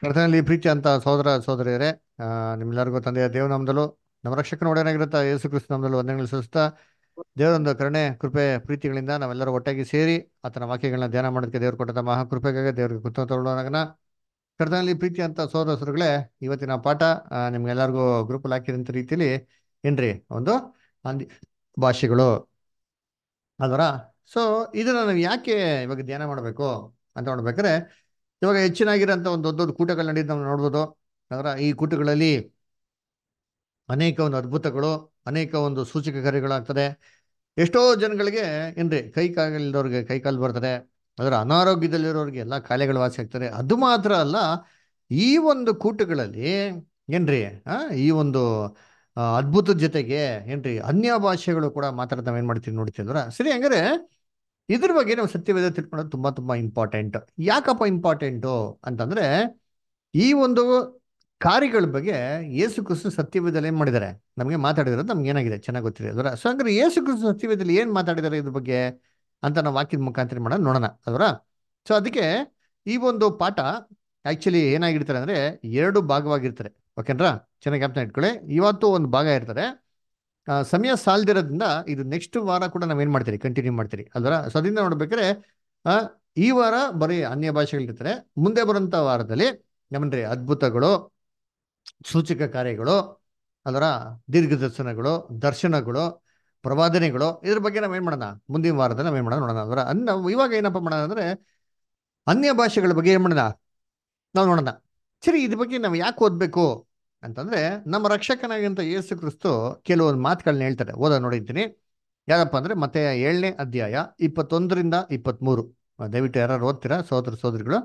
ಕರ್ತನಲ್ಲಿ ಪ್ರೀತಿ ಅಂತ ಸಹೋದರ ಸಹೋದರಿಯರೇ, ನಿಮ್ಮೆಲ್ಲರಿಗೂ ತಂದೆಯ ದೇವನಾಮದಲ್ಲೂ ನಮ್ಮ ರಕ್ಷಕನ ಒಡೆಯನಾಗಿರುತ್ತಾ ಯೇಸು ಕ್ರಿಸ್ತ ನಾಮದಲ್ಲೂ ವಂದನೆಗಳು ಸಲ್ಲಿಸ್ತಾ, ದೇವರೊಂದು ಕರುಣೆ ಕೃಪೆ ಪ್ರೀತಿಗಳಿಂದ ನಾವೆಲ್ಲರೂ ಒಟ್ಟಾಗಿ ಸೇರಿ ಆತನ ವಾಕ್ಯಗಳನ್ನ ಧ್ಯಾನ ಮಾಡೋದಕ್ಕೆ ದೇವರು ಕೊಟ್ಟಂತ ಮಹಾಕೃಪೆಗಾಗಿ ದೇವರಿಗೆ ಕೃತಜ್ಞತಾಗೋಣ. ಕರ್ತನಲ್ಲಿ ಪ್ರೀತಿ ಅಂತ ಸಹೋದರ ಸಹೋದರಿಗಳೇ, ಇವತ್ತಿನ ಪಾಠ ನಿಮ್ಗೆಲ್ಲರಿಗೂ ಗ್ರೂಪಲ್ಲಿ ಹಾಕಿರೋಂಥ ರೀತಿಯಲ್ಲಿ ಏನ್ರಿ ಒಂದು ಅಂದಿ ಭಾಷೆಗಳು ಅದರ. ಸೊ ಇದನ್ನ ನಾವು ಯಾಕೆ ಇವಾಗ ಧ್ಯಾನ ಮಾಡಬೇಕು ಅಂತ ನೋಡ್ಬೇಕಾದ್ರೆ, ಇವಾಗ ಹೆಚ್ಚಿನಾಗಿರೋಂಥ ಒಂದು ದೊಡ್ಡ ದೊಡ್ಡ ಕೂಟಗಳು ನಡೆಯೋದು ನಾವು ನೋಡ್ಬೋದು. ಅದರ ಈ ಕೂಟಗಳಲ್ಲಿ ಅನೇಕ ಒಂದು ಅದ್ಭುತಗಳು, ಅನೇಕ ಒಂದು ಸೂಚಕ ಕಾರ್ಯಗಳಾಗ್ತದೆ. ಎಷ್ಟೋ ಜನಗಳಿಗೆ ಏನ್ರಿ ಕೈ ಕಾಲಿಲ್ದವ್ರಿಗೆ ಕೈ ಕಾಲು ಬರ್ತದೆ. ಅದರ ಅನಾರೋಗ್ಯದಲ್ಲಿರೋರಿಗೆ ಎಲ್ಲ ಕಾಯಿಲೆಗಳು ವಾಸಿ ಆಗ್ತಾರೆ. ಅದು ಮಾತ್ರ ಅಲ್ಲ, ಈ ಒಂದು ಕೂಟಗಳಲ್ಲಿ ಏನ್ರಿ ಈ ಒಂದು ಅದ್ಭುತದ ಜೊತೆಗೆ ಏನ್ರಿ ಅನ್ಯ ಭಾಷೆಗಳು ಕೂಡ ಮಾತಾಡೋದು ನಾವೇನ್ ಮಾಡ್ತೀವಿ ನೋಡ್ತೀವಿ ಅಂದ್ರ. ಸರಿ, ಹಂಗಾರೆ ಇದ್ರ ಬಗ್ಗೆ ನಾವು ಸತ್ಯವೇದ ತಿಳ್ಕೊಳ್ಳೋದು ತುಂಬಾ ತುಂಬಾ ಇಂಪಾರ್ಟೆಂಟ್. ಯಾಕಪ್ಪ ಇಂಪಾರ್ಟೆಂಟು ಅಂತಂದ್ರೆ, ಈ ಒಂದು ಕಾರ್ಯಗಳ ಬಗ್ಗೆ ಯೇಸು ಕ್ರಿಸ್ತು ಸತ್ಯವೇದದಲ್ಲಿ ಏನ್ ಮಾಡಿದ್ದಾರೆ ನಮಗೆ ಮಾತಾಡಿರೋದು ನಮ್ಗೆ ಏನಾಗಿದೆ ಚೆನ್ನಾಗಿ ಗೊತ್ತಿದೆ ಅದರ. ಸೊ ಹಂಗಾರೆ ಯೇಸು ಕ್ರಿಸ್ತು ಸತ್ಯವೇದದಲ್ಲಿ ಏನ್ ಮಾತಾಡಿದ್ದಾರೆ ಇದ್ರ ಬಗ್ಗೆ ಅಂತ ನಾವು ವಾಕ್ಯದ ಮುಖಾಂತರ ಮಾಡೋಣ ನೋಡೋಣ ಅದರ. ಸೊ ಅದಕ್ಕೆ ಈ ಒಂದು ಪಾಠ ಆಕ್ಚುಲಿ ಏನಾಗಿರ್ತಾರೆ ಅಂದ್ರೆ ಎರಡು ಭಾಗವಾಗಿರ್ತಾರೆ. ಓಕೆನ್ರಾ, ಚೆನ್ನಾಗಿ ಜ್ಞಾಪನ ಇಟ್ಕೊಳ್ಳಿ. ಇವತ್ತು ಒಂದು ಭಾಗ ಇರ್ತಾರೆ. ಸಮಯ ಸಾಲದಿರೋದ್ರಿಂದ ಇದು ನೆಕ್ಸ್ಟ್ ವಾರ ಕೂಡ ನಾವೇನ್ ಮಾಡ್ತೀರಿ ಕಂಟಿನ್ಯೂ ಮಾಡ್ತೀರಿ ಅಲ್ವರ. ಸೊ ಅದರಿಂದ ನೋಡ್ಬೇಕಾದ್ರೆ ಆ ಈ ವಾರ ಬರೀ ಅನ್ಯ ಭಾಷೆಗಳಿರ್ತಾರೆ. ಮುಂದೆ ಬರುವಂತ ವಾರದಲ್ಲಿ ನಮ್ಮನ್ರಿ ಅದ್ಭುತಗಳು, ಸೂಚಕ ಕಾರ್ಯಗಳು, ಅದರ ದೀರ್ಘದರ್ಶನಗಳು, ದರ್ಶನಗಳು, ಪ್ರವಾದನೆಗಳು, ಇದ್ರ ಬಗ್ಗೆ ನಾವೇನ್ ಮಾಡೋಣ ಮುಂದಿನ ವಾರದಲ್ಲಿ ನಾವೇನ್ ಮಾಡೋಣ ನೋಡೋಣ ಅದರ. ನಾವು ಇವಾಗ ಏನಪ್ಪ ಮಾಡೋಣ ಅಂದ್ರೆ ಅನ್ಯ ಭಾಷೆಗಳ ಬಗ್ಗೆ ಏನ್ ಮಾಡೋಣ ನಾವು ನೋಡೋಣ. ಸರಿ, ಇದ್ರ ಬಗ್ಗೆ ನಾವು ಯಾಕೆ ಓದ್ಬೇಕು ಅಂತಂದ್ರೆ, ನಮ್ಮ ರಕ್ಷಕನಾಗಿಂತ ಯೇಸು ಕ್ರಿಸ್ತು ಕೆಲವೊಂದು ಮಾತುಗಳನ್ನ ಹೇಳ್ತಾರೆ. ನೋಡಿದ್ದೀನಿ ಯಾರಪ್ಪ ಅಂದ್ರೆ ಮತ್ತೆ 7ನೇ ಅಧ್ಯಾಯ 21ರಿಂದ 23. ದಯವಿಟ್ಟು ಯಾರು ಓದ್ತೀರಾ ಸಹೋದರ ಸಹೋದರಿಗಳು?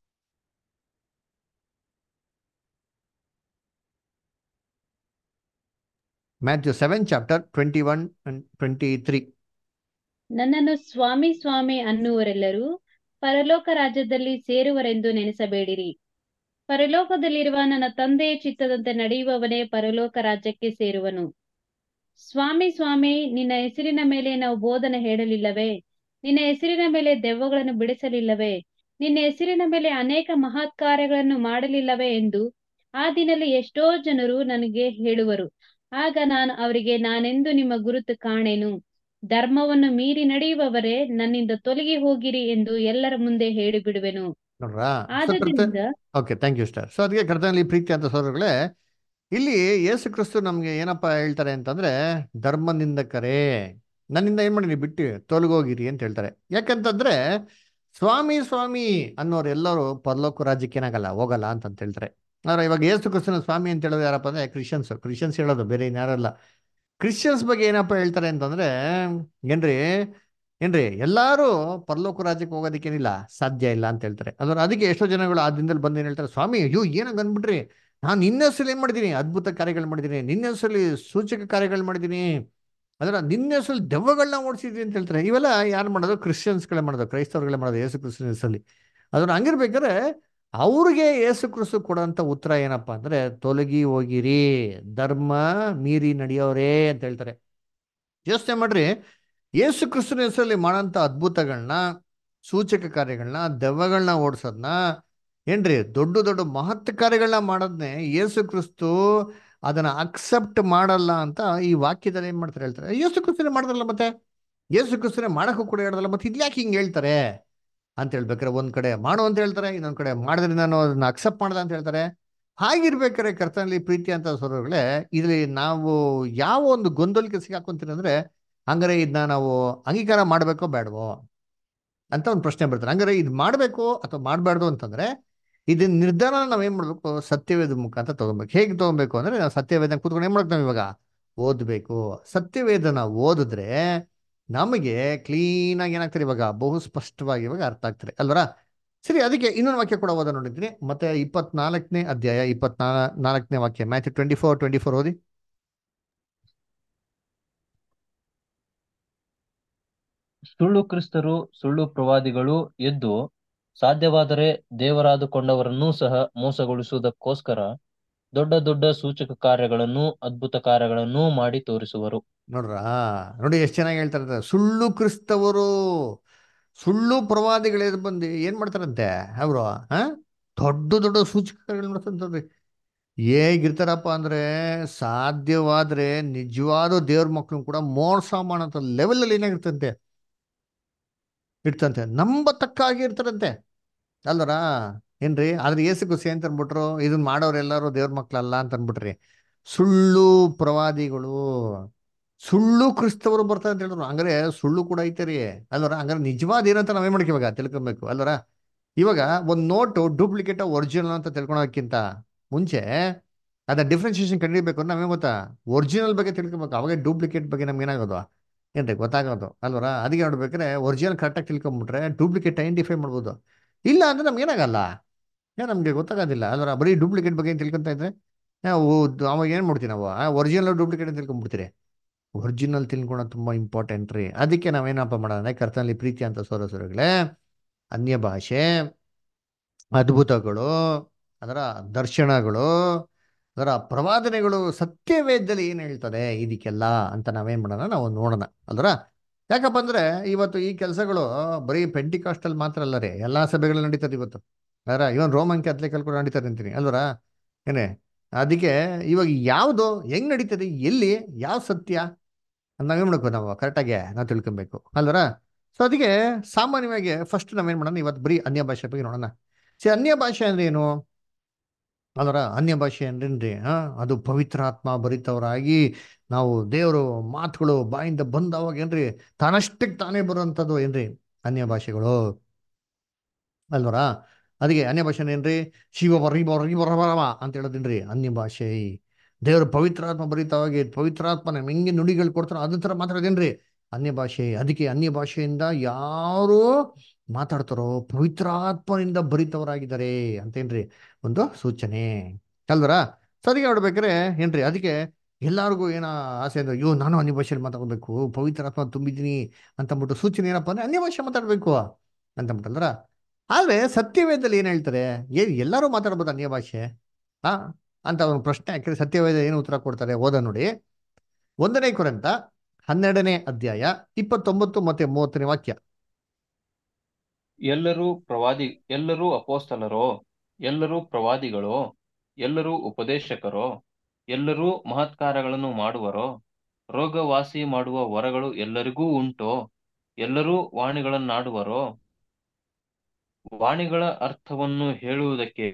Matthew 7 chapter 21 and 23. ನನ್ನನ್ನು ಸ್ವಾಮಿ ಸ್ವಾಮಿ ಅನ್ನುವರೆಲ್ಲರೂ ಪರಲೋಕ ರಾಜ್ಯದಲ್ಲಿ ಸೇರುವರೆಂದು ನೆನೆಸಬೇಡಿರಿ. ಪರಲೋಕದಲ್ಲಿರುವ ನನ್ನ ತಂದೆಯ ಚಿತ್ತದಂತೆ ನಡೆಯುವವನೇ ಪರಲೋಕ ರಾಜ್ಯಕ್ಕೆ ಸೇರುವನು. ಸ್ವಾಮಿ ಸ್ವಾಮಿ, ನಿನ್ನ ಹೆಸರಿನ ಮೇಲೆ ನಾವು ಬೋಧನೆ ಹೇಳಲಿಲ್ಲವೇ? ನಿನ್ನ ಹೆಸರಿನ ಮೇಲೆ ದೆವ್ವಗಳನ್ನು ಬಿಡಿಸಲಿಲ್ಲವೇ? ನಿನ್ನ ಹೆಸರಿನ ಮೇಲೆ ಅನೇಕ ಮಹತ್ ಕಾರ್ಯಗಳನ್ನು ಮಾಡಲಿಲ್ಲವೇ ಎಂದು ಆ ದಿನಲ್ಲಿ ಎಷ್ಟೋ ಜನರು ನನಗೆ ಹೇಳುವರು. ಆಗ ನಾನು ಅವರಿಗೆ, ನಾನೆಂದು ನಿಮ್ಮ ಗುರುತು ಕಾಣೆನು. ಧರ್ಮವನ್ನು ಮೀರಿ ನಡೆಯುವವರೇ, ನನ್ನಿಂದ ತೊಲಗಿ ಹೋಗಿರಿ ಎಂದು ಎಲ್ಲರ ಮುಂದೆ ಹೇಳಿಬಿಡುವೆನು. ನೋಡ್ರಾ? ಸೊ ಆದುದರಿಂದ okay, thank you star. So ಅದಕ್ಕೆ ಕರ್ತನಲ್ಲಿ ಪ್ರೀತಿ ಅಂತ ಸಹೋದರಗಳೇ, ಇಲ್ಲಿ ಯೇಸು ಕ್ರಿಸ್ತು ನಮ್ಗೆ ಏನಪ್ಪಾ ಹೇಳ್ತಾರೆ ಅಂತಂದ್ರೆ, ಧರ್ಮ ನಿಂದಕರೇ, ನನ್ನಿಂದ ಏನ್ ಮಾಡಿ ಬಿಟ್ಟು ತೊಲಗೋಗಿರಿ ಅಂತ ಹೇಳ್ತಾರೆ. ಯಾಕಂತಂದ್ರೆ ಸ್ವಾಮಿ ಸ್ವಾಮಿ ಅನ್ನೋರು ಎಲ್ಲರೂ ಪರಲೋಕ ರಾಜ್ಯಕ್ಕೆ ಏನಾಗಲ್ಲ ಹೋಗಲ್ಲ ಅಂತ ಹೇಳ್ತಾರೆ. ಆದ್ರೆ ಇವಾಗ ಯೇಸು ಕ್ರಿಸ್ತನ ಸ್ವಾಮಿ ಅಂತ ಹೇಳೋದು ಯಾರಪ್ಪ ಅಂದ್ರೆ ಕ್ರಿಶ್ಚಿಯನ್ಸ್ ಹೇಳೋದು, ಬೇರೆ ಇನ್ಯಾರಲ್ಲ. ಕ್ರಿಶ್ಚಿಯನ್ಸ್ ಬಗ್ಗೆ ಏನಪ್ಪ ಹೇಳ್ತಾರೆ ಅಂತಂದ್ರೆ, ಏನ್ರಿ ಏನ್ರಿ ಎಲ್ಲಾರು ಪರಲೋಕ ರಾಜ್ಯಕ್ಕೆ ಹೋಗೋದಕ್ಕೇನಿಲ್ಲ, ಸಾಧ್ಯ ಇಲ್ಲ ಅಂತ ಹೇಳ್ತಾರೆ. ಅದ್ರ ಅದಕ್ಕೆ ಎಷ್ಟೋ ಜನಗಳು ಆ ದಿನದಲ್ಲಿ ಬಂದು ಏನ್ ಹೇಳ್ತಾರೆ, ಸ್ವಾಮಿ ಅಯ್ಯೋ ಏನಂಗ ಅಂದ್ಬಿಟ್ರಿ, ನಾನು ನಿನ್ನ ಹೆಸರಲ್ಲಿ ಏನ್ ಮಾಡಿದ್ದೀನಿ ಅದ್ಭುತ ಕಾರ್ಯಗಳು ಮಾಡಿದ್ದೀನಿ, ನಿನ್ನ ಹೆಸರಲ್ಲಿ ಸೂಚಕ ಕಾರ್ಯಗಳು ಮಾಡಿದ್ದೀನಿ, ಅದರ ನಿನ್ನ ಹೆಸರಲ್ಲಿ ದೆವ್ವಗಳನ್ನ ಓಡಿಸಿದ್ವಿ ಅಂತ ಹೇಳ್ತಾರೆ. ಇವೆಲ್ಲ ಯಾರು ಮಾಡೋದು? ಕ್ರಿಶ್ಚಿಯನ್ಸ್ಗಳೇ ಮಾಡೋದು, ಕ್ರೈಸ್ತವ್ರುಗಳೇ ಮಾಡೋದು ಯೇಸು ಕ್ರಿಸ್ತನ ಹೆಸರಲ್ಲಿ. ಅದನ್ನ ಹಂಗಿರ್ಬೇಕಾದ್ರೆ ಅವ್ರಿಗೆ ಯೇಸು ಕ್ರಿಸ್ತು ಕೊಡೋಂಥ ಉತ್ತರ ಏನಪ್ಪಾ ಅಂದ್ರೆ, ತೊಲಗಿ ಹೋಗಿರಿ, ಧರ್ಮ ಮೀರಿ ನಡೆಯೋರೇ ಅಂತ ಹೇಳ್ತಾರೆ. ಯೋಚನೆ ಮಾಡ್ರಿ, ಯೇಸು ಕ್ರಿಸ್ತನ ಹೆಸರಲ್ಲಿ ಮಾಡೋಂಥ ಅದ್ಭುತಗಳನ್ನ, ಸೂಚಕ ಕಾರ್ಯಗಳನ್ನ, ದೆವ್ವಗಳನ್ನ ಓಡಿಸೋದನ್ನ, ಏನ್ರಿ ದೊಡ್ಡ ದೊಡ್ಡ ಮಹತ್ ಕಾರ್ಯಗಳನ್ನ ಮಾಡೋದನ್ನೇ ಯೇಸು ಕ್ರಿಸ್ತು ಅದನ್ನ ಅಕ್ಸೆಪ್ಟ್ ಮಾಡಲ್ಲ ಅಂತ ಈ ವಾಕ್ಯದಲ್ಲಿ ಏನ್ ಮಾಡ್ತಾರೆ ಹೇಳ್ತಾರೆ. ಯೇಸು ಕ್ರಿಸ್ತನೇ ಮಾಡ್ದಲ್ಲ, ಮತ್ತೆ ಯೇಸು ಕ್ರಿಸ್ತನೇ ಮಾಡಕ್ಕೂ ಕೂಡ ಹೇಳ್ದಲ್ಲ, ಮತ್ತೆ ಇದ್ಯಾಕೆ ಹಿಂಗೆ ಹೇಳ್ತಾರೆ ಅಂತ ಹೇಳ್ಬೇಕಾರೆ, ಒಂದ್ ಕಡೆ ಮಾಡು ಅಂತ ಹೇಳ್ತಾರೆ, ಇನ್ನೊಂದ್ ಕಡೆ ಮಾಡಿದ್ರೆ ನಾನು ಅದನ್ನ ಅಕ್ಸೆಪ್ಟ್ ಮಾಡ್ದೆ ಅಂತ ಹೇಳ್ತಾರೆ. ಹಾಗಿರ್ಬೇಕಾರೆ ಕರ್ತನಲ್ಲಿ ಪ್ರೀತಿ ಅಂತ ಸ್ವರಗಳೇ, ಇದ್ರಲ್ಲಿ ನಾವು ಯಾವ ಒಂದು ಗೊಂದಲಕ್ಕೆ ಸಿಗಾಕೊಂತೀರಿ ಅಂದ್ರೆ, ಹಂಗಾರೆ ಇದನ್ನ ನಾವು ಅಂಗೀಕಾರ ಮಾಡ್ಬೇಕೋ ಬೇಡವೋ ಅಂತ ಒಂದು ಪ್ರಶ್ನೆ ಬರ್ತಾರೆ. ಹಂಗಾರೆ ಇದು ಮಾಡ್ಬೇಕು ಅಥವಾ ಮಾಡಬಾರ್ದು ಅಂತಂದ್ರೆ, ಇದನ್ನ ನಿರ್ಧಾರ ನಾವೇನ್ ಮಾಡ್ಬೇಕು? ಸತ್ಯವೇದ ಮುಖಾಂತರ ತಗೊಬೇಕು. ಹೇಗೆ ತಗೊಬೇಕು ಅಂದ್ರೆ, ನಾವು ಸತ್ಯವೇದ ಕೂತ್ಕೊಂಡು ಏನ್ ಮಾಡ್ಬೇಕು? ನಾವು ಇವಾಗ ಓದ್ಬೇಕು. ಸತ್ಯವೇದನ ಓದಿದ್ರೆ ನಮಗೆ ಕ್ಲೀನ್ ಆಗಿ ಏನಾಗ್ತಾರೆ, ಇವಾಗ ಬಹು ಸ್ಪಷ್ಟವಾಗಿ ಇವಾಗ ಅರ್ಥ ಆಗ್ತಾರೆ ಅಲ್ವರ. ಸರಿ, ಅದಕ್ಕೆ ಇನ್ನೊಂದು ವಾಕ್ಯ ಕೂಡ ನೋಡಿದ್ದೀನಿ. ಮತ್ತೆ 24ನೇ ಅಧ್ಯಾಯ 24ನೇ ವಾಕ್ಯ, ಮ್ಯಾಥ್ಯೂ 24:24 ಓದಿ. ಸುಳ್ಳು ಕ್ರಿಸ್ತರು ಸುಳ್ಳು ಪ್ರವಾದಿಗಳು ಎದ್ದು ಸಾಧ್ಯವಾದರೆ ದೇವರಾದುಕೊಂಡವರನ್ನೂ ಸಹ ಮೋಸಗೊಳಿಸುವುದಕ್ಕೋಸ್ಕರ ದೊಡ್ಡ ದೊಡ್ಡ ಸೂಚಕ ಕಾರ್ಯಗಳನ್ನೂ ಅದ್ಭುತ ಕಾರ್ಯಗಳನ್ನೂ ಮಾಡಿ ತೋರಿಸುವರು. ನೋಡ್ರಾ, ನೋಡಿ ಎಷ್ಟು ಚೆನ್ನಾಗಿ ಹೇಳ್ತಾರೆ. ಸುಳ್ಳು ಕ್ರಿಸ್ತವರು, ಸುಳ್ಳು ಪ್ರವಾದಿಗಳು ಬಂದು ಏನ್ ಮಾಡ್ತಾರಂತೆ ಅವರು? ದೊಡ್ಡ ದೊಡ್ಡ ಸೂಚಕಗಳು ನೋಡ್ತಂತವ್ರಿ. ಹೇಗಿರ್ತಾರಪ್ಪ ಅಂದ್ರೆ ಸಾಧ್ಯವಾದ್ರೆ ನಿಜವಾದ ದೇವ್ರ ಮಕ್ಳು ಕೂಡ ಮೋಸ ಮಾಡೋಂಥ ಲೆವೆಲಲ್ಲಿ ಏನಾಗಿರ್ತಂತೆ, ಇರ್ತಂತೆ, ನಂಬತಕ್ಕಾಗಿ ಇರ್ತಾರಂತೆ ಅಲ್ವರ. ಏನ್ರಿ ಆದ್ರೆ ಏಸು ಖುಷಿ ಅಂತ ಅನ್ಬಿಟ್ರು, ಇದನ್ನ ಮಾಡೋರೆಲ್ಲರೂ ದೇವ್ರ ಮಕ್ಳಲ್ಲ ಅಂತ ಅನ್ಬಿಟ್ರಿ. ಸುಳ್ಳು ಪ್ರವಾದಿಗಳು, ಸುಳ್ಳು ಕ್ರಿಸ್ತವರು ಬರ್ತಾರೆ ಅಂತ ಹೇಳಿದ್ರು. ಹಂಗಾರೆ ಸುಳ್ಳು ಕೂಡ ಐತೆ ರೀ ಅಲ್ವರ. ಹಂಗಾರೆ ನಿಜವಾದ ಏನಂತ ನಾವೇನ್ ಮಾಡ್ಕೋವಾಗ ತಿಳ್ಕೊಬೇಕು ಅಲ್ವರ. ಇವಾಗ ಒಂದು ನೋಟು ಡೂಪ್ಲಿಕೇಟ್ ಒರಿಜಿನಲ್ ಅಂತ ತಿಳ್ಕೊಳೋಕ್ಕಿಂತ ಮುಂಚೆ ಅದ ಡಿಫ್ರೆನ್ಸಿಯೇಷನ್ ಕಂಡಿಡ್ಬೇಕು ಅಂದ್ರೆ ನಾವೇನ್ ಗೊತ್ತಾ, ಒರಿಜಿನಲ್ ಬಗ್ಗೆ ತಿಳ್ಕೊಬೇಕು. ಅವಾಗ ಡೂಪ್ಲಿಕೇಟ್ ಬಗ್ಗೆ ನಮ್ಗೆ ಏನಾಗೋದು ಏನ್ರಿ ಗೊತ್ತಾಗೋದು ಅಲ್ವರ. ಅದಕ್ಕೆ ನೋಡ್ಬೇಕಾದ್ರೆ ಒರಿಜಿನಲ್ ಕರೆಕ್ಟಾಗಿ ತಿಳ್ಕೊಂಬಿಟ್ರೆ ಡೂಪ್ಲಿಕೇಟ್ ಐಡೆಂಟಿಫೈ ಮಾಡ್ಬೋದು. ಇಲ್ಲ ಅಂದ್ರೆ ನಮ್ಗೆ ಏನಾಗಲ್ಲ, ನಮ್ಗೆ ಗೊತ್ತಾಗೋದಿಲ್ಲ ಅಲ್ವರ. ಬರೀ ಡೂಪ್ಲಿಕೇಟ್ ಬಗ್ಗೆ ಏನ್ ತಿಳ್ಕೊಂತ ಇದ್ರೆ ನಾವು ಅವಾಗ ಏನ್ ಮಾಡ್ತೀವಿ, ನಾವು ಒರಿಜಿನಲ್ ಡೂಪ್ಲಿಕೇಟ್ ಅಂತ ತಿಳ್ಕೊಂಡ್ಬಿಡ್ತೀರಿ. ಒರಿಜಿನಲ್ ತಿಳ್ಕೊಳೋದು ತುಂಬಾ ಇಂಪಾರ್ಟೆಂಟ್ ರೀ. ಅದಕ್ಕೆ ನಾವೇನಪ್ಪ ಮಾಡೋಣ ಅಂದ್ರೆ ಕರ್ತನಲ್ಲಿ ಪ್ರೀತಿ ಅಂತ ಸೋದರಗಳೇ, ಅನ್ಯ ಭಾಷೆ, ಅದ್ಭುತಗಳು, ಅದರ ದರ್ಶನಗಳು, ಅದರ ಪ್ರವಾದನೆಗಳು, ಸತ್ಯವೇದದಲ್ಲಿ ಏನು ಹೇಳ್ತದೆ ಇದಕ್ಕೆಲ್ಲ ಅಂತ ನಾವೇನ್ ಮಾಡೋಣ, ನಾವು ನೋಡೋಣ ಅಲ್ರ. ಯಾಕಪ್ಪ ಅಂದ್ರೆ ಇವತ್ತು ಈ ಕೆಲಸಗಳು ಬರೀ ಪೆಂಟಿಕಾಸ್ಟಲ್ ಮಾತ್ರ ಅಲ್ಲ ರೀ, ಎಲ್ಲಾ ಸಭೆಗಳಲ್ಲಿ ನಡೀತದೆ ಇವತ್ತು. ಅದರ ಇವನ್ ರೋಮನ್ ಕ್ಯಾಥಲಿಕಲ್ ಕೂಡ ನಡೀತದೆ ಅಂತೀನಿ ಅಲ್ವರ. ಏನೇ ಅದಕ್ಕೆ ಇವಾಗ ಯಾವುದು ಹೆಂಗ್ ನಡೀತದೆ, ಎಲ್ಲಿ ಯಾವ ಸತ್ಯ ಅಂತ ನಾವೇನ್ ಮಾಡ್ಕೋ, ನಾವು ಕರೆಕ್ಟಾಗಿ ನಾವು ತಿಳ್ಕೊಬೇಕು ಅಲ್ವರ. ಸೊ ಅದಕ್ಕೆ ಸಾಮಾನ್ಯವಾಗಿ ಫಸ್ಟ್ ನಾವೇನ್ ಮಾಡೋಣ, ಇವತ್ತು ಬರೀ ಅನ್ಯ ಭಾಷೆ ಬಗ್ಗೆ ನೋಡೋಣ. ಅನ್ಯ ಭಾಷೆ ಅಂದ್ರೆ ಏನು ಅಲ್ವರ. ಅನ್ಯ ಭಾಷೆ ಅಂದ್ರೇನ್ರಿ, ಅದು ಪವಿತ್ರಾತ್ಮ ಭರಿತವರಾಗಿ ನಾವು ದೇವರು ಮಾತುಗಳು ಬಾಯಿಂದ ಬಂದವಾಗ ಏನ್ರಿ ತಾನಷ್ಟಕ್ಕೆ ತಾನೇ ಬರುವಂಥದ್ದು ಏನ್ರಿ ಅನ್ಯ ಭಾಷೆಗಳು ಅಲ್ವರ. ಅದಕ್ಕೆ ಅನ್ಯ ಭಾಷೆ ಏನ್ರಿ, ಶಿವ ಬರ್ರಿ ಬರ್ರಿ ಬರಬರವ ಅಂತ ಹೇಳೋದೇನ್ರಿ ಅನ್ಯ ಭಾಷೆ. ದೇವರು ಪವಿತ್ರಾತ್ಮ ಭರಿತವಾಗಿ ಪವಿತ್ರಾತ್ಮನ ಹೆಂಗೆ ನುಡಿಗಳು ಕೊಡ್ತಾರೋ ಅದೇ ಥರ ಮಾತಾಡೋದೇನ್ರಿ ಅನ್ಯ ಭಾಷೆ. ಅದಕ್ಕೆ ಅನ್ಯ ಭಾಷೆಯಿಂದ ಯಾರು ಮಾತಾಡ್ತಾರೋ ಪವಿತ್ರಾತ್ಮನಿಂದ ಭರಿತವರಾಗಿದ್ದಾರೆ ಅಂತೇನ್ರಿ ಒಂದು ಸೂಚನೆ ಅಲ್ವರ. ಸೊ ಅದಕ್ಕೆ ನೋಡ್ಬೇಕಾರೆ ಏನ್ರಿ, ಅದಕ್ಕೆ ಎಲ್ಲಾರ್ಗು ಏನ ಆಸೆ ಅಂದ್ರೆ, ಅಯ್ಯೋ ನಾನು ಅನ್ಯ ಭಾಷೆಯಲ್ಲಿ ಮಾತಾಡ್ಬೇಕು, ಪವಿತ್ರಾತ್ಮ ತುಂಬಿದ್ದೀನಿ ಅಂತಂದ್ಬಿಟ್ಟು ಸೂಚನೆ ಏನಪ್ಪ ಅಂದ್ರೆ ಅನ್ಯ ಭಾಷೆ ಮಾತಾಡ್ಬೇಕು ಅಂತಂದ್ಬಿಟ್ಟಲ್ರ. ಆದ್ರೆ ಸತ್ಯವೇದದಲ್ಲಿ ಏನ್ ಹೇಳ್ತಾರೆ, ಎಲ್ಲರೂ ಮಾತಾಡ್ಬೋದು ಅನ್ಯ ಭಾಷೆ ಆ ಅಂತ ಒಂದು ಪ್ರಶ್ನೆ ಹಾಕಿದ್ರೆ ಸತ್ಯವೇದ ಏನು ಉತ್ತರ ಕೊಡ್ತಾರೆ ಓದ ನೋಡಿ. 1 ಕೊರಿಂಥ 12ನೇ ಅಧ್ಯಾಯ 29 ಮತ್ತೆ 30ನೇ ವಾಕ್ಯ. ಎಲ್ಲರೂ ಅಪೋಸ್ತಲರೋ, ಎಲ್ಲರೂ ಪ್ರವಾದಿಗಳೋ, ಎಲ್ಲರೂ ಉಪದೇಶಕರೋ, ಎಲ್ಲರೂ ಮಹತ್ಕಾರ್ಯಗಳನ್ನು ಮಾಡುವರೋ, ರೋಗವಾಸಿ ಮಾಡುವ ವರಗಳು ಎಲ್ಲರಿಗೂ ಉಂಟೋ, ಎಲ್ಲರೂ ವಾಣಿಗಳನ್ನಾಡುವರೋ, ವಾಣಿಗಳ ಅರ್ಥವನ್ನು ಹೇಳುವುದಕ್ಕೆ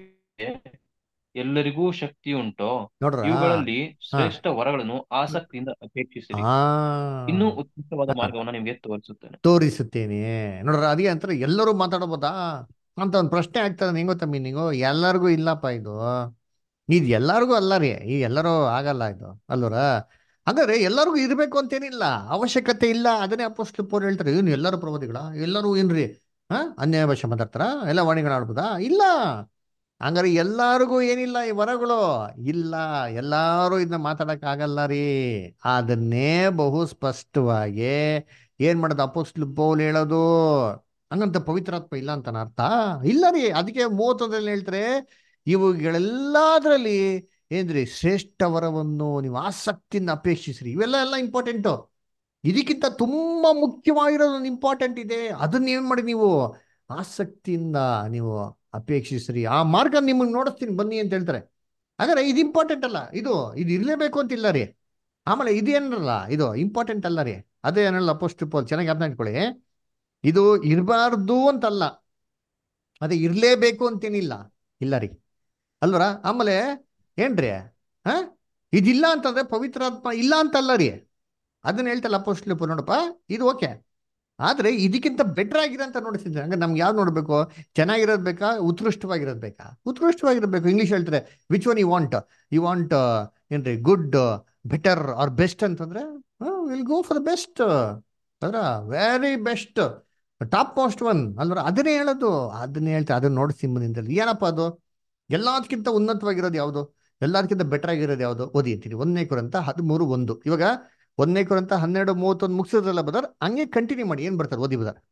ಎಲ್ಲರಿಗೂ ಶಕ್ತಿಯುಂಟೋ, ನೋಡ್ರ. ಇವುಗಳಲ್ಲಿ ಹಾ ಶ್ರೇಷ್ಠ ವರಗಳನ್ನು ಆಸಕ್ತಿಯಿಂದ ಅಪೇಕ್ಷಿಸಿರಿ. ಇನ್ನೂ ಆ ಉತ್ಕೃಷ್ಟವಾದ ಮಾರ್ಗವನ್ನು ನಿಮಗೆ ತೋರಿಸುತ್ತೇನೆ. ತೋರಿಸುತ್ತೇನೆ. ನೋಡ್ರ ಅದಕ್ಕೆ ಅಂತಾರೆ ಎಲ್ಲರೂ ಮಾತಾಡಬಹುದಾ ಅಂತ ಒಂದು ಪ್ರಶ್ನೆ ಆಗ್ತದೆ. ಹೆಂಗ್ ಗೊತ್ತಾ ಮೀನಿಂಗು, ಎಲ್ಲರಿಗೂ ಇಲ್ಲಪ್ಪ ಇದು. ಇದು ಎಲ್ಲರಿಗೂ ಅಲ್ಲ ರೀ, ಈ ಎಲ್ಲರೂ ಆಗಲ್ಲ ಇದು ಅಲ್ವರ. ಹಾಗಾದ್ರೆ ಎಲ್ಲರಿಗೂ ಇರ್ಬೇಕು ಅಂತೇನಿಲ್ಲ, ಅವಶ್ಯಕತೆ ಇಲ್ಲ. ಅದನ್ನೇ ಅಪೊಸ್ತಲ ಪೌಲ್ ಹೇಳ್ತಾರೆ, ಏನು ಎಲ್ಲರೂ ಪ್ರವಾದಿಗಳ, ಎಲ್ಲರೂ ಏನ್ರಿ ಅನ್ಯ ಭಾಷೆ ಮಾತಾಡ್ತಾರ, ಎಲ್ಲ ವಾಣಿಗಳು ಆಡ್ಬೋದಾ, ಇಲ್ಲ. ಹಂಗಾರೆ ಎಲ್ಲಾರಿಗೂ ಏನಿಲ್ಲ ಈ ವರಗಳು, ಇಲ್ಲ. ಎಲ್ಲಾರು ಇದನ್ನ ಮಾತಾಡಕ್ ಆಗಲ್ಲ ರೀ. ಅದನ್ನೇ ಬಹು ಸ್ಪಷ್ಟವಾಗಿ ಏನ್ ಮಾಡೋದು ಅಪೊಸ್ತಲ ಪೌಲ್ ಹೇಳೋದು. ಹಂಗಂತ ಪವಿತ್ರಾತ್ಮ ಇಲ್ಲ ಅಂತ ಅರ್ಥ ಇಲ್ಲ ರೀ. ಅದಕ್ಕೆ 31ರಲ್ಲಿ ಹೇಳ್ತಾರೆ, ಇವುಗಳೆಲ್ಲದರಲ್ಲಿ ಏನ್ರಿ ಶ್ರೇಷ್ಠ ವರವನ್ನು ನೀವು ಆಸಕ್ತಿಯಿಂದ ಅಪೇಕ್ಷಿಸ್ರಿ. ಎಲ್ಲ ಇಂಪಾರ್ಟೆಂಟು. ಇದಕ್ಕಿಂತ ತುಂಬಾ ಮುಖ್ಯವಾಗಿರೋದು ಒಂದು ಇಂಪಾರ್ಟೆಂಟ್ ಇದೆ, ಅದನ್ನ ಏನ್ ಮಾಡಿ ನೀವು ಆಸಕ್ತಿಯಿಂದ ನೀವು ಅಪೇಕ್ಷಿಸ್ರಿ. ಆ ಮಾರ್ಗ ನಿಮಗೆ ನೋಡಿಸ್ತೀನಿ ಬನ್ನಿ ಅಂತ ಹೇಳ್ತಾರೆ. ಹಾಗಾದ್ರೆ ಇದು ಇಂಪಾರ್ಟೆಂಟ್ ಅಲ್ಲ, ಇದು ಇದು ಇರ್ಲೇಬೇಕು ಅಂತಿಲ್ಲ ರೀ. ಆಮೇಲೆ ಇದೇನಲ್ಲ ಇದು ಇಂಪಾರ್ಟೆಂಟ್ ಅಲ್ಲ ರೀ. ಅದೇ ಏನಲ್ಲ ಅಪೊಸ್ತಲ ಪೌಲ್ ಚೆನ್ನಾಗಿ ಅರ್ಥ ಇಟ್ಕೊಳ್ಳಿ, ಇದು ಇರಬಾರ್ದು ಅಂತಲ್ಲ, ಅದೇ ಇರ್ಲೇಬೇಕು ಅಂತೇನಿಲ್ಲ, ಇಲ್ಲ ರೀ ಅಲ್ವರ. ಆಮೇಲೆ ಏನ್ರಿ ಹ ಇದಿಲ್ಲ ಅಂತಂದ್ರೆ ಪವಿತ್ರಾತ್ಮ ಇಲ್ಲ ಅಂತಲ್ಲ ರೀ. ಅದನ್ನ ಹೇಳ್ತಲ್ಲ ಅಪೊಸ್ತಲ ಪೌಲ್, ನೋಡಪ್ಪ ಇದು ಓಕೆ, ಆದ್ರೆ ಇದಕ್ಕಿಂತ ಬೆಟರ್ ಆಗಿದೆ ಅಂತ ನೋಡಿಸಿದ್ರೆ. ಹಂಗ ನಮ್ಗೆ ಯಾವ್ದು ನೋಡ್ಬೇಕು, ಚೆನ್ನಾಗಿರೋದ್ ಬೇಕಾ, ಉತ್ಕೃಷ್ಟವಾಗಿರೋದ್ ಬೇಕಾ? ಉತ್ಕೃಷ್ಟವಾಗಿರ್ಬೇಕು. ಇಂಗ್ಲಿಷ್ ಹೇಳ್ತಾರೆ ವಿಚ್ ಒನ್ ಯು ವಾಂಟ್ ಏನ್ರಿ ಗುಡ್, ಬೆಟರ್ ಆರ್ ಬೆಸ್ಟ್ ಅಂತಂದ್ರೆ will go for the best ಅದ್ರ very best, topmost one ಅಲ್ವರ. ಅದನ್ನೇ ಹೇಳೋದು, ಅದನ್ನೇ ಹೇಳ್ತಾರೆ. ಅದನ್ನ ನೋಡಿ ಸಿಂಬನಿಂದಲ್ಲಿ ಏನಪ್ಪ ಅದು, ಎಲ್ಲದಕ್ಕಿಂತ ಉನ್ನತವಾಗಿರೋದು ಯಾವುದು, ಎಲ್ಲದಕ್ಕಿಂತ ಬೆಟರ್ ಆಗಿರೋದು ಯಾವುದು ಓದಿ ಅಂತೀನಿ. 1 ಕೊರಿಂಥ 13:1. ಇವಾಗ 1 ಕೊರಿಂಥ 12:31 ಮುಗಿಸೋದ್ರಲ್ಲ ಬದರ್, ಹಂಗೆ ಕಂಟಿನ್ಯೂ ಮಾಡಿ. ಏನ್ ಬರ್ತಾರೆ ಓದಿ ಬದರ್.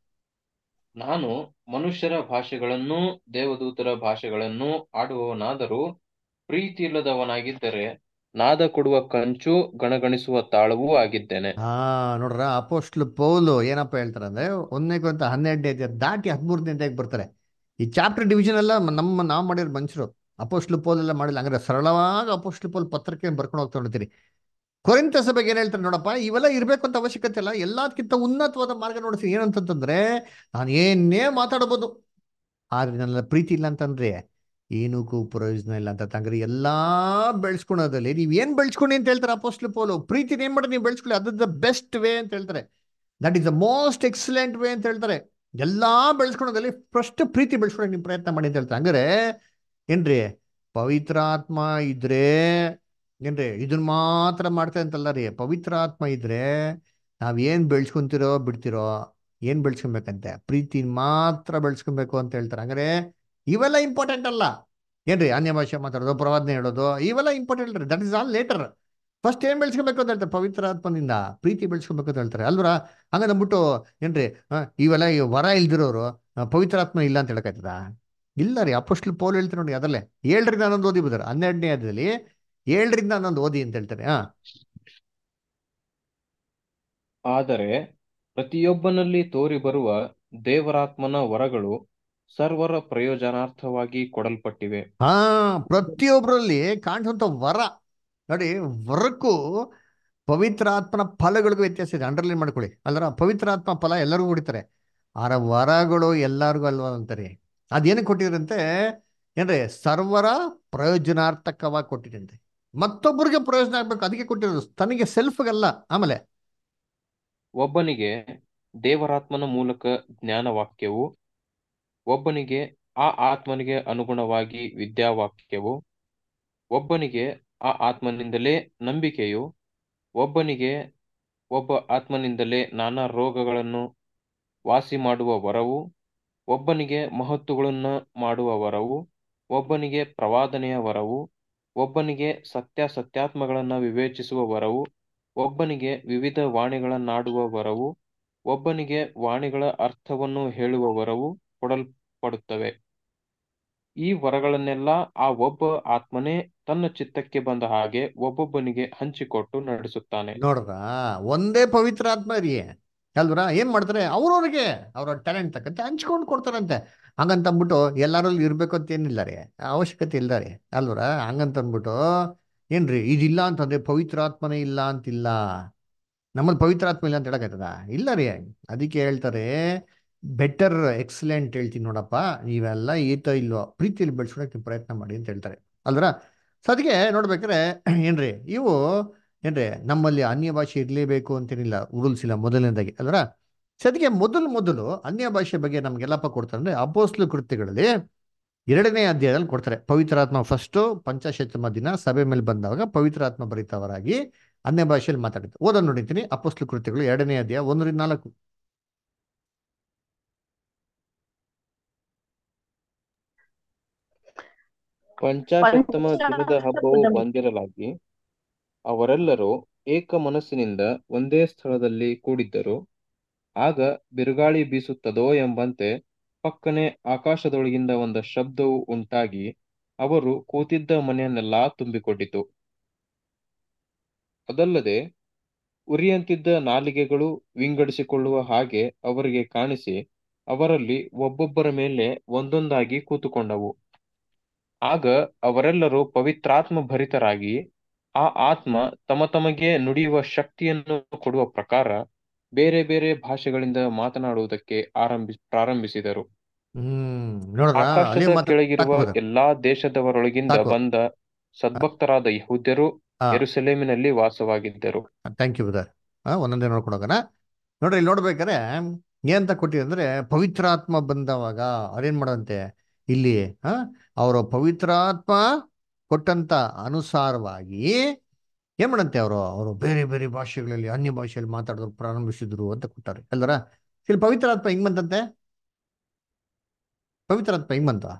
ನಾನು ಮನುಷ್ಯರ ಭಾಷೆಗಳನ್ನೂ ದೇವದೂತರ ಭಾಷೆಗಳನ್ನೂ ಆಡುವವನಾದರೂ ಪ್ರೀತಿಯಿಲ್ಲದವನಾಗಿದ್ದರೆ ನಾದ ಕೊಡುವ ಕಂಚು ಗಣಗಣಿಸುವ ತಾಳವೂ ಆಗಿದ್ದೇನೆ. ನೋಡ್ರ ಅಪೊಸ್ತಲ ಪೌಲು ಏನಪ್ಪ ಹೇಳ್ತಾರೆ ಅಂದ್ರೆ 1 ಕೊರಿಂಥ 12ನೇ ಅಧ್ಯಾಯ ದಾಟಿ 13ನೇ ಅಧ್ಯಾಯಕ್ಕೆ ಬರ್ತಾರೆ. ಈ ಚಾಪ್ಟರ್ ಡಿವಿಷನ್ ಎಲ್ಲ ನಾವು ಮಾಡಿರೋ ಮನುಷ್ಯರು. ಅಪೋಸ್ಟ್ಲ್ ಪೌಲ್ ಎಲ್ಲ ಮಾಡಿಲ್ಲ. ಹಂಗಾರೆ ಸರಳವಾಗಿ ಅಪೋಸ್ಟ್ಲ್ ಪೌಲ್ ಪತ್ರಕ್ಕೆ ಬರ್ಕೊಂಡು ಹೋಗ್ತಾ ನೋಡ್ತೀರಿ. ಕೊರಿಂಥ ಸಭೆಗೆ ಏನ್ ಹೇಳ್ತಾರೆ ನೋಡಪ್ಪ, ಇವೆಲ್ಲ ಇರಬೇಕು ಅಂತ ಅವಶ್ಯಕತೆ ಇಲ್ಲ, ಎಲ್ಲದಕ್ಕಿಂತ ಉನ್ನತವಾದ ಮಾರ್ಗ ನೋಡ್ತೀನಿ ಏನಂತಂದ್ರೆ, ನಾನು ಏನೇ ಮಾತಾಡ್ಬೋದು, ಆದ್ರೆ ನನ್ನ ಪ್ರೀತಿ ಇಲ್ಲ ಅಂತಂದ್ರೆ ಏನಕ್ಕೂ ಪ್ರಯೋಜನ ಇಲ್ಲ ಅಂತ. ತಂಗ್ರಿ ಎಲ್ಲಾ ಬೆಳೆಸ್ಕೊಳೋದಲ್ಲಿ ನೀವ್ ಏನ್ ಬೆಳೆಸ್ಕೊಂಡಿ ಅಂತ ಹೇಳ್ತಾರೆ ಅಪೋಸ್ಟ್ಲ್ ಪೌಲು. ಪ್ರೀತಿನ ಏನ್ ಮಾಡಿ ನೀವು ಬೆಳೆಸ್ಕೊಳ್ಳಿ, ಅದು ದ ಬೆಸ್ಟ್ ವೇ ಅಂತ ಹೇಳ್ತಾರೆ. That is the most excellent way ಅಂತ ಹೇಳ್ತಾರೆ. ಎಲ್ಲಾ ಬೆಳೆಸ್ಕೊಳೋದಲ್ಲಿ ಫಸ್ಟ್ ಪ್ರೀತಿ ಬೆಳೆಸ್ಕೊಳಕ್ ನೀವು ಪ್ರಯತ್ನ ಮಾಡಿ ಅಂತ ಹೇಳ್ತಾರೆ. ಹಂಗಾರೆ ಏನ್ರಿ, ಪವಿತ್ರ ಆತ್ಮ ಇದ್ರೆ ಏನ್ರಿ ಇದನ್ನ ಮಾತ್ರ ಮಾಡ್ತಾ ಅಂತಲ್ಲ ರೀ. ಪವಿತ್ರ ಆತ್ಮ ಇದ್ರೆ ನಾವ್ ಏನ್ ಬೆಳೆಸ್ಕೊಂತಿರೋ ಬಿಡ್ತಿರೋ, ಏನ್ ಬೆಳೆಸ್ಕೊಬೇಕಂತೆ ಪ್ರೀತಿ ಮಾತ್ರ ಬೆಳೆಸ್ಕೊಬೇಕು ಅಂತ ಹೇಳ್ತಾರೆ. ಹಂಗಾರೆ ಇವೆಲ್ಲ ಇಂಪಾರ್ಟೆಂಟ್ ಅಲ್ಲ. ಏನ್ರಿ, ಅನ್ಯ ಭಾಷೆ ಮಾತಾಡೋದು, ಪ್ರವಾದನೆ ಹೇಳೋದು, ಇವೆಲ್ಲ ಇಂಪಾರ್ಟೆಂಟ್ ರೀ. That is all later. First ಏನ್ ಬೆಳೆಸ್ಕೊಬೇಕು ಅಂತ ಹೇಳ್ತಾರೆ, ಪವಿತ್ರ ಆತ್ಮದಿಂದ ಪ್ರೀತಿ ಬೆಳೆಸ್ಕೊಬೇಕು ಅಂತ ಹೇಳ್ತಾರೆ ಅಲ್ವರ. ಹಂಗಂದ್ಬಿಟ್ಟು ಏನ್ರಿ, ಇವೆಲ್ಲ ಈ ವರ ಇಲ್ದಿರೋರು ಪವಿತ್ರ ಆತ್ಮ ಇಲ್ಲ ಅಂತ ಹೇಳಕ್ಕಾಯ್ತದ? ಇಲ್ಲ ರೀ. ಅಪೊಸ್ಟ್ಲ್ ಪೌಲ್ ಹೇಳ್ತಾರೆ ನೋಡಿ, ಅದಲ್ಲೇ 7ರಿಂದ 11 ಓದಿ ಬದಾರೆ. 12ನೇ ಅಧ್ಯಾಯದಲ್ಲಿ 7ರಿಂದ 11 ಓದಿ ಅಂತ ಹೇಳ್ತಾರೆ. ಆದರೆ ಪ್ರತಿಯೊಬ್ಬನಲ್ಲಿ ತೋರಿ ಬರುವ ದೇವರಾತ್ಮನ ವರಗಳು ಸರ್ವರ ಪ್ರಯೋಜನಾರ್ಥವಾಗಿ ಕೊಡಲ್ಪಟ್ಟಿವೆ. ಹಾ, ಪ್ರತಿಯೊಬ್ಬರಲ್ಲಿ ಕಾಣಿಸುವಂತ ವರ ನೋಡಿ. ವರಕ್ಕೂ ಪವಿತ್ರಾತ್ಮನ ಫಲಗಳಿಗೂ ವ್ಯತ್ಯಾಸ ಇದೆ. ಅಂಡರ್ಲೈನ್ ಮಾಡ್ಕೊಳ್ಳಿ ಅಲ್ಲರ. ಪವಿತ್ರಾತ್ಮ ಫಲ ಎಲ್ಲರಿಗೂ ಹೊಡಿತಾರೆ, ಆರ ವರಗಳು ಎಲ್ಲರಿಗೂ ಅಲ್ವಾ ಅಂತಾರೆ. ಅದೇನಕ್ಕೆ ಕೊಟ್ಟಿದ್ರಂತೆ ಏನ್ರಿ, ಸರ್ವರ ಪ್ರಯೋಜನಾರ್ಥಕವಾಗಿ ಕೊಟ್ಟಿದ್ರಂತೆ. ಮತ್ತೊಬ್ಬರಿಗೆ ಪ್ರಯೋಜನ ಆಗ್ಬೇಕು ಅದಕ್ಕೆ ಕೊಟ್ಟಿರೋದು, ತನಗೆ ಸೆಲ್ಫ್ಗಲ್ಲ. ಆಮೇಲೆ ಒಬ್ಬನಿಗೆ ದೇವರಾತ್ಮನ ಮೂಲಕ ಜ್ಞಾನವಾಕ್ಯವು, ಒಬ್ಬನಿಗೆ ಆ ಆತ್ಮನಿಗೆ ಅನುಗುಣವಾಗಿ ವಿದ್ಯಾವಾಕ್ಯವು, ಒಬ್ಬನಿಗೆ ಆ ಆತ್ಮನಿಂದಲೇ ನಂಬಿಕೆಯು, ಒಬ್ಬನಿಗೆ ಒಬ್ಬ ಆತ್ಮನಿಂದಲೇ ನಾನಾ ರೋಗಗಳನ್ನು ವಾಸಿ ಮಾಡುವ ವರವು, ಒಬ್ಬನಿಗೆ ಮಹತ್ತುಗಳನ್ನು ಮಾಡುವ ವರವು, ಒಬ್ಬನಿಗೆ ಪ್ರವಾದನೆಯ ವರವು, ಒಬ್ಬನಿಗೆ ಸತ್ಯಾತ್ಮಗಳನ್ನು ವಿವೇಚಿಸುವ ವರವು, ಒಬ್ಬನಿಗೆ ವಿವಿಧ ವಾಣಿಗಳನ್ನಾಡುವ ವರವು, ಒಬ್ಬನಿಗೆ ವಾಣಿಗಳ ಅರ್ಥವನ್ನು ಹೇಳುವ ವರವು ಕೊಡಲ್ಪಡುತ್ತವೆ. ಈ ವರಗಳನ್ನೆಲ್ಲ ಆ ಒಬ್ಬ ಆತ್ಮನೇ ತನ್ನ ಚಿತ್ತಕ್ಕೆ ಬಂದ ಹಾಗೆ ಒಬ್ಬೊಬ್ಬನಿಗೆ ಹಂಚಿಕೊಟ್ಟು ನಡೆಸುತ್ತಾನೆ. ನೋಡ್ರ, ಒಂದೇ ಪವಿತ್ರ ಆತ್ಮ ರೀ ಅಲ್ವರ. ಏನ್ ಮಾಡ್ತಾರೆ, ಅವ್ರವ್ರಿಗೆ ಅವ್ರ ಟ್ಯಾಲೆಂಟ್ ತಕ್ಕಂತೆ ಹಂಚ್ಕೊಂಡು ಕೊಡ್ತಾರಂತೆ. ಹಂಗಂತ ಅಂದ್ಬಿಟ್ಟು ಎಲ್ಲರಲ್ಲಿ ಇರ್ಬೇಕು ಅಂತ ಏನಿಲ್ಲ ರೀ, ಅವಶ್ಯಕತೆ ಇಲ್ಲ ರೀ ಅಲ್ವರ. ಹಂಗಂತ ಅಂದ್ಬಿಟ್ಟು ಏನ್ರಿ ಇದಿಲ್ಲ ಅಂತಂದ್ರೆ ಪವಿತ್ರ ಆತ್ಮನೇ ಇಲ್ಲ ಅಂತಿಲ್ಲ. ನಮ್ಮಲ್ಲಿ ಪವಿತ್ರ ಆತ್ಮ ಇಲ್ಲ ಅಂತ ಹೇಳಕ್ಕಾಯ್ತದ? ಇಲ್ಲ ರೀ. ಅದಕ್ಕೆ ಹೇಳ್ತಾರೆ ಬೆಟರ್ ಎಕ್ಸಲೆಂಟ್ ಹೇಳ್ತೀನಿ ನೋಡಪ್ಪ, ನೀವೆಲ್ಲ ಈತ ಇಲ್ವೋ ಪ್ರೀತಿಯಲ್ಲಿ ಬೆಳೆಸ್ಕೊಳಕ್ಕೆ ನೀವು ಪ್ರಯತ್ನ ಮಾಡಿ ಅಂತ ಹೇಳ್ತಾರೆ ಅಲ್ವರ. ಸೊ ಅದಕ್ಕೆ ನೋಡ್ಬೇಕಾದ್ರೆ ಏನ್ರಿ ಇವು ಏನ್ರಿ ನಮ್ಮಲ್ಲಿ ಅನ್ಯ ಭಾಷೆ ಇರಲೇಬೇಕು ಅಂತೇನಿಲ್ಲ, ರೂಲ್ಸ್ ಇಲ್ಲ ಮೊದಲನೇದಾಗಿ ಅಲ್ವರ. ಸೊ ಅದಕ್ಕೆ ಮೊದಲು ಅನ್ಯ ಭಾಷೆ ಬಗ್ಗೆ ನಮ್ಗೆಲ್ಲಪ್ಪ ಕೊಡ್ತಾರೆ ಅಂದ್ರೆ ಅಪೊಸ್ತ್ಲ ಕೃತ್ಯಗಳಲ್ಲಿ 2ನೇ ಅಧ್ಯಾಯದಲ್ಲಿ ಕೊಡ್ತಾರೆ. ಪವಿತ್ರಾತ್ಮ ಫಸ್ಟು ಪಂಚಾಶತ್ತಮ ದಿನ ಸಭೆ ಮೇಲೆ ಬಂದಾಗ ಪವಿತ್ರಾತ್ಮ ಭರಿತವರಾಗಿ ಅನ್ಯ ಭಾಷೆಯಲ್ಲಿ ಮಾತಾಡಿದ್ದು. ಓದೋದು ನೋಡಿದ್ದೀನಿ, ಅಪೊಸ್ತ್ಲ ಕೃತ್ಯಗಳು 2ನೇ ಅಧ್ಯಾಯ 1ರಿಂದ 4. ಪಂಚಾಶತ್ತಮ ದಿನದ ಹಬ್ಬವು ಬಂದಿರಲಾಗಿ ಅವರೆಲ್ಲರೂ ಏಕ ಮನಸ್ಸಿನಿಂದ ಒಂದೇ ಸ್ಥಳದಲ್ಲಿ ಕೂಡಿದ್ದರು. ಆಗ ಬಿರುಗಾಳಿ ಬೀಸುತ್ತದೋ ಎಂಬಂತೆ ಪಕ್ಕನೆ ಆಕಾಶದೊಳಗಿಂದ ಒಂದು ಶಬ್ದವು ಉಂಟಾಗಿ ಅವರು ಕೂತಿದ್ದ ಮನೆಯನ್ನೆಲ್ಲಾ ತುಂಬಿಕೊಂಡಿತು. ಅದಲ್ಲದೆ ಉರಿಯಂತಿದ್ದ ನಾಲಿಗೆಗಳು ವಿಂಗಡಿಸಿಕೊಳ್ಳುವ ಹಾಗೆ ಅವರಿಗೆ ಕಾಣಿಸಿ ಅವರಲ್ಲಿ ಒಬ್ಬೊಬ್ಬರ ಮೇಲೆ ಒಂದೊಂದಾಗಿ ಕೂತುಕೊಂಡವು. ಆಗ ಅವರೆಲ್ಲರೂ ಪವಿತ್ರಾತ್ಮ ಭರಿತರಾಗಿ ಆ ಆತ್ಮ ತಮಗೆ ನುಡಿಯುವ ಶಕ್ತಿಯನ್ನು ಕೊಡುವ ಪ್ರಕಾರ ಬೇರೆ ಬೇರೆ ಭಾಷೆಗಳಿಂದ ಮಾತನಾಡುವುದಕ್ಕೆ ಪ್ರಾರಂಭಿಸಿದರು. ನೋಡ್ರ, ಅದೇ ಆಕಾಶದ ಕೆಳಗಿರುವ ಸಾಕು. ಎಲ್ಲಾ ದೇಶದವರೊಳಗಿಂದ ಬಂದ ಸದ್ಭಕ್ತರಾದ ಯಹೂದ್ಯರು ಯೆರೂಸಲೇಮಿನಲ್ಲಿ ವಾಸವಾಗಿದ್ದರು. Thank you brother. ಒಂದೊಂದೇ ನೋಡ್ಕೊಂಡು ಹೋಗೋಣ. ನೋಡ್ರಿ, ಇಲ್ಲಿ ನೋಡ್ಬೇಕಾರೆ ಏನಂತ ಕೊಟ್ಟಿದೆ ಅಂದ್ರೆ ಪವಿತ್ರಾತ್ಮ ಬಂದವಾಗ ಅವ್ರೇನ್ ಮಾಡಂತೆ ಇಲ್ಲಿ ಅವರು ಪವಿತ್ರಾತ್ಮ ಕೊಟ್ಟಂತ ಅನುಸಾರವಾಗಿ ಏನ್ ಮಾಡಂತೆ ಅವರು ಬೇರೆ ಬೇರೆ ಭಾಷೆಗಳಲ್ಲಿ ಅನ್ಯ ಭಾಷೆಯಲ್ಲಿ ಮಾತಾಡೋದು ಪ್ರಾರಂಭಿಸಿದ್ರು ಅಂತ ಕೊಟ್ಟಾರೆ ಅಲ್ವರ. ಇಲ್ಲಿ ಪವಿತ್ರಾತ್ಮ ಹಿಂಗ್ ಬಂತಂತೆ. ಪವಿತ್ರಾತ್ಮ ಹಿಂಗ್ ಬಂತ?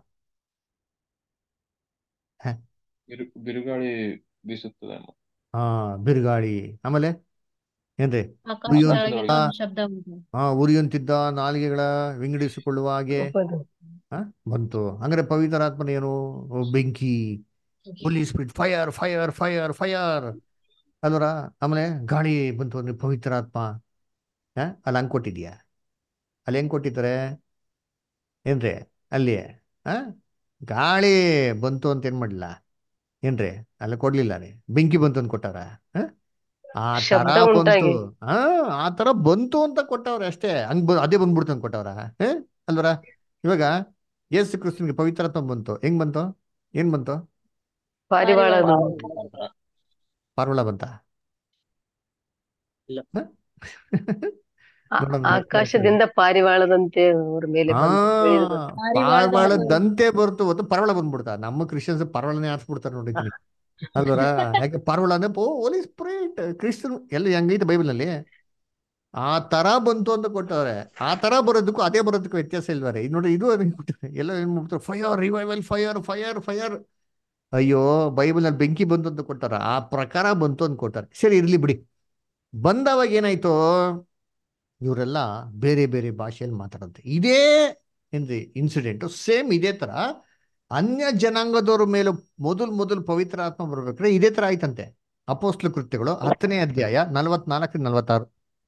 ಬಿರುಗಾಳಿ ಬೀಸುತ್ತದೆ. ಬಿರುಗಾಳಿ, ಆಮೇಲೆ ಏನ್ರಿ ಶಬ್ದ ಉರಿಯಂತಿದ್ದ ನಾಲಿಗೆಗಳ ವಿಂಗಡಿಸಿಕೊಳ್ಳುವ ಹಾಗೆ ಬಂತು. ಹಂಗಾರೆ ಪವಿತ್ರಾತ್ಮನ ಏನು? ಬೆಂಕಿ, holy spirit, fire fire fire fire ಅಲ್ವರ. ಆಮೇಲೆ ಗಾಳಿ ಬಂತು ಅಂದ್ರೆ ಪವಿತ್ರಾತ್ಮ. ಅಲ್ಲಿ ಹಂಗ್ ಕೊಟ್ಟಿದ್ಯಾ? ಅಲ್ಲಿ ಹೆಂಗ್ ಕೊಟ್ಟಿದ್ದಾರೆ ಏನ್ರಿ? ಅಲ್ಲಿ ಆ ಗಾಳಿ ಬಂತು ಅಂತ ಏನ್ ಮಾಡ್ಲಿಲ್ಲ ಏನ್ರಿ, ಅಲ್ಲ ಕೊಡ್ಲಿಲ್ಲ ರೀ, ಬೆಂಕಿ ಬಂತು ಅಂತ ಕೊಟ್ಟಾರ. ಆ? ಆ ತರ ಶಬ್ದ ಬಂತು. ಉಂಟಾಗಿ. ಆ ಆ ತರ ಬಂತು ಅಂತ ಕೊಟ್ಟವ್ರೆ ಅಷ್ಟೇ, ಅದೇ ಬಂದ್ಬಿಡ್ತು ಅಂತ ಕೊಟ್ಟವ್ರ. ಅಲ್ವರ. ಇವಾಗ ಯೇಸು ಕ್ರಿಸ್ತನ್ಗೆ ಪವಿತ್ರಾತ್ಮ ಬಂತು, ಹೆಂಗ್ ಬಂತು? ಏನ್ ಬಂತು? ಪಾರಿವಾಳದ ಪಾರ್ವಳ ಬಂತ? ಇಲ್ಲ. ಹ? ನೋಡೋಣ ಮತ್ತೆ ಸರಿ. ಆಕಾಶದಿಂದ ಪಾರಿವಾಳದಂತೆ ಅವ್ರ ಮೇಲೆ ಆ ಬಂದು ಇಳಿದು. ಪಾರಿವಾಳದಂತೆ ಬರ್ತು ಹೊತ್ತು ಪಾರಿವಾಳ ಬಂದ್ಬಿಡ್ತಾ. ನಮ್ಮ ಕ್ರಿಶ್ಚಿಯನ್ಸ್ ಪಾರಿವಾಳನೇ ಆರಿಸ್ಬಿಡ್ತಾರೆ ನೋಡಿದ್ದೀನಿ. ಅಲ್ವರ. ಯಾಕೆ ಪಾರಿವಾಳ ಅಂದ್ರೆ ಹೋಲಿ ಸ್ಪಿರಿಟ್ ಕ್ರಿಸ್ತನ್ ಎಲ್ಲ ಹೆಂಗೈತೆ ಬೈಬಲ್ ನಲ್ಲಿ. ಆ ತರ ಬಂತು ಅಂತ ಕೊಟ್ಟವ್ರೆ. ಆ ತರ ಬರೋದಕ್ಕೂ ಅದೇ ಬರೋದಕ್ಕೂ ವ್ಯತ್ಯಾಸ ಇಲ್ವಾರೆ. ಇದು ನೋಡಿ, ಇದು ಅದನ್ನ ಕೊಟ್ಟವ್ರೆ. ಎಲ್ಲ ಏನ್ ಮಾಡ್ತಾರೆ, fire revival, fire fire fire. ಅಯ್ಯೋ, ಬೈಬಲ್ ನಲ್ಲಿ ಬೆಂಕಿ ಬಂತು ಅಂತ ಕೊಟ್ಟಾರ, ಆ ಪ್ರಕಾರ ಬಂತು ಅಂತ ಕೊಟ್ಟಾರೆ. ಸರಿ, ಇರ್ಲಿ ಬಿಡಿ. ಬಂದವಾಗ ಏನಾಯ್ತು, ಇವರೆಲ್ಲ ಬೇರೆ ಬೇರೆ ಭಾಷೆಯಲ್ಲಿ ಮಾತಾಡುತ್ತೆ. ಇದೇ ಏನ್ರಿ ಇನ್ಸಿಡೆಂಟ್ ಸೇಮ್ ಇದೇ ತರ ಅನ್ಯ ಜನಾಂಗದವ್ರ ಮೇಲೆ ಮೊದಲು ಪವಿತ್ರ ಆತ್ಮ ಬರ್ಬೇಕ್ರೆ ಇದೇ ತರ ಆಯ್ತಂತೆ. ಅಪೋಸ್ಲ ಕೃತ್ಯಗಳು 10ನೇ ಅಧ್ಯಾಯ 44-46.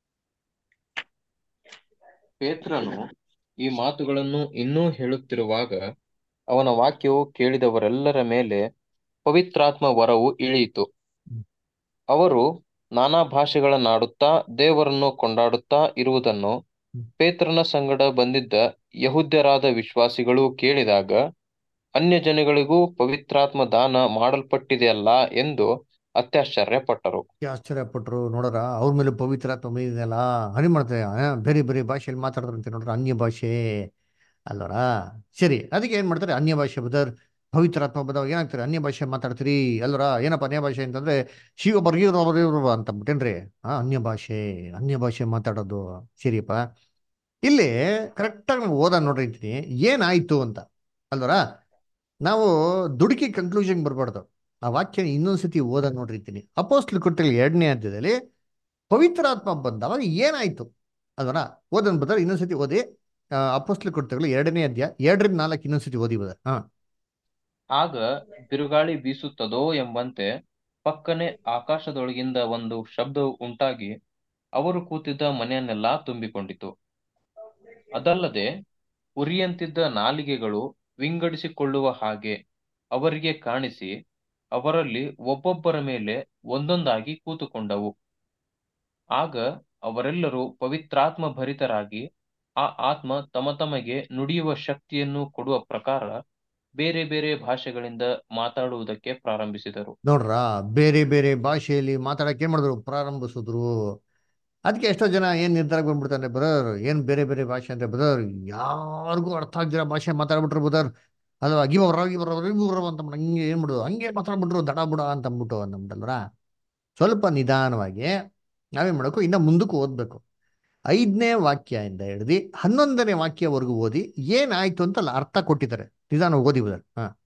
ಪೇತ್ರನು ಈ ಮಾತುಗಳನ್ನು ಇನ್ನೂ ಹೇಳುತ್ತಿರುವಾಗ ಅವನ ವಾಕ್ಯವು ಕೇಳಿದವರೆಲ್ಲರ ಮೇಲೆ ಪವಿತ್ರಾತ್ಮ ವರವು ಇಳಿಯಿತು. ಅವರು ನಾನಾ ಭಾಷೆಗಳನ್ನಾಡುತ್ತಾ ದೇವರನ್ನು ಕೊಂಡಾಡುತ್ತಾ ಇರುವುದನ್ನು ಪೇತ್ರನ ಸಂಗಡ ಬಂದಿದ್ದ ಯಹೂದ್ಯರಾದ ವಿಶ್ವಾಸಿಗಳು ಕೇಳಿದಾಗ, ಅನ್ಯ ಜನಗಳಿಗೂ ಪವಿತ್ರಾತ್ಮ ದಾನ ಮಾಡಲ್ಪಟ್ಟಿದೆಯಲ್ಲ ಎಂದು ಅತ್ಯಾಶ್ಚರ್ಯಪಟ್ಟರು. ಆಶ್ಚರ್ಯಪಟ್ರು. ನೋಡ್ರ, ಅವ್ರ ಮೇಲೆ ಪವಿತ್ರಾತ್ಮ ಬಂದಿದೆಯಲ್ಲ, ಹನಿ ಮಾಡ್ತಾರೆ. ಬೇರೆ ಬೇರೆ ಭಾಷೆಯಲ್ಲಿ ಮಾತಾಡ್ತಾರಂತೆ ನೋಡ್ರ, ಅನ್ಯ ಭಾಷೆ ಅಲ್ವರ. ಸರಿ, ಅದಕ್ಕೆ ಏನ್ ಮಾಡ್ತಾರೆ, ಅನ್ಯ ಭಾಷೆ ಬದರ್ ಪವಿತ್ರಾತ್ಮ ಬದವಾಗ ಏನಾಗ್ತಾರೆ, ಅನ್ಯ ಭಾಷೆ ಮಾತಾಡ್ತೀರಿ ಅಲ್ವರ. ಏನಪ್ಪ ಅನ್ಯ ಭಾಷೆ ಅಂತಂದ್ರೆ ಶಿವ ಬರ್ಗಿರೋ ಅಂತ ಬಿಟ್ಟೇನ್ರಿ. ಅನ್ಯ ಭಾಷೆ ಮಾತಾಡೋದು. ಸರಿಯಪ್ಪ, ಇಲ್ಲಿ ಕರೆಕ್ಟಾಗಿ ನಾವು ಓದ ನೋಡಿರ್ತೀನಿ ಏನಾಯ್ತು ಅಂತ ಅಲ್ವರ. ನಾವು ದುಡುಕಿ ಕನ್ಕ್ಲೂಷನ್ ಬರ್ಬಾರ್ದು. ಆ ವಾಕ್ಯ ಇನ್ನೊಂದ್ಸತಿ ಓದ ನೋಡಿರ್ತೀನಿ. ಅಪೋಸ್ಟ್ಲ ಕೃತ್ಯಗಳು 2ನೇ ಅಧ್ಯಾಯದಲ್ಲಿ ಪವಿತ್ರಾತ್ಮ ಬಂದವಾಗ ಏನಾಯ್ತು ಅಲ್ವರ. ಓದನ್ ಬದರ್ ಇನ್ನೊಂದ್ಸತಿ ಓದಿ. ಅಪೋಸ್ಟ್ಲ ಕೃತ್ಯಗಳು 2ನೇ ಅಧ್ಯಾಯ 2-4 ಇನ್ನೊಂದ್ಸತಿ ಓದಿ ಬದರ್. ಆಗ ಬಿರುಗಾಳಿ ಬೀಸುತ್ತದೋ ಎಂಬಂತೆ ಪಕ್ಕನೆ ಆಕಾಶದೊಳಗಿಂದ ಒಂದು ಶಬ್ದವು ಉಂಟಾಗಿ ಅವರು ಕೂತಿದ್ದ ಮನೆಯನ್ನೆಲ್ಲಾ ತುಂಬಿಕೊಂಡಿತು. ಅದಲ್ಲದೆ ಉರಿಯಂತಿದ್ದ ನಾಲಿಗೆಗಳು ವಿಂಗಡಿಸಿಕೊಳ್ಳುವ ಹಾಗೆ ಅವರಿಗೆ ಕಾಣಿಸಿ ಅವರಲ್ಲಿ ಒಬ್ಬೊಬ್ಬರ ಮೇಲೆ ಒಂದೊಂದಾಗಿ ಕೂತುಕೊಂಡವು. ಆಗ ಅವರೆಲ್ಲರೂ ಪವಿತ್ರಾತ್ಮ ಭರಿತರಾಗಿ ಆ ಆತ್ಮ ತಮಗೆ ನುಡಿಯುವ ಶಕ್ತಿಯನ್ನು ಕೊಡುವ ಪ್ರಕಾರ ಬೇರೆ ಬೇರೆ ಭಾಷೆಗಳಿಂದ ಮಾತಾಡುವುದಕ್ಕೆ ಪ್ರಾರಂಭಿಸಿದರು. ನೋಡ್ರ, ಬೇರೆ ಬೇರೆ ಭಾಷೆಯಲ್ಲಿ ಮಾತಾಡಕ್ಕೆ ಏನ್ ಮಾಡಿದ್ರು, ಪ್ರಾರಂಭಿಸಿದ್ರು. ಅದಕ್ಕೆ ಎಷ್ಟೋ ಜನ ಏನ್ ನಿರ್ಧಾರ ಬಂದ್ಬಿಡ್ತಾರೆ, ಬ್ರದರ್ ಏನ್ ಬೇರೆ ಬೇರೆ ಭಾಷೆ ಅಂದ್ರೆ ಬ್ರದರ್ ಯಾರಿಗೂ ಅರ್ಥ ಆಗ್ದಿರೋ ಭಾಷೆ ಮಾತಾಡ್ಬಿಟ್ರು ಬ್ರದರ್ ಅಲ್ವಾ. ಗಿವ್ರ ಅಂತ ಹಂಗೆ ಏನ್ ಬಿಡು, ಹಂಗೆ ಮಾತಾಡ್ಬಿಟ್ರು ದಡ ಬುಡ ಅಂತ ಅಂದ್ಬಿಟ್ಟು ಅಂದ್ಬಿಟ್ಟಲ್ರ. ಸ್ವಲ್ಪ ನಿಧಾನವಾಗಿ ನಾವೇನ್ ಮಾಡಬೇಕು, ಇನ್ನ ಮುಂದಕ್ಕೆ ಓದ್ಬೇಕು. 5ನೇ ವಾಕ್ಯದಿಂದ ಹಿಡ್ದು 11ನೇ ವಾಕ್ಯವರೆಗೂ ಓದಿ ಏನಾಯ್ತು ಅಂತ ಅಲ್ಲ ಅರ್ಥ ಕೊಟ್ಟಿದ್ದಾರೆ. ನಿಧಾನ ಓದಿ ಬ್ರದರ್.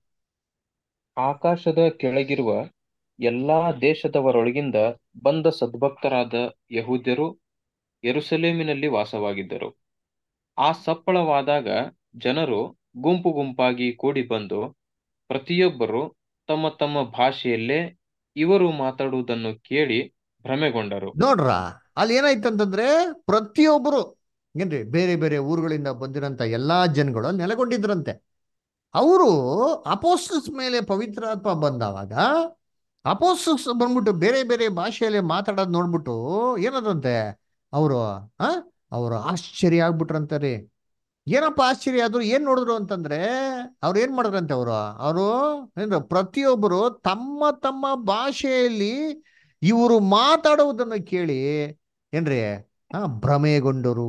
ಆಕಾಶದ ಕೆಳಗಿರುವ ಎಲ್ಲಾ ದೇಶದವರೊಳಗಿಂದ ಬಂದ ಸದ್ಭಕ್ತರಾದ ಯಹೂದ್ಯರು ಯೆರೂಸಲೇಮಿನಲ್ಲಿ ವಾಸವಾಗಿದ್ದರು. ಆ ಸಪ್ಪಳವಾದಾಗ ಜನರು ಗುಂಪು ಗುಂಪಾಗಿ ಕೂಡಿ ಬಂದು ಪ್ರತಿಯೊಬ್ಬರು ತಮ್ಮ ತಮ್ಮ ಭಾಷೆಯಲ್ಲೇ ಇವರು ಮಾತಾಡುವುದನ್ನು ಕೇಳಿ ಭ್ರಮೆಗೊಂಡರು. ನೋಡ್ರ, ಅಲ್ಲಿ ಏನಾಯ್ತು ಅಂತಂದ್ರೆ ಪ್ರತಿಯೊಬ್ಬರು ಏನ್ರಿ ಬೇರೆ ಬೇರೆ ಊರುಗಳಿಂದ ಬಂದಿರೋಂಥ ಎಲ್ಲಾ ಜನಗಳು ಅಲ್ಲಿ ನೆಲೆಗೊಂಡಿದ್ರಂತೆ. ಅವರು ಅಪೋಸ್ಟಲ್ಸ್ ಮೇಲೆ ಪವಿತ್ರಾತ್ಮ ಬಂದವಾಗ ಅಪೋಸ್ಟಲ್ಸ್ ಬಂದ್ಬಿಟ್ಟು ಬೇರೆ ಬೇರೆ ಭಾಷೆಯಲ್ಲಿ ಮಾತಾಡೋದು ನೋಡ್ಬಿಟ್ಟು ಏನದಂತೆ ಅವರು ಅವರು ಆಶ್ಚರ್ಯ ಆಗ್ಬಿಟ್ರಂತಾರೆ. ಏನಪ್ಪ ಆಶ್ಚರ್ಯ ಆದ್ರು, ಏನ್ ನೋಡಿದ್ರು ಅಂತಂದ್ರೆ ಅವ್ರು ಏನ್ ಮಾಡಿದ್ರಂತೆ, ಅವರು ಏನು ಪ್ರತಿಯೊಬ್ಬರು ತಮ್ಮ ತಮ್ಮ ಭಾಷೆಯಲ್ಲಿ ಇವರು ಮಾತಾಡುವುದನ್ನು ಕೇಳಿ ಏನ್ರಿ ಭ್ರಮೆಗೊಂಡರು.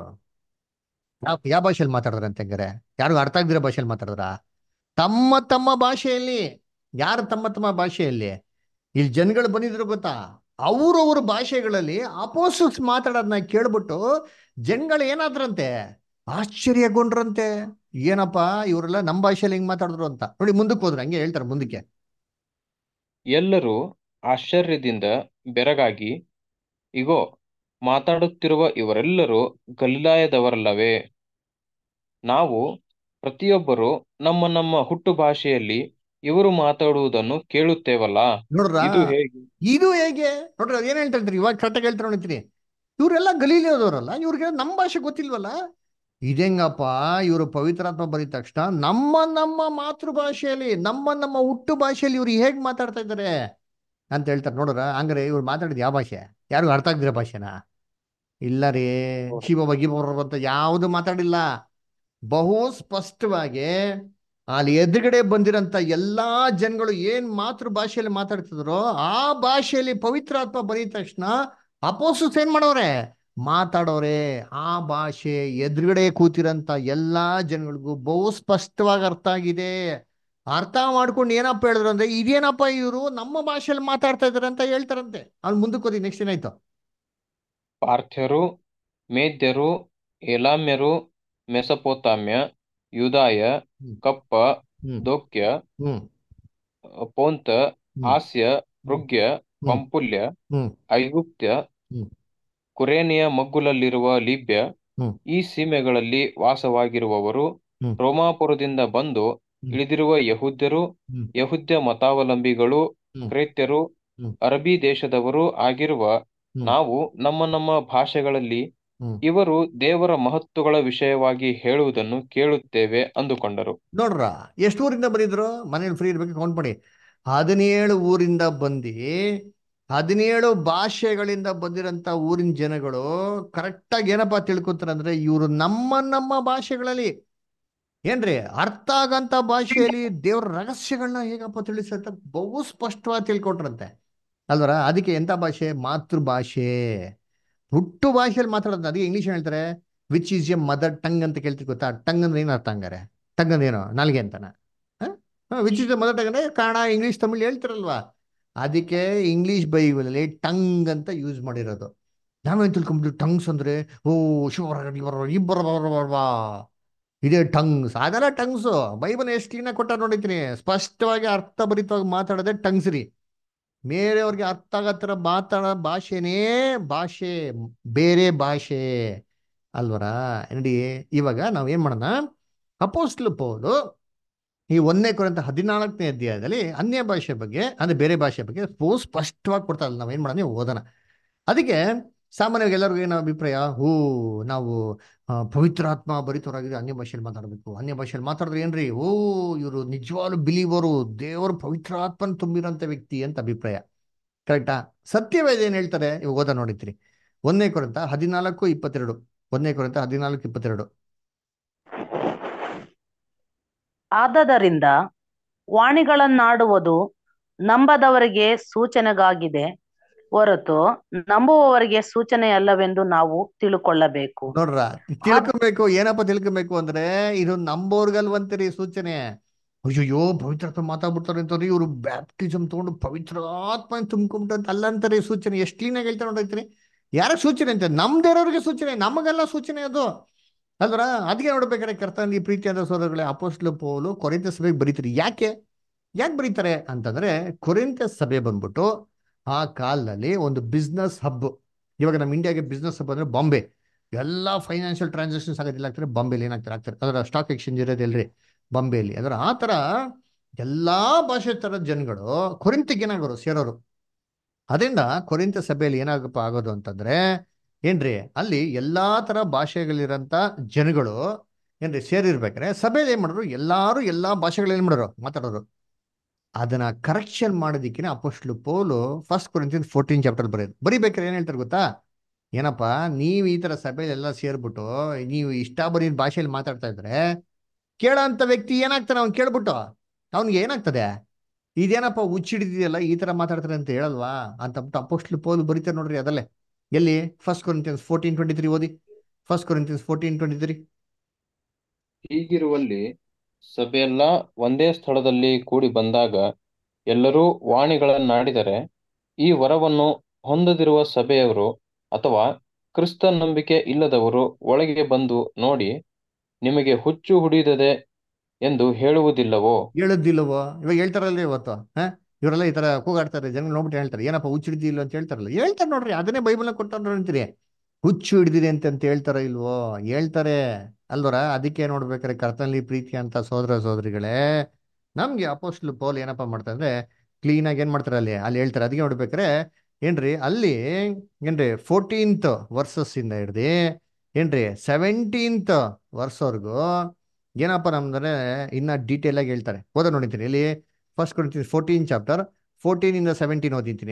ಯಾವ ಭಾಷೆಯಲ್ಲಿ ಮಾತಾಡಿದ್ರಂತೆ ಹಂಗಾರೆ? ಯಾರಿಗೂ ಅರ್ಥ ಆಗ್ದಿರೋ ಭಾಷೆಯಲ್ಲಿ ಮಾತಾಡಿದ್ರ? ತಮ್ಮ ತಮ್ಮ ಭಾಷೆಯಲ್ಲಿ. ಯಾರು ತಮ್ಮ ತಮ್ಮ ಭಾಷೆಯಲ್ಲಿ? ಇಲ್ಲಿ ಜನಗಳು ಬಂದಿದ್ರು ಗೊತ್ತಾ, ಅವ್ರವ್ರ ಭಾಷೆಗಳಲ್ಲಿ ಅಪೋಸ್ಟಲ್ಸ್ ಮಾತಾಡೋದನ್ನ ಕೇಳ್ಬಿಟ್ಟು ಜನಗಳು ಏನಾದ್ರಂತೆ, ಆಶ್ಚರ್ಯಗೊಂಡ್ರಂತೆ. ಏನಪ್ಪಾ ಇವರೆಲ್ಲ ನಮ್ಮ ಭಾಷೆಯಲ್ಲಿ ಹಿಂಗ್ ಮಾತಾಡಿದ್ರು ಅಂತ. ನೋಡಿ ಮುಂದಕ್ಕೆ ಹೋದ್ರು, ಹಂಗೆ ಹೇಳ್ತಾರೆ ಮುಂದಕ್ಕೆ. ಎಲ್ಲರೂ ಆಶ್ಚರ್ಯದಿಂದ ಬೆರಗಾಗಿ, ಇಗೋ, ಮಾತಾಡುತ್ತಿರುವ ಇವರೆಲ್ಲರೂ ಗಲಿಲಾಯದವರಲ್ಲವೇ? ನಾವು ಪ್ರತಿಯೊಬ್ಬರು ನಮ್ಮ ನಮ್ಮ ಹುಟ್ಟು ಭಾಷೆಯಲ್ಲಿ ಇವರು ಮಾತಾಡುವುದನ್ನು ಕೇಳುತ್ತೇವಲ್ಲ, ನೋಡ್ರ, ಇದು ಹೇಗೆ? ಇದು ಹೇಗೆ ನೋಡ್ರಿ, ಅದ್ ಏನ್ ಹೇಳ್ತಾ ಇದ್ರಿ ಇವಾಗ ಕರೆಕ್ಟಾಗಿ ಹೇಳ್ತಾರೆ ನೋಡ್ತೀನಿ. ಇವರೆಲ್ಲ ಗಲೀಲಿಯದವರಲ್ಲ, ಇವ್ರಿಗೆ ನಮ್ಮ ಭಾಷೆ ಗೊತ್ತಿಲ್ವಲ್ಲ. ಇದೆಂಗಪ್ಪ, ಇವರು ಪವಿತ್ರಾತ್ಮ ಬರೀದ ತಕ್ಷಣ ನಮ್ಮ ನಮ್ಮ ಮಾತೃಭಾಷೆಯಲ್ಲಿ, ನಮ್ಮ ಹುಟ್ಟು ಭಾಷೆಯಲ್ಲಿ ಇವ್ರು ಹೇಗೆ ಮಾತಾಡ್ತಾ ಇದ್ದಾರೆ ಅಂತ ಹೇಳ್ತಾರೆ. ನೋಡ್ರ, ಹಂಗಾರೆ ಇವ್ರು ಮಾತಾಡಿದ ಯಾವ ಭಾಷೆ? ಯಾರಿಗೂ ಅರ್ಥ ಆಗ್ದಿರೋ ಭಾಷೆನಾ? ಇಲ್ಲ ರೀ. ಶಿವ ಬಗಿ ಅಂತ ಯಾವುದು ಮಾತಾಡಿಲ್ಲ. ಬಹು ಸ್ಪಷ್ಟವಾಗಿ ಅಲ್ಲಿ ಎದುರುಗಡೆ ಬಂದಿರಂತ ಎಲ್ಲಾ ಜನಗಳು ಏನ್ ಮಾತೃ ಭಾಷೆಯಲ್ಲಿ ಮಾತಾಡ್ತಿದ್ರು ಆ ಭಾಷೆಯಲ್ಲಿ ಪವಿತ್ರಾತ್ಮ ಬರೀದ ತಕ್ಷಣ ಅಪೋಸ್ತಲರು ಏನ್ ಮಾಡೋರೆ? ಮಾತಾಡೋರೆ. ಆ ಭಾಷೆ ಎದುರುಗಡೆ ಕೂತಿರಂತ ಎಲ್ಲಾ ಜನಗಳಿಗೂ ಬಹು ಸ್ಪಷ್ಟವಾಗಿ ಅರ್ಥ ಆಗಿದೆ. ಅರ್ಥ ಮಾಡ್ಕೊಂಡು ಏನಪ್ಪ ಹೇಳಿದ್ರು ಅಂದ್ರೆ, ಇದೇನಪ್ಪ ಇವರು ನಮ್ಮ ಭಾಷೆಯಲ್ಲಿ ಮಾತಾಡ್ತಾ ಇದಾರೆ ಅಂತ ಹೇಳ್ತಾರಂತೆ. ಅಲ್ಲಿ ಮುಂದಕ್ಕೆ ಹೋದಿ, ನೆಕ್ಸ್ಟ್ ಏನಾಯ್ತು? ಪಾರ್ಥ್ಯರು, ಮೇದ್ಯರು, ಏಲಾಮ್ಯರು, ಮೆಸಪೋತಾಮ್ಯ, ಯೂದಾಯ, ಹ್ಮ್ ಕಪ್ಪ, ಹ್ಮ್ ದೋಕ್ಯ, ಹ್ಮ್ ಪೋಂತ, ಹ್ಮ್ ಆಸ್ಯ, ಹ್ಮ್ ಪೃಗ್ಯ, ಹ್ಮ್ ಪಂಪುಲ್ಯ, ಹ್ಮ್ ಐಗುಪ್ತ್ಯ, ಹ್ಮ್ ಕುರೇನಿಯ ಮಗ್ಗುಲಲ್ಲಿರುವ ಲಿಬ್ಯ, ಹ್ಮ್ ಈ ಸೀಮೆಗಳಲ್ಲಿ ವಾಸವಾಗಿರುವವರು, ಹ್ಮ್ ರೋಮಾಪುರದಿಂದ ಬಂದು ಹ್ಮ್ ಇಳಿದಿರುವ ಯಹೂದ್ಯರು, ಹ್ಮ್ ಯಹೂದ್ಯ ಮತಾವಲಂಬಿಗಳು, ಹ್ಮ್ ಕ್ರೇತ್ಯರು, ಹ್ಮ್ ಅರಬಿ ದೇಶದವರೂ ಆಗಿರುವ ಹ್ಮ್ ನಾವು ನಮ್ಮ ನಮ್ಮ ಭಾಷೆಗಳಲ್ಲಿ ಹ್ಮ್ ಇವರು ದೇವರ ಮಹತ್ತುಗಳ ವಿಷಯವಾಗಿ ಹೇಳುವುದನ್ನು ಕೇಳುತ್ತೇವೆ ಅಂದುಕೊಂಡರು. ನೋಡ್ರ, ಎಷ್ಟು ಊರಿಂದ ಬಂದಿದ್ರು? ಮನೇಲಿ ಫ್ರೀ ಇರ್ಬೇಕು, ಕೌಂಟ್ ಮಾಡಿ. 17 ಊರಿಂದ ಬಂದು 17 ಭಾಷೆಗಳಿಂದ ಬಂದಿರಂತ ಊರಿನ ಜನಗಳು ಕರೆಕ್ಟಾಗಿ ಏನಪ್ಪಾ ತಿಳ್ಕೊತಾರೆ ಅಂದ್ರೆ, ಇವರು ನಮ್ಮ ಭಾಷೆಗಳಲ್ಲಿ ಏನ್ರಿ ಅರ್ಥ ಆಗಂತ ಭಾಷೆಯಲ್ಲಿ ದೇವ್ರ ರಹಸ್ಯಗಳನ್ನ ಹೇಗಪ್ಪ ತಿಳಿಸಂತ ಬಹು ಸ್ಪಷ್ಟವಾಗಿ ತಿಳ್ಕೊಟ್ರಂತೆ ಅಲ್ವರ. ಅದಕ್ಕೆ ಎಂತ ಭಾಷೆ? ಮಾತೃಭಾಷೆ, ಹುಟ್ಟು ಭಾಷೆಯಲ್ಲಿ ಮಾತಾಡೋದು. ಅದಕ್ಕೆ ಇಂಗ್ಲೀಷ್ ಹೇಳ್ತಾರೆ which is a mother tongue ಅಂತ ಕೇಳ್ತೀವಿ, ಗೊತ್ತಾ? ಟಂಗ್ ಅಂದ್ರೆ ಏನು ಅರ್ಥ? ಹಂಗಾರೆ ಟಂಗ್ ಅಂದ್ರೆ ಏನು? ನಾಲ್ಗೆ ಅಂತಾನ? Which is a mother tongue ಅಂದ್ರೆ ಕನ್ನಡ, ಇಂಗ್ಲೀಷ್, ತಮಿಳ್ ಹೇಳ್ತಿರಲ್ವಾ? ಅದಕ್ಕೆ ಇಂಗ್ಲೀಷ್ ಬೈಬಲಲ್ಲಿ ಟಂಗ್ ಅಂತ ಯೂಸ್ ಮಾಡಿರೋದು. ನಾವೇನು ತಿಳ್ಕೊಂಬಿಟ್ಟು ಟಂಗ್ಸ್ ಅಂದ್ರೆ ಓ ಶಿವರ ಇಬ್ಬರ ಇದೇ ಟಂಗ್ಸ್. ಅದೆಲ್ಲ ಟಂಗ್ಸು ಬೈಬಲ್ ಎಷ್ಟು ಕ್ಲೀನಾಗಿ ಕೊಟ್ಟ ನೋಡಿದ್ದೀನಿ. ಸ್ಪಷ್ಟವಾಗಿ ಅರ್ಥಭರಿತವಾಗಿ ಮಾತಾಡೋದೇ ಟಂಗ್ಸ್ ರೀ. ಬೇರೆಯವ್ರಿಗೆ ಅರ್ಥ ಆಗತ್ತರ ಮಾತಾಡೋ ಭಾಷೆನೇ ಭಾಷೆ, ಬೇರೆ ಭಾಷೆ ಅಲ್ವರ. ನೋಡಿ, ಇವಾಗ ನಾವ್ ಏನ್ ಮಾಡೋಣ? ಅಪೊಸ್ತಲ ಪೌಲು ಈ 1 ಕೊರಿಂಥ 14ನೇ ಅಧ್ಯಾಯದಲ್ಲಿ ಅನ್ಯ ಭಾಷೆ ಬಗ್ಗೆ, ಅಂದ್ರೆ ಬೇರೆ ಭಾಷೆ ಬಗ್ಗೆ ಸ್ಪಷ್ಟವಾಗಿ ಕೊಡ್ತಾ ಇಲ್ಲ. ನಾವ್ ಏನ್ ಮಾಡೋಣ? ಓದೋಣ. ಅದಕ್ಕೆ ಸಾಮಾನ್ಯವಾಗಿ ಎಲ್ಲರಿಗೂ ಏನೋ ಅಭಿಪ್ರಾಯ, ನಾವು ಪವಿತ್ರಾತ್ಮ ಭರಿತವರಾಗಿದೆ, ಅನ್ಯ ಭಾಷೆಯಲ್ಲಿ ಮಾತಾಡಬೇಕು. ಅನ್ಯ ಭಾಷೆಯಲ್ಲಿ ಮಾತಾಡಿದ್ರೆ ಏನ್ರಿ, ಇವರು ನಿಜವಾಗ್ಲೂ ಬಿಲೀವರು, ದೇವರು ಪವಿತ್ರಾತ್ಮನ ತುಂಬಿರೋಂಥ ವ್ಯಕ್ತಿ ಅಂತ ಅಭಿಪ್ರಾಯ. ಕರೆಕ್ಟಾ? ಸತ್ಯವೇದ ಏನ್ ಹೇಳ್ತಾರೆ ಇವಾಗ ಓದ ನೋಡಿದ್ರಿ. 1 ಕೊರಿಂಥ 14:22. 1 ಕೊರಿಂಥ 14:22. ಆದದರಿಂದ ವಾಣಿಗಳನ್ನಾಡುವುದು ನಂಬದವರಿಗೆ ಸೂಚನೆಗಾಗಿದೆ ಹೊರತು ನಂಬುವವರಿಗೆ ಸೂಚನೆಯಲ್ಲವೆಂದು ನಾವು ತಿಳುಕೊಳ್ಳಬೇಕು. ನೋಡ್ರ, ತಿಳ್ಕೊಬೇಕು. ಏನಪ್ಪ ತಿಳ್ಕೊಬೇಕು ಅಂದ್ರೆ, ಇದು ನಂಬೋರ್ಗಲ್ವಂತರಿ ಸೂಚನೆ. ಅಯ್ಯೋ ಪವಿತ್ರಾತ್ಮ ಮಾತಾಡ್ಬಿಡ್ತಾರೆ ಅಂತಂದ್ರೆ ಇವರು ಬ್ಯಾಪ್ಟಿಸಮ್ ತಗೊಂಡು ಪವಿತ್ರಾತ್ಮ ತುಂಬ್ಕೊಂಬಿಟ್ಟು ಅಲ್ಲ ಅಂತಾರೆ ಸೂಚನೆ. ಎಷ್ಟು ಕ್ಲೀನಾಗಿ ಹೇಳ್ತಾ ನೋಡೈತ್ರಿ. ಯಾರಿಗೆ ಸೂಚನೆ ಅಂತ? ನಮ್ದೇರೋರಿಗೆ ಸೂಚನೆ, ನಮಗೆಲ್ಲ ಸೂಚನೆ ಅದು ಅಲ್ವರ. ಅದಕ್ಕೆ ನೋಡ್ಬೇಕಾದ್ರೆ ಕರ್ತನಲ್ಲಿ ಪ್ರೀತಿಯಾದ ಸೋದರಗಳೇ, ಅಪೊಸ್ತಲ ಪೌಲು ಕೊರಿಂಥ ಸಭೆಗೆ ಬರೀತಾರೆ. ಯಾಕೆ ಬರೀತಾರೆ ಅಂತಂದ್ರೆ, ಕೊರಿಂಥ ಸಭೆ ಬಂದ್ಬಿಟ್ಟು ಆ ಕಾಲದಲ್ಲಿ ಒಂದು ಬಿಸ್ನೆಸ್ ಹಬ್. ಇವಾಗ ನಮ್ಮ ಇಂಡಿಯಾಗೆ ಬಿಸ್ನೆಸ್ ಹಬ್ ಅಂದ್ರೆ ಬಾಂಬೆ. ಎಲ್ಲ ಫೈನಾನ್ಷಿಯಲ್ ಟ್ರಾನ್ಸಾಕ್ಷನ್ಸ್ ಆಗೋದಿಲ್ಲ ಆಗ್ತಾರೆ ಬಾಂಬೆಲಿ. ಆಗ್ತಾರೆ ಅದರ ಸ್ಟಾಕ್ ಎಕ್ಸ್ಚೇಂಜ್ ಇರೋದಿಲ್ರಿ ಬಾಂಬೆಯಲ್ಲಿ. ಅದರ ಆ ಥರ ಎಲ್ಲಾ ಭಾಷೆ ಥರದ ಜನಗಳು ಕೊರಿಂಥಕ್ಕೆ ಏನಾಗೋರು, ಸೇರೋರು. ಅದರಿಂದ ಕೊರಿಂಥ ಸಭೆಯಲ್ಲಿ ಏನಾಗಪ್ಪ ಆಗೋದು ಅಂತಂದ್ರೆ ಏನ್ರಿ, ಅಲ್ಲಿ ಎಲ್ಲಾ ತರ ಭಾಷೆಗಳಿರಂತ ಜನಗಳು ಏನ್ರಿ ಸೇರಿರ್ಬೇಕಾರೆ ಸಭೆಯಲ್ಲಿ ಏನ್ ಮಾಡೋರು? ಎಲ್ಲಾ ಭಾಷೆಗಳು ಏನ್ ಮಾಡೋರು? ಮಾತಾಡೋರು. ಅದನ್ನ ಕರೆಕ್ಷನ್ ಮಾಡೋದಿಕ್ಕೆ ಅಪೊಸ್ತಲ ಪೌಲು 1 ಕೊರಿಂಥಿಯನ್ಸ್ 14 ಚಾಪ್ಟರ್ ಬರೀಬೇಕಾದ್ರೆ ಏನ್ ಹೇಳ್ತಾರೆ ಗೊತ್ತಾ? ಏನಪ್ಪಾ, ನೀವು ಈ ತರ ಸಭೆಯಲ್ಲಿ ಎಲ್ಲ ಸೇರ್ಬಿಟ್ಟು ನೀವು ಇಷ್ಟ ಬರೀ ಭಾಷೆಯಲ್ಲಿ ಮಾತಾಡ್ತಾ ಇದ್ರೆ ಕೇಳೋ ಅಂತ ವ್ಯಕ್ತಿ ಏನಾಗ್ತಾನೆ? ಅವ್ನು ಕೇಳ್ಬಿಟ್ಟು ಅವ್ನಿಗೆ ಏನಾಗ್ತದೆ? ಇದೇನಪ್ಪ ಹುಚ್ಚಿಡಿದೆಯಲ್ಲ, ಈ ತರ ಮಾತಾಡ್ತಾರೆ ಅಂತ ಹೇಳಲ್ವಾ ಅಂತ ಅಪೊಸ್ತಲ ಪೌಲು ಬರೀತಾರೆ ನೋಡ್ರಿ. ಅದಲ್ಲೇ ಎಲ್ಲಿ? 1 ಕೊರಿಂಥಿಯನ್ಸ್ 14:23 ಓದಿ. 1 ಕೊರಿಂಥಿಯನ್ಸ್ 14:23. ಹೀಗಿರುವಲ್ಲಿ ಸಭೆಯೆಲ್ಲ ಒಂದೇ ಸ್ಥಳದಲ್ಲಿ ಕೂಡಿ ಬಂದಾಗ ಎಲ್ಲರೂ ವಾಣಿಗಳನ್ನಾಡಿದರೆ ಈ ವರವನ್ನು ಹೊಂದದಿರುವ ಸಭೆಯವರು ಅಥವಾ ಕ್ರಿಸ್ತ ನಂಬಿಕೆ ಇಲ್ಲದವರು ಒಳಗೆ ಬಂದು ನೋಡಿ, ನಿಮಗೆ ಹುಚ್ಚು ಹುಡಿದದೆ ಎಂದು ಹೇಳುವುದಿಲ್ಲವೋ? ಹೇಳುದಿಲ್ಲವೋ? ಇವಾಗ ಹೇಳ್ತಾರಲ್ರಿ ಇವತ್ತು. ಇವರೆಲ್ಲ ಈ ತರ ಕೂಗಾಡ್ತಾರೆ, ಜನ ನೋಡ್ಬಿಟ್ಟು ಹೇಳ್ತಾರೆ ಏನಪ್ಪ ಹುಚ್ಚು ಹಿಡಿದಿಲ್ಲ ಅಂತ ಹೇಳ್ತಾರಲ್ಲ. ಹೇಳ್ತಾರೆ ನೋಡ್ರಿ, ಅದನ್ನೇ ಬೈಬಲ್ನ ಕೊಟ್ಟಾರ ಅಂತೀರಿ. ಹುಚ್ಚು ಹಿಡಿದಿದೆ ಅಂತ ಹೇಳ್ತಾರ ಇಲ್ವೋ? ಹೇಳ್ತಾರೆ ಅಲ್ವರ. ಅದಕ್ಕೆ ನೋಡ್ಬೇಕಾರೆ ಕರ್ತನಲ್ಲಿ ಪ್ರೀತಿ ಅಂತ ಸೋದರ ಸೋದರಿಗಳೇ, ನಮ್ಗೆ ಅಪೊಸ್ತಲ ಪೌಲ್ ಏನಪ್ಪಾ ಮಾಡ್ತಾರೆ ಅಂದ್ರೆ ಕ್ಲೀನ್ ಆಗಿ ಏನ್ ಮಾಡ್ತಾರೆ ಅಲ್ಲಿ ಹೇಳ್ತಾರೆ. ಅದಕ್ಕೆ ನೋಡ್ಬೇಕಾರೆ ಏನ್ರಿ ಅಲ್ಲಿ ಏನ್ರಿ 14th ವರ್ಸಸ್ ಇಂದ ಹಿಡ್ದು ಏನ್ರಿ 17th ವರ್ಷವರೆಗೂ ಏನಪ್ಪ ನಮ್ದ್ರೆ ಇನ್ನ ಡೀಟೇಲ್ ಆಗಿ ಹೇಳ್ತಾರೆ. ಓದ ನೋಡಿದ್ದೀನಿ ಇಲ್ಲಿ ಫಸ್ಟ್ ಕೊರಿಂಥಿಯನ್ಸ್ 14 ಚಾಪ್ಟರ್ 14 ಇಂದ 17 ಓದಿದ್ದೀನಿ.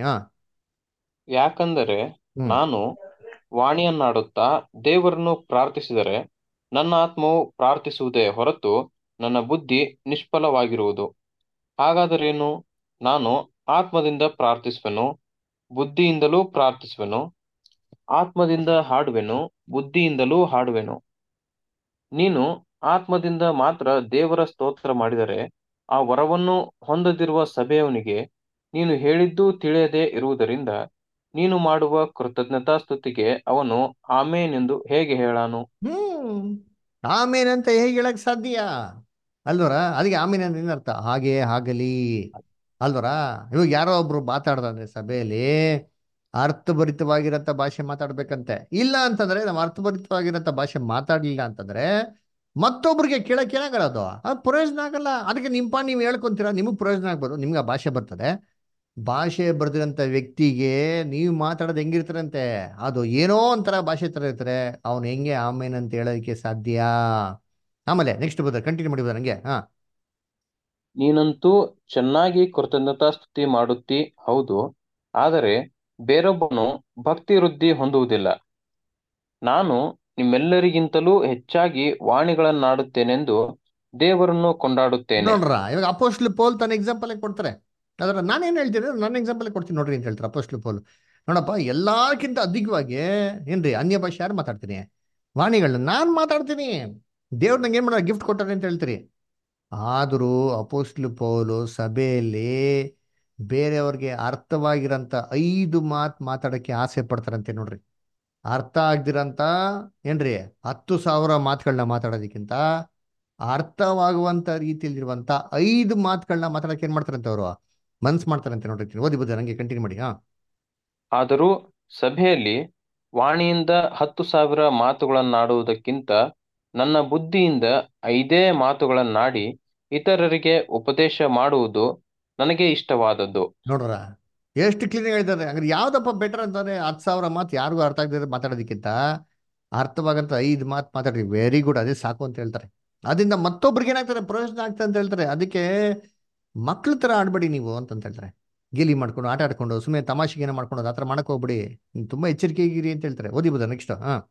ಯಾಕಂದರೆ ಹ್ಮ್ ನಾನು ವಾಣಿಯನ್ನಾಡುತ್ತಾ ದೇವರನ್ನು ಪ್ರಾರ್ಥಿಸಿದರೆ ನನ್ನ ಆತ್ಮವು ಪ್ರಾರ್ಥಿಸುವುದೇ ಹೊರತು ನನ್ನ ಬುದ್ಧಿ ನಿಷ್ಫಲವಾಗಿರುವುದು. ಹಾಗಾದರೇನು? ನಾನು ಆತ್ಮದಿಂದ ಪ್ರಾರ್ಥಿಸುವೆನು, ಬುದ್ಧಿಯಿಂದಲೂ ಪ್ರಾರ್ಥಿಸುವೆನು. ಆತ್ಮದಿಂದ ಹಾಡುವೆನು, ಬುದ್ಧಿಯಿಂದಲೂ ಹಾಡುವೆನು. ನೀನು ಆತ್ಮದಿಂದ ಮಾತ್ರ ದೇವರ ಸ್ತೋತ್ರ ಮಾಡಿದರೆ ಆ ವರವನ್ನು ಹೊಂದದಿರುವ ಸಭೆಯವನಿಗೆ ನೀನು ಹೇಳಿದ್ದೂ ತಿಳಿಯದೆ ಇರುವುದರಿಂದ ನೀನು ಮಾಡುವ ಕೃತಜ್ಞತಾಸ್ತುತಿಗೆ ಅವನು ಆಮೇನೆಂದು ಹೇಗೆ ಹೇಳಾನು? ಹ್ಮ್ ಆಮೇನಂತ ಹೇಗೆ ಹೇಳಕ್ ಸಾಧ್ಯ ಅಲ್ವರ? ಅದಕ್ಕೆ ಆಮೇನಂತ ಏನ್ ಅರ್ಥ? ಹಾಗೆ ಆಗಲಿ ಅಲ್ವರ? ಇವಾಗ ಯಾರೋ ಒಬ್ರು ಮಾತಾಡ್ದಂದ್ರೆ ಸಭೆಯಲ್ಲಿ ಅರ್ಥಭರಿತವಾಗಿರಂತ ಭಾಷೆ ಮಾತಾಡ್ಬೇಕಂತೆ. ಇಲ್ಲ ಅಂತಂದ್ರೆ ನಾವು ಅರ್ಥಭರಿತವಾಗಿರಂತ ಭಾಷೆ ಮಾತಾಡ್ಲಿಲ್ಲ ಅಂತಂದ್ರೆ ಮತ್ತೊಬ್ರಿಗೆ ಕೇಳಕ್ಕಾಗಲ್ಲ, ಅದು ಪ್ರಯೋಜನ ಆಗಲ್ಲ. ಅದಕ್ಕೆ ನೀವು ಹೇಳ್ಕೊಂತೀರಾ, ನಿಮಗೆ ಪ್ರಯೋಜನ ಆಗ್ಬೋದು, ನಿಮ್ಗೆ ಆ ಭಾಷೆ ಬರ್ತದೆ. ಭಾಷೆ ಬರ್ದಿರಂತ ವ್ಯಕ್ತಿಗೆ ನೀವು ಮಾತಾಡೋದು ಹೆಂಗಿರ್ತಾರಂತೆ, ಅದು ಏನೋ ಒಂಥರ ಭಾಷೆ ತರ ಇರ್ತಾರೆ. ಅವ್ನು ಹೆಂಗೆ ಆಮೇನ್ ಅಂತ ಹೇಳೋದಕ್ಕೆ ಸಾಧ್ಯ? ಆಮೇಲೆ ನೆಕ್ಸ್ಟ್ ಬರ್ತಾರೆ, ಕಂಟಿನ್ಯೂ ಮಾಡಿ ನಂಗೆ. ನೀನಂತೂ ಚೆನ್ನಾಗಿ ಕೃತಜ್ಞತಾಸ್ತುತಿ ಮಾಡುತ್ತಿ, ಹೌದು, ಆದರೆ ಬೇರೊಬ್ಬನು ಭಕ್ತಿ ವೃದ್ಧಿ ಹೊಂದುವುದಿಲ್ಲ. ನಾನು ನಿಮ್ಮೆಲ್ಲರಿಗಿಂತಲೂ ಹೆಚ್ಚಾಗಿ ವಾಣಿಗಳನ್ನಾಡುತ್ತೇನೆಂದು ದೇವರನ್ನು ಕೊಂಡಾಡುತ್ತೇನೆ. ನೋಡ್ರ, ಇವಾಗ ಅಪೋಸ್ಟ್ಲ್ ಪೌಲ್ ತನ್ನ ಎಕ್ಸಾಂಪಲ್ ಕೊಡ್ತಾರೆ. ಅದರ ನಾನೇನು ಹೇಳ್ತೀನಿ, ನನ್ನ ಎಕ್ಸಾಂಪಲ್ ಕೊಡ್ತೀನಿ ನೋಡ್ರಿ ಅಂತ ಹೇಳ್ತಾರೆ ಅಪೋಸ್ಟ್ಲ್ ಪೌಲ್. ನೋಡಪ್ಪ, ಎಲ್ಲಕ್ಕಿಂತ ಅಧಿಕವಾಗಿ ಏನ್ರಿ ಅನ್ಯ ಭಾಷೆ ಯಾರು ಮಾತಾಡ್ತೀನಿ? ವಾಣಿಗಳನ್ನ ನಾನು ಮಾತಾಡ್ತೀನಿ. ದೇವ್ರ ನಂಗೆ ಏನ್ ಮಾಡೋ ಗಿಫ್ಟ್ ಕೊಟ್ಟಾರೆ ಅಂತ ಹೇಳ್ತೀರಿ. ಆದರೂ ಅಪೋಸ್ಟ್ಲ್ ಪೌಲು ಸಭೆಯಲ್ಲಿ ಬೇರೆಯವ್ರಿಗೆ ಅರ್ಥವಾಗಿರಂತ 5 ಮಾತು ಮಾತಾಡಕ್ಕೆ ಆಸೆ ಪಡ್ತಾರಂತೆ ನೋಡ್ರಿ. ಅರ್ಥ ಆಗ್ದಿರಂತ ಏನ್ರಿ 10,000 ಮಾತುಗಳನ್ನ ಮಾತಾಡೋದಕ್ಕಿಂತ ಅರ್ಥವಾಗುವಂತ ರೀತಿಯಲ್ಲಿರುವಂತ 5 ಮಾತುಗಳನ್ನ ಮಾತಾಡಕ್ಕೆ ಏನ್ ಮಾಡ್ತಾರಂತೆ ಅವರು ಮನ್ಸ್ ಮಾಡ್ತಾರಂತೆ ನೋಡ್ರಿ. ಓದಿ ಬುದ್ಧ ನಂಗೆ ಕಂಟಿನ್ಯೂ ಮಾಡಿ. ಆದರೂ ಸಭೆಯಲ್ಲಿ ವಾಣಿಯಿಂದ 10,000 ಮಾತುಗಳನ್ನಾಡುವುದಕ್ಕಿಂತ ನನ್ನ ಬುದ್ಧಿಯಿಂದ 5 ಮಾತುಗಳನ್ನಾಡಿ ಇತರರಿಗೆ ಉಪದೇಶ ಮಾಡುವುದು ನನಗೆ ಇಷ್ಟವಾದದ್ದು. ನೋಡ್ರ, ಎಷ್ಟು ಕ್ಲೀನ್ ಹೇಳಿದ್ದಾರೆ. ಹಂಗಾರೆ ಯಾವ್ದಪ್ಪ ಬೆಟರ್ ಅಂತಾನೆ? 10,000 ಮಾತು ಯಾರಿಗೂ ಅರ್ಥ ಆಗದಿರೋ ಮಾತಾಡೋದಕ್ಕಿಂತ ಅರ್ಥವಾಗಂತ 5 ಮಾತು ಮಾತಾಡ್ರಿ, ವೆರಿ ಗುಡ್, ಅದೇ ಸಾಕು ಅಂತ ಹೇಳ್ತಾರೆ. ಅದರಿಂದ ಮತ್ತೊಬ್ರಿಗೆ ಏನಾಗ್ತಾರೆ, ಪ್ರಯೋಜನ ಆಗ್ತದೆ ಅಂತ ಹೇಳ್ತಾರೆ. ಅದಕ್ಕೆ ಮಕ್ಳ ತರ ಆಡ್ಬೇಡಿ ನೀವು ಅಂತಂತ ಹೇಳ್ತಾರೆ. ಗೇಲಿ ಮಾಡ್ಕೊಂಡು ಆಟ ಆಡ್ಕೊಂಡು ಸುಮ್ಮನೆ ತಮಾಷೆಗೆ ಏನೋ ಮಾಡ್ಕೊಂಡು ಆ ಥರ ಮಾಡಕ್ ಹೋಗ್ಬಿಡಿ, ತುಂಬಾ ಎಚ್ಚರಿಕೆಗಿರಿ ಅಂತ ಹೇಳ್ತಾರೆ. ಓದಿಬೋದ ನೆಕ್ಸ್ಟ್?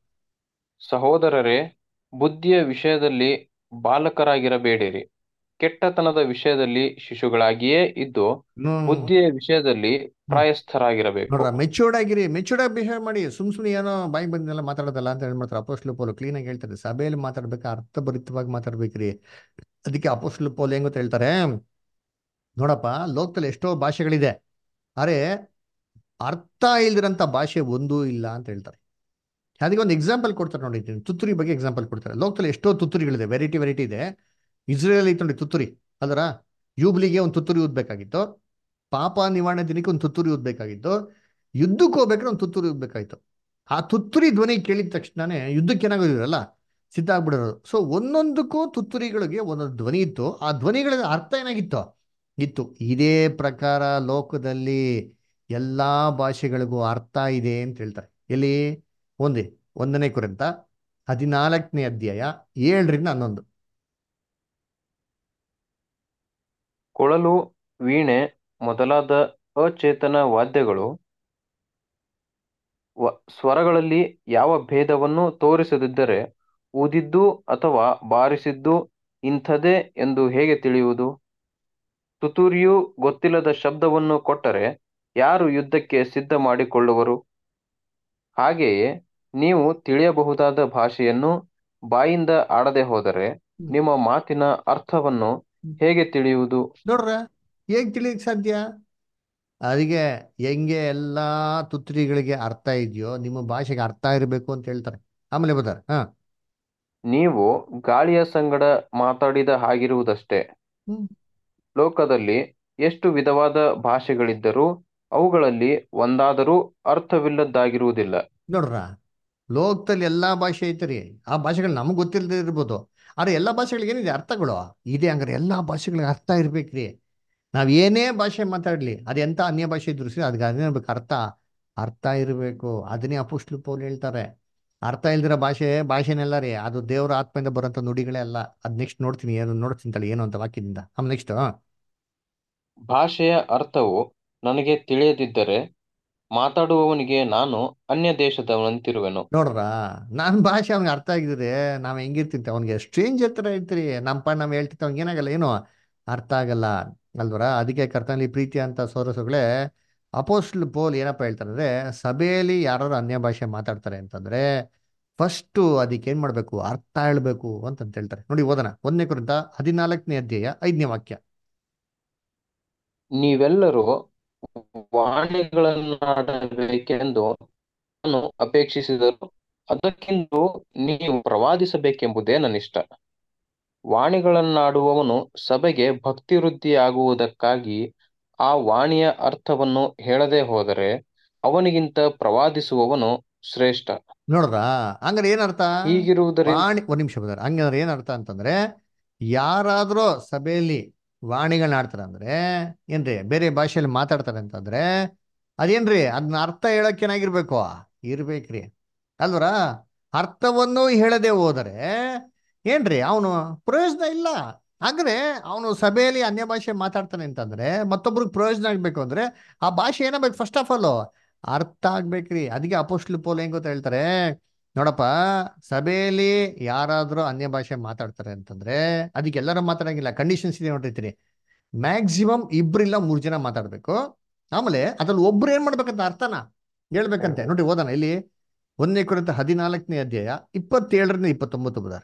ಸಹೋದರರೇ, ಬುದ್ಧಿಯ ವಿಷಯದಲ್ಲಿ ಬಾಲಕರಾಗಿರಬೇಡಿರಿ, ಕೆಟ್ಟತನದ ವಿಷಯದಲ್ಲಿ ಶಿಶುಗಳಾಗಿಯೇ ಇದ್ದು ಬುದ್ಧಿಯ ವಿಷಯದಲ್ಲಿ ಪ್ರಾಯಸ್ಥರಾಗಿರಬೇಕು. ನೋಡ್ರ, ಮೆಚೂರ್ಡ್ ಆಗಿರಿ, ಮೆಚೂರ್ಡ್ ಆಗಿ ಬಿಹೇವ್ ಮಾಡಿ. ಸುಮ್ನೆ ಏನೋ ಬಾಯಿ ಬಂದಿನೆಲ್ಲ ಮಾತಾಡೋದಲ್ಲ ಅಂತ ಹೇಳ್ತಾರೆ ಅಪೋಸ್ಟ್ಲ್ ಪೌಲ್. ಕ್ಲೀನ್ ಆಗಿ ಹೇಳ್ತಾರೆ, ಸಭೆಯಲ್ಲಿ ಮಾತಾಡ್ಬೇಕು, ಅರ್ಥಭರಿತವಾಗಿ ಮಾತಾಡ್ಬೇಕ್ರಿ. ಅದಕ್ಕೆ ಅಪೋಸ್ಟ್ಲ್ ಪೌಲ್ ಹೆಂಗ್ ಗೊತ್ತಾ ಹೇಳ್ತಾರೆ, ನೋಡಪ್ಪ, ಲೋಕದಲ್ಲಿ ಎಷ್ಟೋ ಭಾಷೆಗಳಿದೆ, ಅರೆ ಅರ್ಥ ಇಲ್ದಿರಂತ ಭಾಷೆ ಒಂದೂ ಇಲ್ಲ ಅಂತ ಹೇಳ್ತಾರೆ. ಅದಕ್ಕೆ ಒಂದು ಎಕ್ಸಾಂಪಲ್ ಕೊಡ್ತಾರೆ ನೋಡಿ, ತುತ್ತೂರಿ ಬಗ್ಗೆ ಎಕ್ಸಾಂಪಲ್ ಕೊಡ್ತಾರೆ. ಲೋಕದಲ್ಲಿ ಎಷ್ಟೋ ತುತ್ತೂರಿಗಳಿದೆ, ವೆರೈಟಿ ಇದೆ. ಇಸ್ರೇಲ್ ಐತೆ ನೋಡಿ ತುತ್ತೂರಿ, ಅದರ ಯೂಬ್ಲಿಗೆ ಒಂದು ತುತ್ತೂರಿ ಊದ್ಬೇಕಾಗಿತ್ತು, ಪಾಪ ನಿವಾರಣೆ ದಿನಕ್ಕೆ ಒಂದು ತುತ್ತೂರಿ ಊದ್ಬೇಕಾಗಿತ್ತು, ಯುದ್ಧಕ್ಕೆ ಹೋಗ್ಬೇಕಾದ್ರೆ ಒಂದು ತುತ್ತೂರಿ ಊದ್ಬೇಕಾಯ್ತು. ಆ ತುತ್ತೂರಿ ಧ್ವನಿ ಕೇಳಿದ ತಕ್ಷಣನೇ ಯುದ್ಧಕ್ಕೆ ಏನಾಗೋದಿರಲ್ಲ, ಸಿದ್ಧ ಆಗ್ಬಿಡೋರು. ಸೊ ಒಂದೊಂದಕ್ಕೂ ತುತ್ತೂರಿಗಳಿಗೆ ಒಂದೊಂದು ಧ್ವನಿ ಇತ್ತು. ಆ ಧ್ವನಿಗಳ ಅರ್ಥ ಏನಾಗಿತ್ತು ಇತ್ತು. ಇದೇ ಪ್ರಕಾರ ಲೋಕದಲ್ಲಿ ಎಲ್ಲಾ ಭಾಷೆಗಳಿಗೂ ಅರ್ಥ ಇದೆ ಅಂತ ಹೇಳ್ತಾರೆ. ಎಲ್ಲಿ? 1 ಕೊರಿಂಥ 14ನೇ ಅಧ್ಯಾಯ 7ರಿಂದ 11. ಕೊಳಲು, ವೀಣೆ ಮೊದಲಾದ ಅಚೇತನ ವಾದ್ಯಗಳು ಸ್ವರಗಳಲ್ಲಿ ಯಾವ ಭೇದವನ್ನು ತೋರಿಸದಿದ್ದರೆ ಊದಿದ್ದು ಅಥವಾ ಬಾರಿಸಿದ್ದು ಇಂಥದೇ ಎಂದು ಹೇಗೆ ತಿಳಿಯುವುದು? ತುತ್ತೂರಿಯು ಗೊತ್ತಿಲ್ಲದ ಶಬ್ದವನ್ನು ಕೊಟ್ಟರೆ ಯಾರು ಯುದ್ಧಕ್ಕೆ ಸಿದ್ಧ ಮಾಡಿಕೊಳ್ಳುವರು? ಹಾಗೆಯೇ ನೀವು ತಿಳಿಯಬಹುದಾದ ಭಾಷೆಯನ್ನು ಬಾಯಿಂದ ಆಡದೆ ಹೋದರೆ ನಿಮ್ಮ ಮಾತಿನ ಅರ್ಥವನ್ನು ಹೇಗೆ ತಿಳಿಯುವುದು? ನೋಡ್ರ, ಹೇಗ್ ತಿಳಿಯಕ್ ಸಾಧ್ಯ? ಅದಕ್ಕೆ ಹೆಂಗೆ ಎಲ್ಲಾ ತುತ್ತೂರಿಗಳಿಗೆ ಅರ್ಥ ಇದೆಯೋ ನಿಮ್ಮ ಭಾಷೆಗೆ ಅರ್ಥ ಇರಬೇಕು ಅಂತ ಹೇಳ್ತಾರೆ. ಆಮೇಲೆ ಬದಾರ ನೀವು ಗಾಳಿಯ ಸಂಗಡ ಮಾತಾಡಿದ ಹಾಗಿರುವುದಷ್ಟೇ. ಲೋಕದಲ್ಲಿ ಎಷ್ಟು ವಿಧವಾದ ಭಾಷೆಗಳಿದ್ದರೂ ಅವುಗಳಲ್ಲಿ ಒಂದಾದರೂ ಅರ್ಥವಿಲ್ಲದ್ದಾಗಿರುವುದಿಲ್ಲ. ನೋಡ್ರ, ಲೋಕದಲ್ಲಿ ಎಲ್ಲಾ ಭಾಷೆ ಐತರಿ, ಆ ಭಾಷೆಗಳು ನಮ್ಗೆ ಗೊತ್ತಿಲ್ಲದೆ ಇರ್ಬೋದು, ಆದ್ರೆ ಎಲ್ಲಾ ಭಾಷೆಗಳಿಗೆ ಏನಿದೆ ಅರ್ಥಗಳು ಇದೆ. ಹಂಗಾರೆ ಎಲ್ಲಾ ಭಾಷೆಗಳಿಗೆ ಅರ್ಥ ಇರ್ಬೇಕ್ರಿ. ನಾವ್ ಏನೇ ಭಾಷೆ ಮಾತಾಡ್ಲಿ, ಅದೆಂತ ಅನ್ಯ ಭಾಷೆ ಇದ್ರು ಅದಕ್ಕೆ ಅದೇನ್ಬೇಕು, ಅರ್ಥ ಇರಬೇಕು. ಅದನ್ನೇ ಅಪೊಸ್ತಲ ಪೌಲ್ ಹೇಳ್ತಾರೆ. ಅರ್ಥ ಇಲ್ದಿರೋ ಭಾಷೆನೆಲ್ಲ ರೀ, ಅದು ದೇವರ ಆತ್ಮದಿಂದ ಬರೋಂಥ ನುಡಿಗಳೇ ಅಲ್ಲ. ಅದ್ ನೆಕ್ಸ್ಟ್ ನೋಡ್ತೀನಿ, ಏನು ನೋಡ್ತೀನಿ ತಳಿ ಏನು ಅಂತ ವಾಕ್ಯದಿಂದ. ನೆಕ್ಸ್ಟ್ ಭಾಷೆಯ ಅರ್ಥವು ನನಗೆ ತಿಳಿಯದಿದ್ದರೆ ಮಾತಾಡುವವನಿಗೆ ನಾನು ಅನ್ಯ ದೇಶದವನಂತಿರುವೆನು. ನೋಡ್ರ, ನಾನು ಭಾಷೆ ಅವ್ನಿಗೆ ಅರ್ಥ ಆಗಿದ್ರೆ ನಾವ್ ಹೆಂಗಿರ್ತಿಂತೆ, ಅವ್ನಿಗೆ ಸ್ಟ್ರೇಂಜರ್ ತರ ಇರ್ತೀರಿ. ನಾವ್ ಹೇಳ್ತಿರ್ತ ಅವ್ನಿಗೆ ಏನಾಗಲ್ಲ, ಏನು ಅರ್ಥ ಆಗಲ್ಲ ಅಲ್ವರ. ಅದಕ್ಕೆ ಕರ್ತನಲ್ಲಿ ಪ್ರೀತಿ ಅಂತ ಸೋರಸುಗಳೇ, ಅಪೋಸ್ಟ್ಲ್ ಪೌಲ್ ಏನಪ್ಪ ಹೇಳ್ತಾರೆ ಅಂದ್ರೆ, ಸಭೆಯಲ್ಲಿ ಯಾರು ಅನ್ಯ ಭಾಷೆ ಮಾತಾಡ್ತಾರೆ ಅಂತಂದ್ರೆ ಫಸ್ಟ್ ಅದಕ್ಕೆ ಏನ್ ಮಾಡ್ಬೇಕು, ಅರ್ಥ ಹೇಳ್ಬೇಕು ಅಂತ ಹೇಳ್ತಾರೆ. ನೋಡಿ ಓದೋಣ, 1 ಕೊರಿಂಥ 14ನೇ ಅಧ್ಯಾಯ 5ನೇ ವಾಕ್ಯ. ನೀವೆಲ್ಲರೂ ವಾಣಿಗಳನ್ನಾಡಬೇಕೆಂದು ನಾನು ಅಪೇಕ್ಷಿಸಿದರು, ಅದಕ್ಕಿಂತ ನೀವು ಪ್ರವಾದಿಸಬೇಕೆಂಬುದೇ ನನ್ನಿಷ್ಟ. ವಾಣಿಗಳನ್ನಾಡುವವನು ಸಭೆಗೆ ಭಕ್ತಿವೃದ್ಧಿಯಾಗುವುದಕ್ಕಾಗಿ ಆ ವಾಣಿಯ ಅರ್ಥವನ್ನು ಹೇಳದೆ ಹೋದರೆ ಅವನಿಗಿಂತ ಪ್ರವಾದಿಸುವವನು ಶ್ರೇಷ್ಠ. ನೋಡ್ರ, ಹಂಗಾರೆ ಏನರ್ಥ? ಹೀಗಿರುವುದರಿಂದ ಒಂದ್ ನಿಮಿಷ ಬದಾರ. ಹಂಗಾದ್ರೆ ಏನರ್ಥ ಅಂತಂದ್ರೆ, ಯಾರಾದ್ರೂ ಸಭೆಯಲ್ಲಿ ವಾಣಿಗಳನ್ನ ಆಡ್ತಾರ ಅಂದ್ರೆ ಏನ್ರಿ, ಬೇರೆ ಭಾಷೆಯಲ್ಲಿ ಮಾತಾಡ್ತಾರೆ ಅಂತಂದ್ರೆ ಅದೇನ್ರಿ, ಅದನ್ನ ಅರ್ಥ ಹೇಳಕ್ಕೇನಾಗಿರ್ಬೇಕು, ಇರ್ಬೇಕ್ರಿ ಅಲ್ವರ. ಅರ್ಥವನ್ನು ಹೇಳದೆ ಹೋದರೆ ಏನ್ರಿ, ಅವನು ಪ್ರಯೋಜನ ಇಲ್ಲ. ಹಾಗಾದ್ರೆ ಅವನು ಸಭೆಯಲ್ಲಿ ಅನ್ಯ ಭಾಷೆ ಮಾತಾಡ್ತಾನೆ ಅಂತಂದ್ರೆ ಮತ್ತೊಬ್ರಿಗೆ ಪ್ರಯೋಜನ ಆಗ್ಬೇಕು ಅಂದ್ರೆ ಆ ಭಾಷೆ ಏನಾಗಬೇಕು, ಫಸ್ಟ್ ಆಫ್ ಆಲ್ ಅರ್ಥ ಆಗ್ಬೇಕ್ರಿ. ಅದಕ್ಕೆ ಅಪೋಸ್ಟ್ಲ್ ಪೌಲ್ ಹೆಂಗ್ ಗೊತ್ತಾ ಹೇಳ್ತಾರೆ, ನೋಡಪ್ಪ, ಸಭೆಯಲ್ಲಿ ಯಾರಾದ್ರೂ ಅನ್ಯ ಭಾಷೆ ಮಾತಾಡ್ತಾರೆ ಅಂತಂದ್ರೆ ಅದಕ್ಕೆ ಎಲ್ಲರೂ ಮಾತಾಡಂಗಿಲ್ಲ, ಕಂಡೀಷನ್ಸ್ ಇದೆ ನೋಡಿರ್ತೀರಿ. ಮ್ಯಾಕ್ಸಿಮಮ್ 2 ಇಲ್ಲ 3 ಜನ ಮಾತಾಡ್ಬೇಕು. ಆಮೇಲೆ ಅದ್ರಲ್ಲಿ ಒಬ್ರು ಏನ್ ಮಾಡ್ಬೇಕಂತ ಅರ್ಥನ ಹೇಳ್ಬೇಕಂತೆ. ನೋಡಿ ಓದೋಣ ಇಲ್ಲಿ, 1 ಕೊರಿಂಥ 14ನೇ ಅಧ್ಯಾಯ 27ರಿಂದ 29 ಬದ.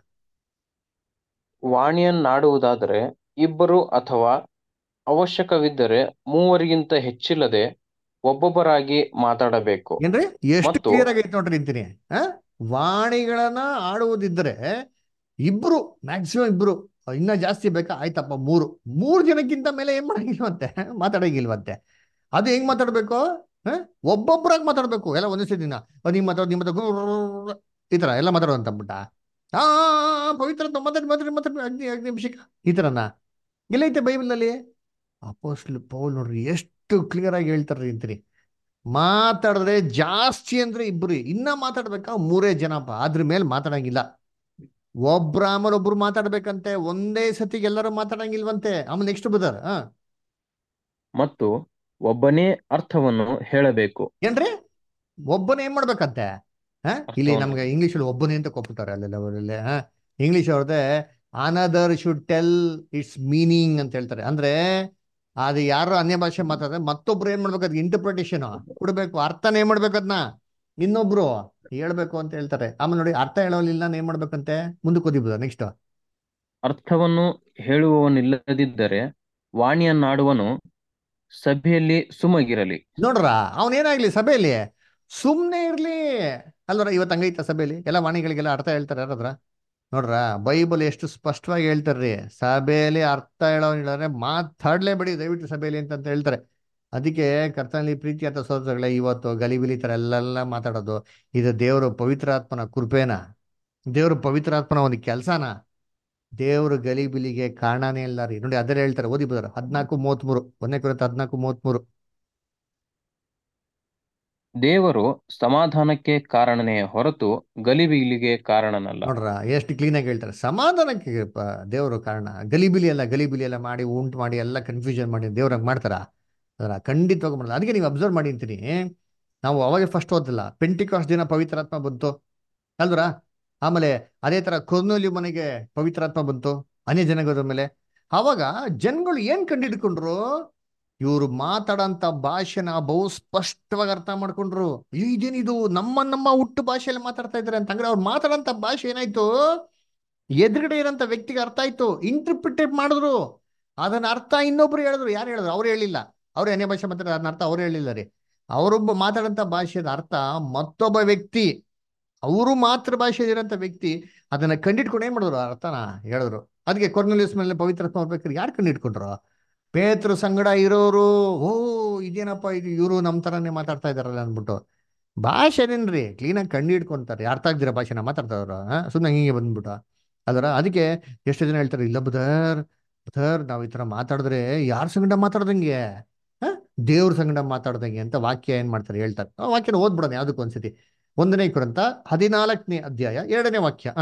ವಾಣಿಯನ್ನಾಡುವುದಾದರೆ ಇಬ್ಬರು ಅಥವಾ ಅವಶ್ಯಕವಿದ್ದರೆ ಮೂವರಿಗಿಂತ ಹೆಚ್ಚಿಲ್ಲದೆ ಒಬ್ಬೊಬ್ಬರಾಗಿ ಮಾತಾಡಬೇಕು. ಏನ್ರಿ, ಎಷ್ಟು ಮತ್ತು ಕ್ಲಿಯರ್ ಆಗೈತೆ ನೋಡ್ರಿ ಅಂತೀನಿ. ವಾಣಿಗಳನ್ನ ಆಡುವುದಿದ್ರೆ ಇಬ್ರು, ಮ್ಯಾಕ್ಸಿಮಮ್ ಇಬ್ರು, ಇನ್ನ ಜಾಸ್ತಿ ಬೇಕಾ, ಆಯ್ತಪ್ಪ 3 ಜನಕ್ಕಿಂತ ಮೇಲೆ ಏನ್ ಮಾಡಂಗಿಲ್ವಂತೆ, ಮಾತಾಡಂಗಿಲ್ವಂತೆ. ಅದು ಹೆಂಗ್ ಮಾತಾಡ್ಬೇಕು, ಒಬ್ಬೊಬ್ಬರಾಗಿ ಮಾತಾಡ್ಬೇಕು. ಎಲ್ಲ ಒಂದೇ ದಿನ ನಿಮ್ ಮಾತಾಡೋ ಈ ತರ ಎಲ್ಲ ಮಾತಾಡೋ ಅಂತ ಅಂದ್ಬಿಟ್ಟ, ಆ ಪವಿತ್ರ ಅಗ್ನಿಭಿಷೇಕ ಈ ತರನ ಎಲ್ಲೈತೆ ಬೈಬಲ್ನಲ್ಲಿ? ಅಪೋಸ್ಟ್ಲ್ ಪೌಲ್ ನೋಡ್ರಿ ಎಷ್ಟು ಕ್ಲಿಯರ್ ಆಗಿ ಹೇಳ್ತಾರ್ರಿ ಅಂತೀರಿ. ಮಾತಾಡಿದ್ರೆ ಜಾಸ್ತಿ ಅಂದ್ರೆ ಇಬ್ರು, ಇನ್ನ ಮಾತಾಡ್ಬೇಕಾ 3 ಜನಪ್ಪ, ಅದ್ರ ಮೇಲೆ ಮಾತಾಡಂಗಿಲ್ಲ. ಒಬ್ರ ಆಮೇಲೆ ಒಬ್ರು ಮಾತಾಡ್ಬೇಕಂತೆ, ಒಂದೇ ಸತಿಗೆ ಎಲ್ಲರೂ ಮಾತಾಡಂಗಿಲ್ವಂತೆ. ಆಮೇಲೆ ನೆಕ್ಸ್ಟ್ ಬದರ್ ಮತ್ತು ಒಬ್ಬನೇ ಅರ್ಥವನ್ನು ಹೇಳಬೇಕು. ಏನ್ರಿ, ಒಬ್ಬನೇ ಏನ್ ಮಾಡ್ಬೇಕಂತೆ? ಇಲ್ಲಿ ನಮ್ಗೆ ಇಂಗ್ಲಿಷಲ್ಲಿ ಒಬ್ಬನೇ ಅಂತ ಕೊಟ್ಬಿಟ್ಟಾರೆ ಅಲ್ಲೆಲ್ಲ. ಇಂಗ್ಲಿಷ್ ಅವ್ರದ್ದೇ another should tell its meaning ಅಂತ ಹೇಳ್ತಾರೆ. ಅಂದ್ರೆ ಅದು ಯಾರು ಅನ್ಯ ಭಾಷೆ ಮಾತಾಡಿದ್ರೆ ಮತ್ತೊಬ್ರು ಏನ್ ಮಾಡ್ಬೇಕು, ಅದಕ್ಕೆ ಇಂಟರ್ಪ್ರಿಟೇಷನ್ ಕೊಡ್ಬೇಕು, ಅರ್ಥನ ಏನ್ ಮಾಡ್ಬೇಕು, ಅದನ್ನ ಇನ್ನೊಬ್ರು ಹೇಳ್ಬೇಕು ಅಂತ ಹೇಳ್ತಾರೆ. ಆಮೇಲೆ ನೋಡಿ, ಅರ್ಥ ಹೇಳೋಲಿಲ್ಲ ಏನ್ ಮಾಡ್ಬೇಕಂತೆ, ಮುಂದಕ್ಕೆ ಓದಿಬೋದ ನೆಕ್ಸ್ಟ್. ಅರ್ಥವನ್ನು ಹೇಳುವವನಿಲ್ಲದಿದ್ದರೆ ವಾಣಿಯನ್ನಾಡುವನು ಸಭೆಯಲ್ಲಿ ಸುಮ್ಮಗಿರಲಿ. ನೋಡ್ರ, ಅವನೇನಾಗ್ಲಿ ಸಭೆಯಲ್ಲಿ ಸುಮ್ನೆ ಇರ್ಲಿ ಅಲ್ವರ. ಇವತ್ತು ಹಂಗೈತ ಸಭೆಯಲ್ಲಿ ಎಲ್ಲ ವಾಣಿಗಳಿಗೆಲ್ಲ ಅರ್ಥ ಹೇಳ್ತಾರೆ ಯಾರಾದ್ರ? ನೋಡ್ರ, ಬೈಬಲ್ ಎಷ್ಟು ಸ್ಪಷ್ಟವಾಗಿ ಹೇಳ್ತಾರ್ರಿ, ಸಭೆಯಲ್ಲಿ ಅರ್ಥ ಹೇಳೋನಿಲ್ಲ ಮಾತಾಡ್ಲೇಬೇಡಿ ದಯವಿಟ್ಟು ಸಭೆಯಲ್ಲಿ ಅಂತ ಹೇಳ್ತಾರೆ. ಅದಕ್ಕೆ ಕರ್ತನಲ್ಲಿ ಪ್ರೀತಿ ಅಂತ ಸೋದರಗಳೇ, ಇವತ್ತು ಗಲಿಬಿಲಿ ತರ ಎಲ್ಲೆಲ್ಲ ಮಾತಾಡೋದು ಇದು ದೇವರು ಪವಿತ್ರಾತ್ಮನ ಕೃಪೆನ, ದೇವರು ಪವಿತ್ರಾತ್ಮನ ಒಂದು ಕೆಲಸನ, ದೇವರು ಗಲಿಬಿಲಿಗೆ ಕಾರಣನೇ ಇಲ್ಲ ರೀ. ನೋಡಿ ಅದರಲ್ಲಿ ಹೇಳ್ತಾರೆ, ಓದಿ ಬದಾರ 14:33, 1 ಕೊರಿಂಥ 14:33. ದೇವರು ಸಮಾಧಾನಕ್ಕೆ ಕಾರಣನೇ ಹೊರತು ಗಲಿಬಿಲಿಗೆ ಕಾರಣನಲ್ಲ. ನೋಡ್ರ, ಎಷ್ಟು ಕ್ಲೀನ್ ಆಗಿ ಹೇಳ್ತಾರೆ, ಸಮಾಧಾನಕ್ಕೆ ದೇವರು ಕಾರಣ, ಗಲಿಬಿಲಿ ಎಲ್ಲ ಮಾಡಿ ಉಂಟು ಮಾಡಿ ಎಲ್ಲ ಕನ್ಫ್ಯೂಷನ್ ಮಾಡಿ ದೇವ್ರಂಗ್ ಮಾಡ್ತಾರ? ಅದರ ಖಂಡಿತವಾಗಿ ಮಾಡಲ್ಲ. ಅದಕ್ಕೆ ನೀವು ಅಬ್ಸರ್ವ್ ಮಾಡಿ ಅಂತೀನಿ, ನಾವು ಅವಾಗ ಫಸ್ಟ್ ಓದಿಲ್ಲ, ಪೆಂಟಿಕಾಸ್ಟ್ ದಿನ ಪವಿತ್ರಾತ್ಮ ಬಂತು ಅಲ್ವರ. ಆಮೇಲೆ ಅದೇ ತರ ಕೊರ್ನೇಲ್ಯ ಮನೆಗೆ ಪವಿತ್ರಾತ್ಮ ಬಂತು ಅನ್ಯ ಜನಗಳ ಮೇಲೆ. ಅವಾಗ ಜನಗಳು ಏನ್ ಕಂಡಿಡ್ಕೊಂಡ್ರು, ಇವ್ರು ಮಾತಾಡಂತ ಭಾಷೆನ ಬಹು ಸ್ಪಷ್ಟವಾಗಿ ಅರ್ಥ ಮಾಡ್ಕೊಂಡ್ರು. ಇದೇನಿದು ನಮ್ಮ ಹುಟ್ಟು ಭಾಷೆಯಲ್ಲಿ ಮಾತಾಡ್ತಾ ಇದಾರೆ ಅಂತ. ಅಂದ್ರೆ ಅವ್ರು ಮಾತಾಡಂತ ಭಾಷೆ ಏನಾಯ್ತು, ಎದುರುಗಡೆ ಇರೋಂಥ ವ್ಯಕ್ತಿಗೆ ಅರ್ಥ ಆಯ್ತು, ಇಂಟರ್ಪ್ರಿಟೇಟ್ ಮಾಡಿದ್ರು. ಅದನ್ನ ಅರ್ಥ ಇನ್ನೊಬ್ರು ಹೇಳಿದ್ರು. ಯಾರು ಹೇಳಿದ್ರು? ಅವ್ರು ಹೇಳಿಲ್ಲ. ಅವ್ರು ಅನ್ಯ ಭಾಷೆ ಮಾತಾಡ ಅದನ್ನ ಅರ್ಥ ಅವ್ರು ಹೇಳಿಲ್ಲ ರೀ. ಅವರೊಬ್ಬ ಮಾತಾಡಂತ ಭಾಷೆದ ಅರ್ಥ ಮತ್ತೊಬ್ಬ ವ್ಯಕ್ತಿ, ಅವರು ಮಾತೃಭಾಷೆ ಇರೋಂಥ ವ್ಯಕ್ತಿ ಅದನ್ನ ಕಂಡಿಡ್ಕೊಂಡು ಏನ್ ಮಾಡಿದ್ರು, ಅರ್ಥನ ಹೇಳಿದ್ರು. ಅದಕ್ಕೆ ಕೊರ್ನೆಲಿಯಸ್ ಮೇಲೆ ಪವಿತ್ರಾತ್ಮ ಬರ್ಬೇಕಾದ್ರೆ ಯಾರು ಕಂಡಿಡ್ಕೊಂಡ್ರು? ಪೇತ್ರ ಸಂಗಡ ಇರೋರು. ಓ, ಇದೇನಪ್ಪ ಇದು, ಇವರು ನಮ್ಮ ತರನೇ ಮಾತಾಡ್ತಾ ಇದಾರಲ್ಲ ಅಂದ್ಬಿಟ್ಟು ಭಾಷೆನೇನ್ರಿ ಕ್ಲೀನಾಗಿ ಕಂಡು ಹಿಡ್ಕೊಂತಾರೆ. ಅರ್ಥ ಆಗ್ದಿರ ಭಾಷೆನ ಮಾತಾಡ್ತಾವ್ರ ಸುಮ್ಮನೆ ಹಿಂಗೆ ಬಂದ್ಬಿಟ್ಟು ಅದರ. ಅದಕ್ಕೆ ಎಷ್ಟು ಜನ ಹೇಳ್ತಾರೆ, ಇಲ್ಲ ಬದರ್ ನಾವು ಈ ತರ ಮಾತಾಡಿದ್ರೆ ಯಾರ ಸಂಗಡ ಮಾತಾಡ್ದಂಗೆ, ದೇವ್ರ ಸಂಗಡ ಮಾತಾಡ್ದಂಗೆ ಅಂತ ವಾಕ್ಯ ಏನ್ ಮಾಡ್ತಾರೆ ಹೇಳ್ತಾರೆ. ಆ ವಾಕ್ಯನ ಓದ್ಬಿಡೋಣ ಯಾವ್ದಕ್ಕೆ ಒಂದ್ಸತಿ. ಒಂದನೇ ಕುರಿತ 14ನೇ ಅಧ್ಯಾಯ 2ನೇ ವಾಕ್ಯ.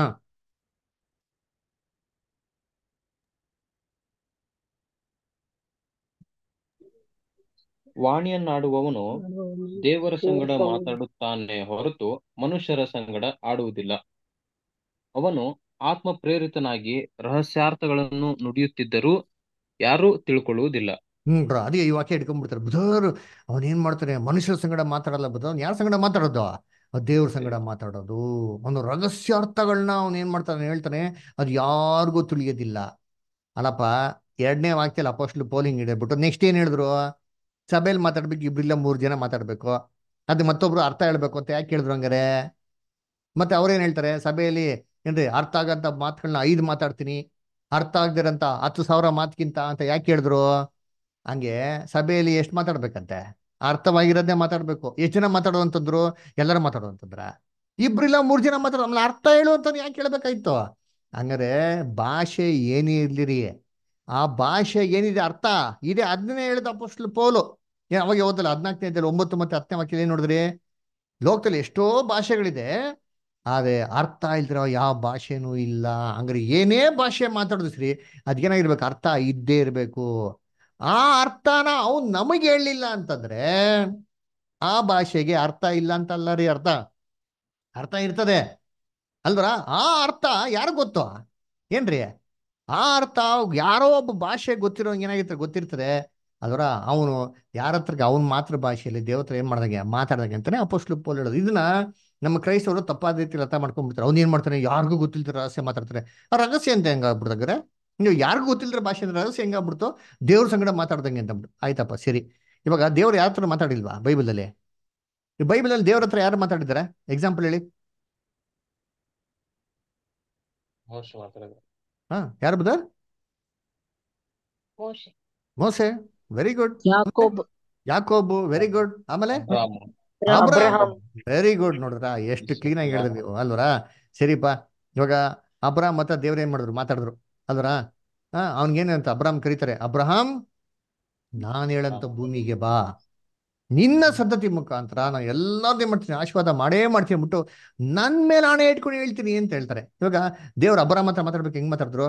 ವಾಣಿಯನ್ನಾಡುವವನು ದೇವರ ಸಂಗಡ ಮಾತಾಡುತ್ತಾನೆ ಹೊರತು ಮನುಷ್ಯರ ಸಂಗಡ ಆಡುವುದಿಲ್ಲ. ಅವನು ಆತ್ಮ ಪ್ರೇರಿತನಾಗಿ ರಹಸ್ಯಾರ್ಥಗಳನ್ನು ನುಡಿಯುತ್ತಿದ್ದರೂ ಯಾರೂ ತಿಳ್ಕೊಳ್ಳುವುದಿಲ್ಲ. ಅದೇ ಈ ವಾಕ್ಯ ಇಟ್ಕೊಂಡ್ಬಿಡ್ತಾರೆ. ಬುಧರು ಅವನೇನ್ ಮಾಡ್ತಾನೆ, ಮನುಷ್ಯರ ಸಂಗಡ ಮಾತಾಡಲ್ಲ. ಬುಧ ಯಾರ ಸಂಗಡ ಮಾತಾಡೋದು? ದೇವ್ರ ಸಂಗಡ ಮಾತಾಡೋದು. ಒಂದು ರಹಸ್ಯಾರ್ಥಗಳನ್ನ ಅವನ್ ಏನ್ ಮಾಡ್ತಾನೆ ಹೇಳ್ತಾನೆ, ಅದು ಯಾರಿಗೂ ತಿಳಿಯೋದಿಲ್ಲ. ಅಲ್ಲಪ್ಪ, 2ನೇ ವಾಕ್ಯದಲ್ಲಿ ಅಪೊಸ್ತಲ ಪೌಲ್ ಇಡಬಿಟ್ಟು ನೆಕ್ಸ್ಟ್ ಏನ್ ಹೇಳಿದ್ರು? ಸಭೆಯಲ್ಲಿ ಮಾತಾಡ್ಬೇಕು, 2-3 ಜನ ಮಾತಾಡ್ಬೇಕು, ಅದು ಮತ್ತೊಬ್ರು ಅರ್ಥ ಹೇಳ್ಬೇಕು ಅಂತ ಯಾಕೆ ಹೇಳಿದ್ರು ಹಂಗಾರೆ? ಮತ್ತೆ ಅವ್ರೇನ್ ಹೇಳ್ತಾರೆ ಸಭೆಯಲ್ಲಿ, ಏನ್ರಿ ಅರ್ಥ ಆಗಂತ ಮಾತುಗಳನ್ನ 5 ಮಾತಾಡ್ತೀನಿ, ಅರ್ಥ ಆಗದಿರಂತ 10,000 ಮಾತುಗಿಂತ ಅಂತ ಯಾಕೆ ಹೇಳಿದ್ರು? ಹಂಗೆ ಸಭೆಯಲ್ಲಿ ಎಷ್ಟು ಮಾತಾಡ್ಬೇಕಂತೆ? ಅರ್ಥವಾಗಿರೋದೇ ಮಾತಾಡ್ಬೇಕು. ಎಷ್ಟು ಜನ ಮಾತಾಡುವಂತಂದ್ರು? ಎಲ್ಲರೂ ಮಾತಾಡುವಂತಂದ್ರ 2-3 ಜನ ಮಾತಾಡೋ, ಆಮೇಲೆ ಅರ್ಥ ಹೇಳು ಅಂತ ಯಾಕೆ ಹೇಳ್ಬೇಕಾಯ್ತು? ಹಂಗಾರೆ ಭಾಷೆ ಏನೇ ಇರ್ಲಿರಿ, ಆ ಭಾಷೆ ಏನಿದೆ ಅರ್ಥ ಇದೆ, ಅದನ್ನೇ ಹೇಳಿದ ಅಪೊಸ್ತಲ ಪೌಲು. ಅವಾಗ ಓದಲ್ಲ 14ನೇ 9 ಮತ್ತೆ 10ನೇ ವಾಕ್ಯ ಏನ್ ನೋಡಿದ್ರಿ? ಲೋಕದಲ್ಲಿ ಎಷ್ಟೋ ಭಾಷೆಗಳಿದೆ, ಆದ್ರೆ ಅರ್ಥ ಇಲ್ದಿರೋ ಯಾವ ಭಾಷೆನೂ ಇಲ್ಲ. ಹಂಗಾರೆ ಏನೇ ಭಾಷೆ ಮಾತಾಡಿದ್ರಿ ಅದ್ಗೇನಾಗಿರ್ಬೇಕು? ಅರ್ಥ ಇದ್ದೇ ಇರ್ಬೇಕು. ಆ ಅರ್ಥನ ಅವ್ನು ನಮಗೆ ಹೇಳಲಿಲ್ಲ ಅಂತಂದ್ರೆ ಆ ಭಾಷೆಗೆ ಅರ್ಥ ಇಲ್ಲ ಅಂತಲ್ಲ ರೀ. ಅರ್ಥ ಇರ್ತದೆ ಅಲ್ವರ? ಆ ಅರ್ಥ ಯಾರು ಗೊತ್ತು ಏನ್ರಿ? ಆ ಅರ್ಥ ಯಾರೋ ಒಬ್ಬ ಭಾಷೆ ಗೊತ್ತಿರೋ ಗೊತ್ತಿರ್ತದೆ ಅದರ. ಅವನು ಯಾರ ಹತ್ರಕ್ಕೆ ಅವನ ಮಾತೃ ಭಾಷೆಯಲ್ಲಿ ದೇವತ್ರ ಏನ್ ಮಾಡ್ದಂಗೆ ಮಾತಾಡ್ದಂಗೆ ಅಂತಾನೆ ಅಪೊಸ್ತಲ ಪೌಲ್ ಹೇಳೋದು. ಇದನ್ನ ನಮ್ಮ ಕ್ರೈಸ್ತವರು ತಪ್ಪಾದ ರೀತಿಯಲ್ಲಿ ಅರ್ಥ ಮಾಡ್ಕೊಂಡ್ಬಿಡ್ತಾರೆ. ಅವ್ನು ಏನ್ ಮಾಡ್ತಾನೆ, ಯಾರಿಗೂ ಗೊತ್ತಿಲ್ದಿರ ರಹಸ್ಯ ಮಾತಾಡ್ತಾರೆ. ಆ ರಹಸ್ಯ ಅಂತ ಹೆಂಗಾಗ್ಬಿಡ್ದಾಗ್ರೆ? ನೀವು ಯಾರಿಗೂ ಗೊತ್ತಿಲ್ದಿರ ಭಾಷೆ ಅಂದ್ರೆ ರಹಸ್ಯ ಹೆಂಗಾಗ್ಬಿಡ್ತು? ದೇವ್ರ ಸಂಗಡ ಮಾತಾಡ್ದಂಗೆ ಅಂತ ಬಿಟ್ಟು ಆಯ್ತಪ್ಪ ಸರಿ. ಇವಾಗ ದೇವ್ರು ಯಾರ ಹತ್ರ ಮಾತಾಡಿಲ್ವಾ ಬೈಬಲಲ್ಲಿ? ಈ ಬೈಬಲಲ್ಲಿ ದೇವ್ರ ಹತ್ರ ಯಾರು ಮಾತಾಡಿದ್ದಾರೆ? ಎಕ್ಸಾಂಪಲ್ ಹೇಳಿ. ಯಾರು ಬದರ್? ಮೋಸೆ, ವೆರಿ ಗುಡ್. ಯಾಕೋಬು, ವೆರಿ ಗುಡ್. ಆಮೇಲೆ ಅಬ್ರಹಾಮ್, ವೆರಿ ಗುಡ್. ನೋಡಿದ್ರ ಎಷ್ಟು ಕ್ಲೀನ್ ಆಗಿ ಹೇಳಿದ್ರಿ ನೀವು ಅಲ್ವರ? ಸರಿಪಾ, ಇವಾಗ ಅಬ್ರಹಾಮ್ ಮತ್ತೆ ದೇವ್ರ ಏನ್ ಮಾಡಿದ್ರು? ಮಾತಾಡಿದ್ರು ಅಲ್ವರ? ಅವ್ನಿಗೇನಂತ ಅಬ್ರಹಾಮ್ ಕರೀತಾರೆ, ಅಬ್ರಹಾಮ್ ನಾನ್ ಹೇಳಂತ ಭೂಮಿಗೆ ಬಾ, ನಿನ್ನ ಸಂತತಿ ಮುಖಾಂತರ ನಾನು ಎಲ್ಲಾರ್ದೇ ಮಾಡ್ತೀನಿ, ಆಶೀರ್ವಾದ ಮಾಡೇ ಮಾಡ್ತೀನಿ ಅಂದ್ಬಿಟ್ಟು ನನ್ ಮೇಲೆ ಆಣೆ ಇಟ್ಕೊಂಡು ಹೇಳ್ತೀನಿ ಅಂತ ಹೇಳ್ತಾರೆ. ಇವಾಗ ದೇವ್ರ ಅಬ್ರಹಾಮ್ ಹತ್ರ ಮಾತಾಡ್ಬೇಕು, ಹೆಂಗ್ ಮಾತಾಡಿದ್ರು?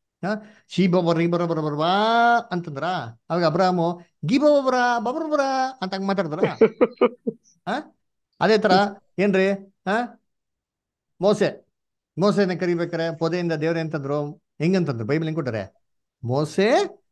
ಶೀಬರ್ವಾ ಅಂತಂದ್ರ ಅವಾಗ ಅಬ್ರಾಹಮು ಗಿಬೊಬ್ರ ಬಬ್ರಬ್ರ ಅಂತ ಹಂಗ ಮಾತಾಡಿದ್ರ? ಅದೇ ತರ ಏನ್ರಿ ಮೋಸೆನ ಕರಿಬೇಕಾರೆ ಪೊದೆಯಿಂದ ದೇವ್ರ ಅಂತಂದ್ರು, ಹೆಂಗಂತಂದ್ರು? ಬೈಬಲ್ ಹೆಂಗ್ ಕೊಟ್ಟಾರೆ? ಮೋಸೆ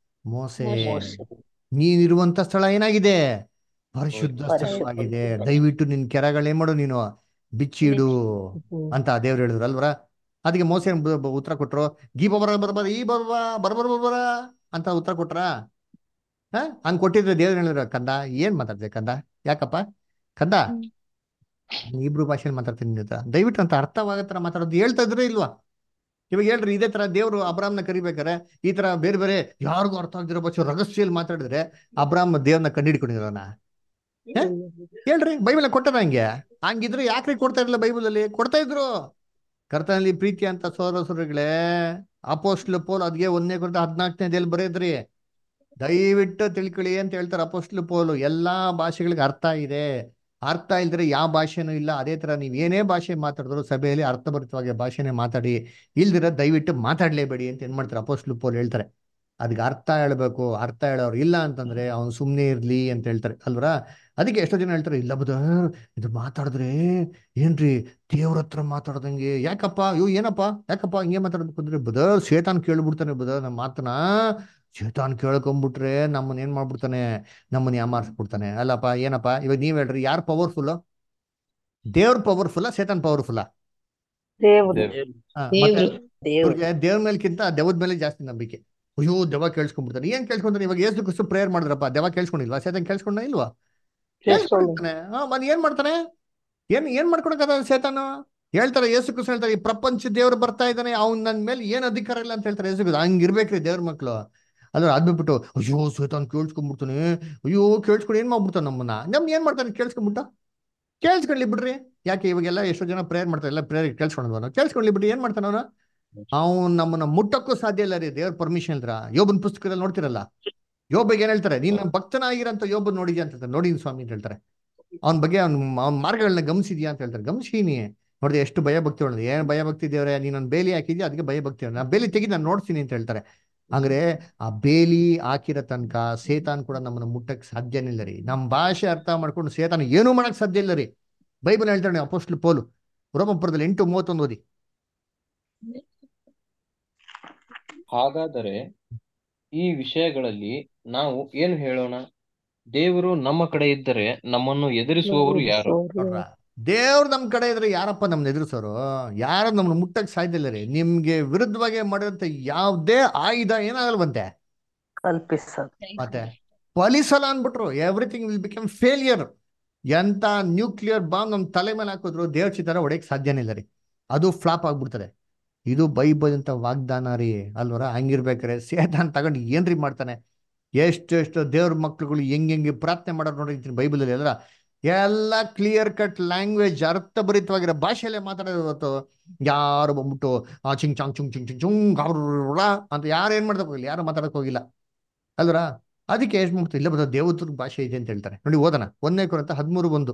ನೀನಿರುವಂತ ಸ್ಥಳ ಏನಾಗಿದೆ? ಪರಿಶುದ್ಧ ಸ್ಥಳವಾಗಿದೆ, ದಯವಿಟ್ಟು ನಿನ್ ಕೆರಗಳೇನ್ ಮಾಡು, ನೀನು ಬಿಚ್ಚಿಡು ಅಂತ ದೇವ್ರು ಹೇಳಿದ್ರು ಅಲ್ವರ? ಅದಕ್ಕೆ ಮೋಸೆ ಉತ್ತರ ಕೊಟ್ರು, ಬರ್ಬರ ಈ ಬರ್ಬರ ಅಂತ ಉತ್ತರ ಕೊಟ್ರ? ಹಂಗ್ ಕೊಟ್ಟಿದ್ರೆ ದೇವ್ರು ಹೇಳಿದ್ರು, ಕಂದ ಏನ್ ಮಾತಾಡ್ದೆ ಕಂದ? ಯಾಕಪ್ಪ ಕಂದ ಇಬ್ರು ಭಾಷೆಯಲ್ಲಿ ಮಾತಾಡ್ತೀನಿ ಅಂತ ದಯವಿಟ್ಟು ಅಂತ ಅರ್ಥವಾಗತ್ತರ ಮಾತಾಡೋದು ಹೇಳ್ತಾ ಇದ್ರೆ ಇಲ್ವಾ? ಇವಾಗ ಹೇಳ್ರಿ, ಇದೇ ತರ ದೇವ್ರು ಅಬ್ರಾಮ್ನ ಕರಿಬೇಕಾರೆ ಈ ತರ ಬೇರೆ ಬೇರೆ ಯಾರಿಗೂ ಅರ್ಥ ಆಗ್ದಿರೋ ಭಾಷೆ ರಹಸ್ಯಲ್ಲಿ ಮಾತಾಡಿದ್ರೆ ಅಬ್ರಾಮ್ ದೇವ್ರನ್ನ ಕಂಡಿಡ್ಕೊಂಡಿರೋನ? ಹೇಳ್ರಿ, ಬೈಬಲ್ ಕೊಟ್ಟದ ಹಂಗೆ? ಹಂಗಿದ್ರೆ ಯಾಕ್ರಿ ಕೊಡ್ತಾ ಇರಲಿಲ್ಲ? ಬೈಬಲಲ್ಲಿ ಕೊಡ್ತಾ ಇದ್ರು. ಕರ್ತನಲ್ಲಿ ಪ್ರೀತಿ ಅಂತ ಸೋದರಗಳೇ, ಅಪೊಸ್ತಲ ಪೌಲ್ ಅದ್ಗೆ 1ನೇ ಕೊರಿಂಥ 14ನೇ ಬರೆದ್ರಿ, ದಯವಿಟ್ಟು ತಿಳ್ಕೊಳ್ಳಿ ಅಂತ ಹೇಳ್ತಾರೆ ಅಪೊಸ್ತಲ ಪೌಲ್. ಎಲ್ಲಾ ಭಾಷೆಗಳಿಗೆ ಅರ್ಥ ಇದೆ, ಅರ್ಥ ಇಲ್ದ್ರೆ ಯಾವ ಭಾಷೆನೂ ಇಲ್ಲ. ಅದೇ ತರ ನೀವ್ ಏನೇ ಭಾಷೆ ಮಾತಾಡಿದ್ರು ಸಭೆಯಲ್ಲಿ ಅರ್ಥಭರಿತವಾಗಿ ಭಾಷೆನೇ ಮಾತಾಡಿ, ಇಲ್ದಿರ ದಯವಿಟ್ಟು ಮಾತಾಡ್ಲೇಬೇಡಿ ಅಂತ ಏನ್ ಮಾಡ್ತಾರೆ ಅಪೊಸ್ತಲ ಪೌಲ್ ಹೇಳ್ತಾರೆ. ಅದಕ್ಕೆ ಅರ್ಥ ಹೇಳ್ಬೇಕು. ಅರ್ಥ ಹೇಳೋರು ಇಲ್ಲ ಅಂತಂದ್ರೆ ಅವ್ನು ಸುಮ್ನೆ ಇರ್ಲಿ ಅಂತ ಹೇಳ್ತಾರೆ ಅಲ್ವರ? ಅದಕ್ಕೆ ಎಷ್ಟೋ ಜನ ಹೇಳ್ತಾರೆ, ಇಲ್ಲ ಬುಧರ್ ಇದು ಮಾತಾಡಿದ್ರೆ ಏನ್ರಿ ದೇವ್ರ ಹತ್ರ ಮಾತಾಡ್ದಂಗೆ. ಯಾಕಪ್ಪ ಏನಪ್ಪ ಯಾಕಪ್ಪ ಹಿಂಗೆ ಮಾತಾಡ್ಬೇಕು ಅಂದ್ರೆ, ಬುಧರ್ ಶೇತಾನ್ ಕೇಳ್ಬಿಡ್ತಾನೆ. ಬುಧರ್ ನಮ್ಮ ಮಾತನ್ನ ಶೇತಾನ್ ಕೇಳ್ಕೊಂಡ್ಬಿಟ್ರೆ ನಮ್ಮನ್ನ ಏನ್ ಮಾಡ್ಬಿಡ್ತಾನೆ? ನಮ್ಮನ್ನ ಯಾಮಾರಿಸ್ಬಿಡ್ತಾನೆ. ಅಲ್ಲಪ್ಪ ಏನಪ್ಪ ಇವಾಗ ನೀವ್ ಹೇಳ್ರಿ, ಯಾರು ಪವರ್ಫುಲ್? ದೇವ್ರ ಪವರ್ಫುಲ್ಲ ಶೇತಾನ್ ಪವರ್ಫುಲ್ಲ? ಮತ್ತೆ ಇವ್ರಿಗೆ ದೇವ್ರ ಮೇಲ್ಕಿಂತ ದೆವ್ವದ ಮೇಲೆ ಜಾಸ್ತಿ ನಂಬಿಕೆ. ಅಯ್ಯೋ ದೆವ್ವ ಕೇಳಿಸ್ಕೊಂಡ್ಬಿಡ್ತಾನೆ. ಏನ್ ಕೇಳಿಸ್ಕೊಂತಾನೆ? ಇವಾಗ ಯೇಸು ಕ್ರಿಸ್ತು ಪ್ರೇಯರ್ ಮಾಡಿದ್ರಪ್ಪ, ದೆವ್ವ ಕೇಳಿಸ್ಕೊಂಡಿಲ್ವಾ? ಶೇತಾನ್ ಕೇಳಿಸ್ಕೊಂಡ ಇಲ್ವಾ? ಕೇಳಿಸ್ಕೊಂಡಿರ್ತಾನೆ. ಮನ್ ಏನ್ ಮಾಡ್ತಾನೆ? ಏನ್ ಮಾಡ್ಕೊಳಕದ ಶೇತಾನು? ಹೇಳ್ತಾರೆ ಯೇಸು ಕ್ರಿಸ್ತು ಹೇಳ್ತಾರೆ, ಈ ಪ್ರಪಂಚ ದೇವ್ರು ಬರ್ತಾ ಇದ್ದಾನೆ, ಅವ್ನ್ ನನ್ ಮೇಲೆ ಏನ್ ಅಧಿಕಾರ ಇಲ್ಲ ಅಂತ ಹೇಳ್ತಾರೆ ಯೇಸು ಕ್ರಿಸ್ತು. ಹಂಗಿರ್ಬೇಕ್ರಿ ದೇವ್ರ ಮಕ್ಳು. ಅದ್ರ ಅದ್ಬಿಟ್ಟು ಅಯ್ಯೋ ಶೇತಾನ್ ಕೇಳಿಸ್ಕೊಂಡ್ಬಿಡ್ತಾನೆ, ಅಯ್ಯೋ ಕೇಳಿಸ್ಕೊಂಡು ಏನ್ ಮಾಡ್ಬಿಡ್ತಾನೆ ನಮ್ನ ಏನ್ ಮಾಡ್ತಾನೆ? ಕೇಳಿಸ್ಕೊಳ್ಳಿ ಬಿಡ್ರಿ. ಯಾಕೆ ಇವಾಗೆಲ್ಲ ಎಷ್ಟೋ ಜನ ಪ್ರೇಯರ್ ಮಾಡ್ತಾರೆ, ಎಲ್ಲ ಪ್ರೇಯರ್ ಕೇಳಿಸ್ಕೊಳ್ಳಿ ಬಿಡ್ರಿ. ಏನ್ ಮಾಡ್ತಾನ ಅವನು? ಅವ್ನು ನಮ್ಮನ್ನ ಮುಟ್ಟಕ್ಕೂ ಸಾಧ್ಯ ಇಲ್ಲ ರೀ ದೇವ್ರ ಪರ್ಮಿಷನ್ ಇಲ್ದ್ರ. ಯೋಬನ್ ಪುಸ್ತಕದಲ್ಲಿ ನೋಡ್ತಿರಲ್ಲ, ಯೋಬಗೆ ಏನ್ ಹೇಳ್ತಾರೆ? ನೀನ್ ನಮ್ಮ ಭಕ್ತನಾಗಿರಂತ ಯೋಬನ್ ನೋಡಿದ್ಯಾ ಅಂತ ಹೇಳ್ತಾರೆ. ನೋಡಿದೀನಿ ಸ್ವಾಮಿ ಅಂತ ಹೇಳ್ತಾರೆ. ಅವನ ಬಗ್ಗೆ ಅವ್ನ ಮಾರ್ಗಗಳನ್ನ ಗಮನಿಸಿದ್ಯಾ ಅಂತ ಹೇಳ್ತಾರೆ. ಗಮನಿಸೀನಿ, ನೋಡಿದೆ ಎಷ್ಟು ಭಯ ಭಕ್ತಿ ಒಳ್ಳೇದು. ಏನ್ ಭಯ ಭಕ್ತಿ ದೇವ್ರೆ, ನೀನ್ ನನ್ನ ಬೇಲಿ ಹಾಕಿದ್ಯಾ ಅದಕ್ಕೆ ಭಯ ಭಕ್ತಿ, ನಾ ಬೇಲಿ ತೆಗೆದು ನಾನು ನೋಡ್ತೀನಿ ಅಂತ ಹೇಳ್ತಾರೆ. ಅಂದ್ರೆ ಆ ಬೇಲಿ ಹಾಕಿರೋ ತನಕ ಸೇತಾನ್ ಕೂಡ ನಮ್ಮನ್ನ ಮುಟ್ಟಕ್ ಸಾಧ್ಯನೇ ಇಲ್ಲ ರೀ. ನಮ್ಮ ಭಾಷೆ ಅರ್ಥ ಮಾಡ್ಕೊಂಡು ಸೇತಾನ್ ಏನೂ ಮಾಡಕ್ ಸಾಧ್ಯ ಇಲ್ಲ ರೀ. ಬೈಬಲ್ ಹೇಳ್ತಾನೆ ಅಪೊಸ್ಟಲ್ ಪೌಲು ರೋಮಪುರದಲ್ಲಿ 8:31 ಓದಿ. ಹಾಗಾದರೆ ಈ ವಿಷಯಗಳಲ್ಲಿ ನಾವು ಏನು ಹೇಳೋಣ? ದೇವರು ನಮ್ಮ ಕಡೆ ಇದ್ದರೆ ನಮ್ಮನ್ನು ಎದುರಿಸುವವರು ಯಾರು? ದೇವ್ರು ನಮ್ ಕಡೆ ಇದ್ರೆ ಯಾರಪ್ಪ ನಮ್ನ ಎದುರಿಸೋರು? ಯಾರು ನಮ್ನ ಮುಟ್ಟಕ್ ಸಾಧ್ಯ ಇಲ್ಲ ರೀ. ನಿಮ್ಗೆ ವಿರುದ್ಧವಾಗಿ ಮಾಡಿದಂತ ಯಾವುದೇ ಆಯುಧ ಏನಾಗಲ್ವಂತೆ ಕಲ್ಪಿಸೋದು. ಮತ್ತೆ ಫಲಿಸಲ್ಲ ಅನ್ಬಿಟ್ರು. Everything will become failure. ಎಂತ ನ್ಯೂಕ್ಲಿಯರ್ ಬಾಂಬ್ ನಮ್ ತಲೆ ಮೇಲೆ ಹಾಕಿದ್ರು ದೇವ್ರ ಚಿತ್ತರ ಹೊಡೆಯಕ್ ಸಾಧ್ಯನೇ ಇಲ್ಲ ರೀ. ಅದು ಫ್ಲಾಪ್ ಆಗ್ಬಿಡ್ತದೆ. ಇದು ಬೈಬಲ್ ಅಂತ ವಾಗ್ದಾನ ರೀ ಅಲ್ವರ. ಹಂಗಿರ್ಬೇಕಾರೆ ಸೇತಾನ್ ತಗೊಂಡು ಏನ್ರಿ ಮಾಡ್ತಾನೆ. ಎಷ್ಟು ದೇವ್ರ ಮಕ್ಳುಗಳು ಹೆಂಗೆ ಪ್ರಾರ್ಥನೆ ಮಾಡೋರು ನೋಡಿರ್ತೀನಿ ಬೈಬಲಲ್ಲಿ ಎಲ್ಲ. ಎಲ್ಲ ಕ್ಲಿಯರ್ ಕಟ್ ಲ್ಯಾಂಗ್ವೇಜ್, ಅರ್ಥಭರಿತವಾಗಿರೋ ಭಾಷೆಯಲ್ಲೇ ಮಾತಾಡೋದು ಹೊತ್ತು ಯಾರು ಬಂದ್ಬಿಟ್ಟು ಚಿಂಗ್ ಚಾಂಗ್ ಚುಂಗ್ ಚಿಂಗ್ ಚಿಂಗ್ ಚುಂಗ್ ಅಂತ ಯಾರು ಏನ್ ಮಾಡ್ದಕ್ ಹೋಗಿಲ್ಲ, ಯಾರು ಮಾತಾಡಕ್ ಹೋಗಿಲ್ಲ ಅಲ್ವರ. ಅದಕ್ಕೆ ಎಷ್ಟು ಮಾಡ್ತಾರೆ, ಇಲ್ಲ ಬರ್ತದೆ ದೇವದೂತರ ಭಾಷೆ ಇದೆ ಅಂತ ಹೇಳ್ತಾರೆ ನೋಡಿ. ಓದೋಣ 1 ಕೊರಿಂಥ 13:1.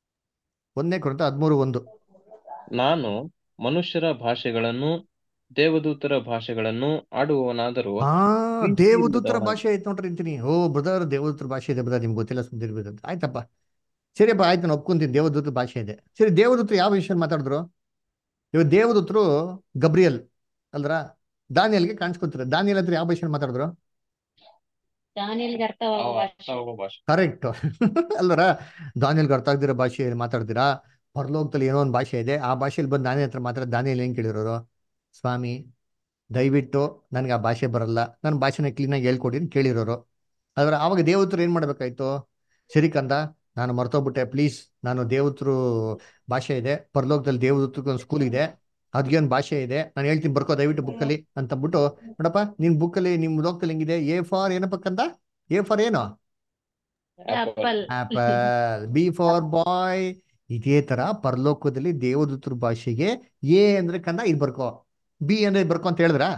1 ಕೊರಿಂಥ 13:1. ನಾನು ಮನುಷ್ಯರ ಭಾಷೆಗಳನ್ನು ದೇವದೂತರ ಭಾಷೆಗಳನ್ನು ಆಡುವವನಾದರೂ ದೇವದೂತರ ಭಾಷೆ ಐತೆ ನೋಡ್ರಿ ಅಂತೀನಿ. ಓ ಬ್ರದರ್, ದೇವದೂತರ ಭಾಷೆ ಇದೆ ಬ್ರದರ್, ನಿಮ್ಗೆ ಗೊತ್ತಿಲ್ಲ ಸುಮ್ಮನಿರ್ಬೇಕು ಅಂತ. ಆಯ್ತಪ್ಪ, ಸರಿಯಪ್ಪ, ಆಯ್ತು, ನಾನು ಒಪ್ಕೊಂತೀನಿ ದೇವದೂತರ ಭಾಷೆ ಇದೆ. ಸರಿ, ದೇವದೂತರು ಯಾವ ವಿಷಯ ಮಾತಾಡಿದ್ರು? ಇವಾಗ ದೇವದೂತರು ಗಬ್ರಿಯಲ್ ಅಲ್ರ ದಾನಿಯಲ್ಗೆ ಕಾಣಿಸ್ಕೊತಾರೆ. ದಾನಿಯಲ್ ಹತ್ರ ಯಾವ ಭಾಷೆ ಮಾತಾಡಿದ್ರು? ದಾನಿಯೇಲನಿಗೆ ಅರ್ಥವಾಗುವ ಭಾಷೆ. ಕರೆಕ್ಟ್ ಅಲ್ವರ. ದಾನಿಯಲ್ಗೆ ಅರ್ಥ ಆಗ್ದಿರೋ ಭಾಷೆಯಲ್ಲಿ ಮಾತಾಡ್ತೀರಾ. ಪರಲೋಕದಲ್ಲಿ ಏನೋ ಒಂದು ಭಾಷೆ ಇದೆ, ಆ ಭಾಷೆಯಲ್ಲಿ ಬಂದು ದಾನಿಯಲ್ ಹತ್ರ ಮಾತಾಡ. ದಾನಿಯಲ್ ಏನ್ ಕೇಳಿರೋರು? ಸ್ವಾಮಿ ದಯವಿಟ್ಟು ನನಗೆ ಆ ಭಾಷೆ ಬರಲ್ಲ, ನನ್ನ ಭಾಷೆನ ಕ್ಲೀನಾಗಿ ಹೇಳ್ಕೊಡಿ ಅಂತ ಕೇಳಿರೋರು. ಆದ್ರೆ ಆವಾಗ ದೇವತರು ಏನ್ ಮಾಡ್ಬೇಕಾಯ್ತು? ಸರಿ ಕಂದ, ನಾನು ಮರ್ತೋಗ್ಬಿಟ್ಟೆ, ಪ್ಲೀಸ್, ನಾನು ದೇವತರು ಭಾಷೆ ಇದೆ, ಪರಲೋಕದಲ್ಲಿ ದೇವದೂತರಿಗೆ ಒಂದು ಸ್ಕೂಲ್ ಇದೆ, ಅದ್ಗೆ ಒಂದು ಭಾಷೆ ಇದೆ, ನಾನು ಹೇಳ್ತೀನಿ ಬರ್ಕೋ ದಯವಿಟ್ಟು ಬುಕ್ಕಲ್ಲಿ ಅಂತಂದ್ಬಿಟ್ಟು. ನೋಡಪ್ಪ ನಿನ್ ಬುಕ್ಕಲ್ಲಿ ನಿಮ್ ಲೋಕದಲ್ಲಿ ಹೆಂಗಿದೆ? ಎ ಫಾರ್ ಏನಪ್ಪ ಕಂದ? ಎ ಫಾರ್ ಏನು? Apple. Apple. B for boy. ಇದೇ ತರ ಪರಲೋಕದಲ್ಲಿ ದೇವದೂತರ ಭಾಷೆಗೆ ಎ ಅಂದ್ರೆ ಕಂದ ಇದು ಬರ್ಕೋ, ಬಿ ಅಂದ್ರೆ ಬರ್ಕೊ ಅಂತ ಹೇಳಿದ್ರ?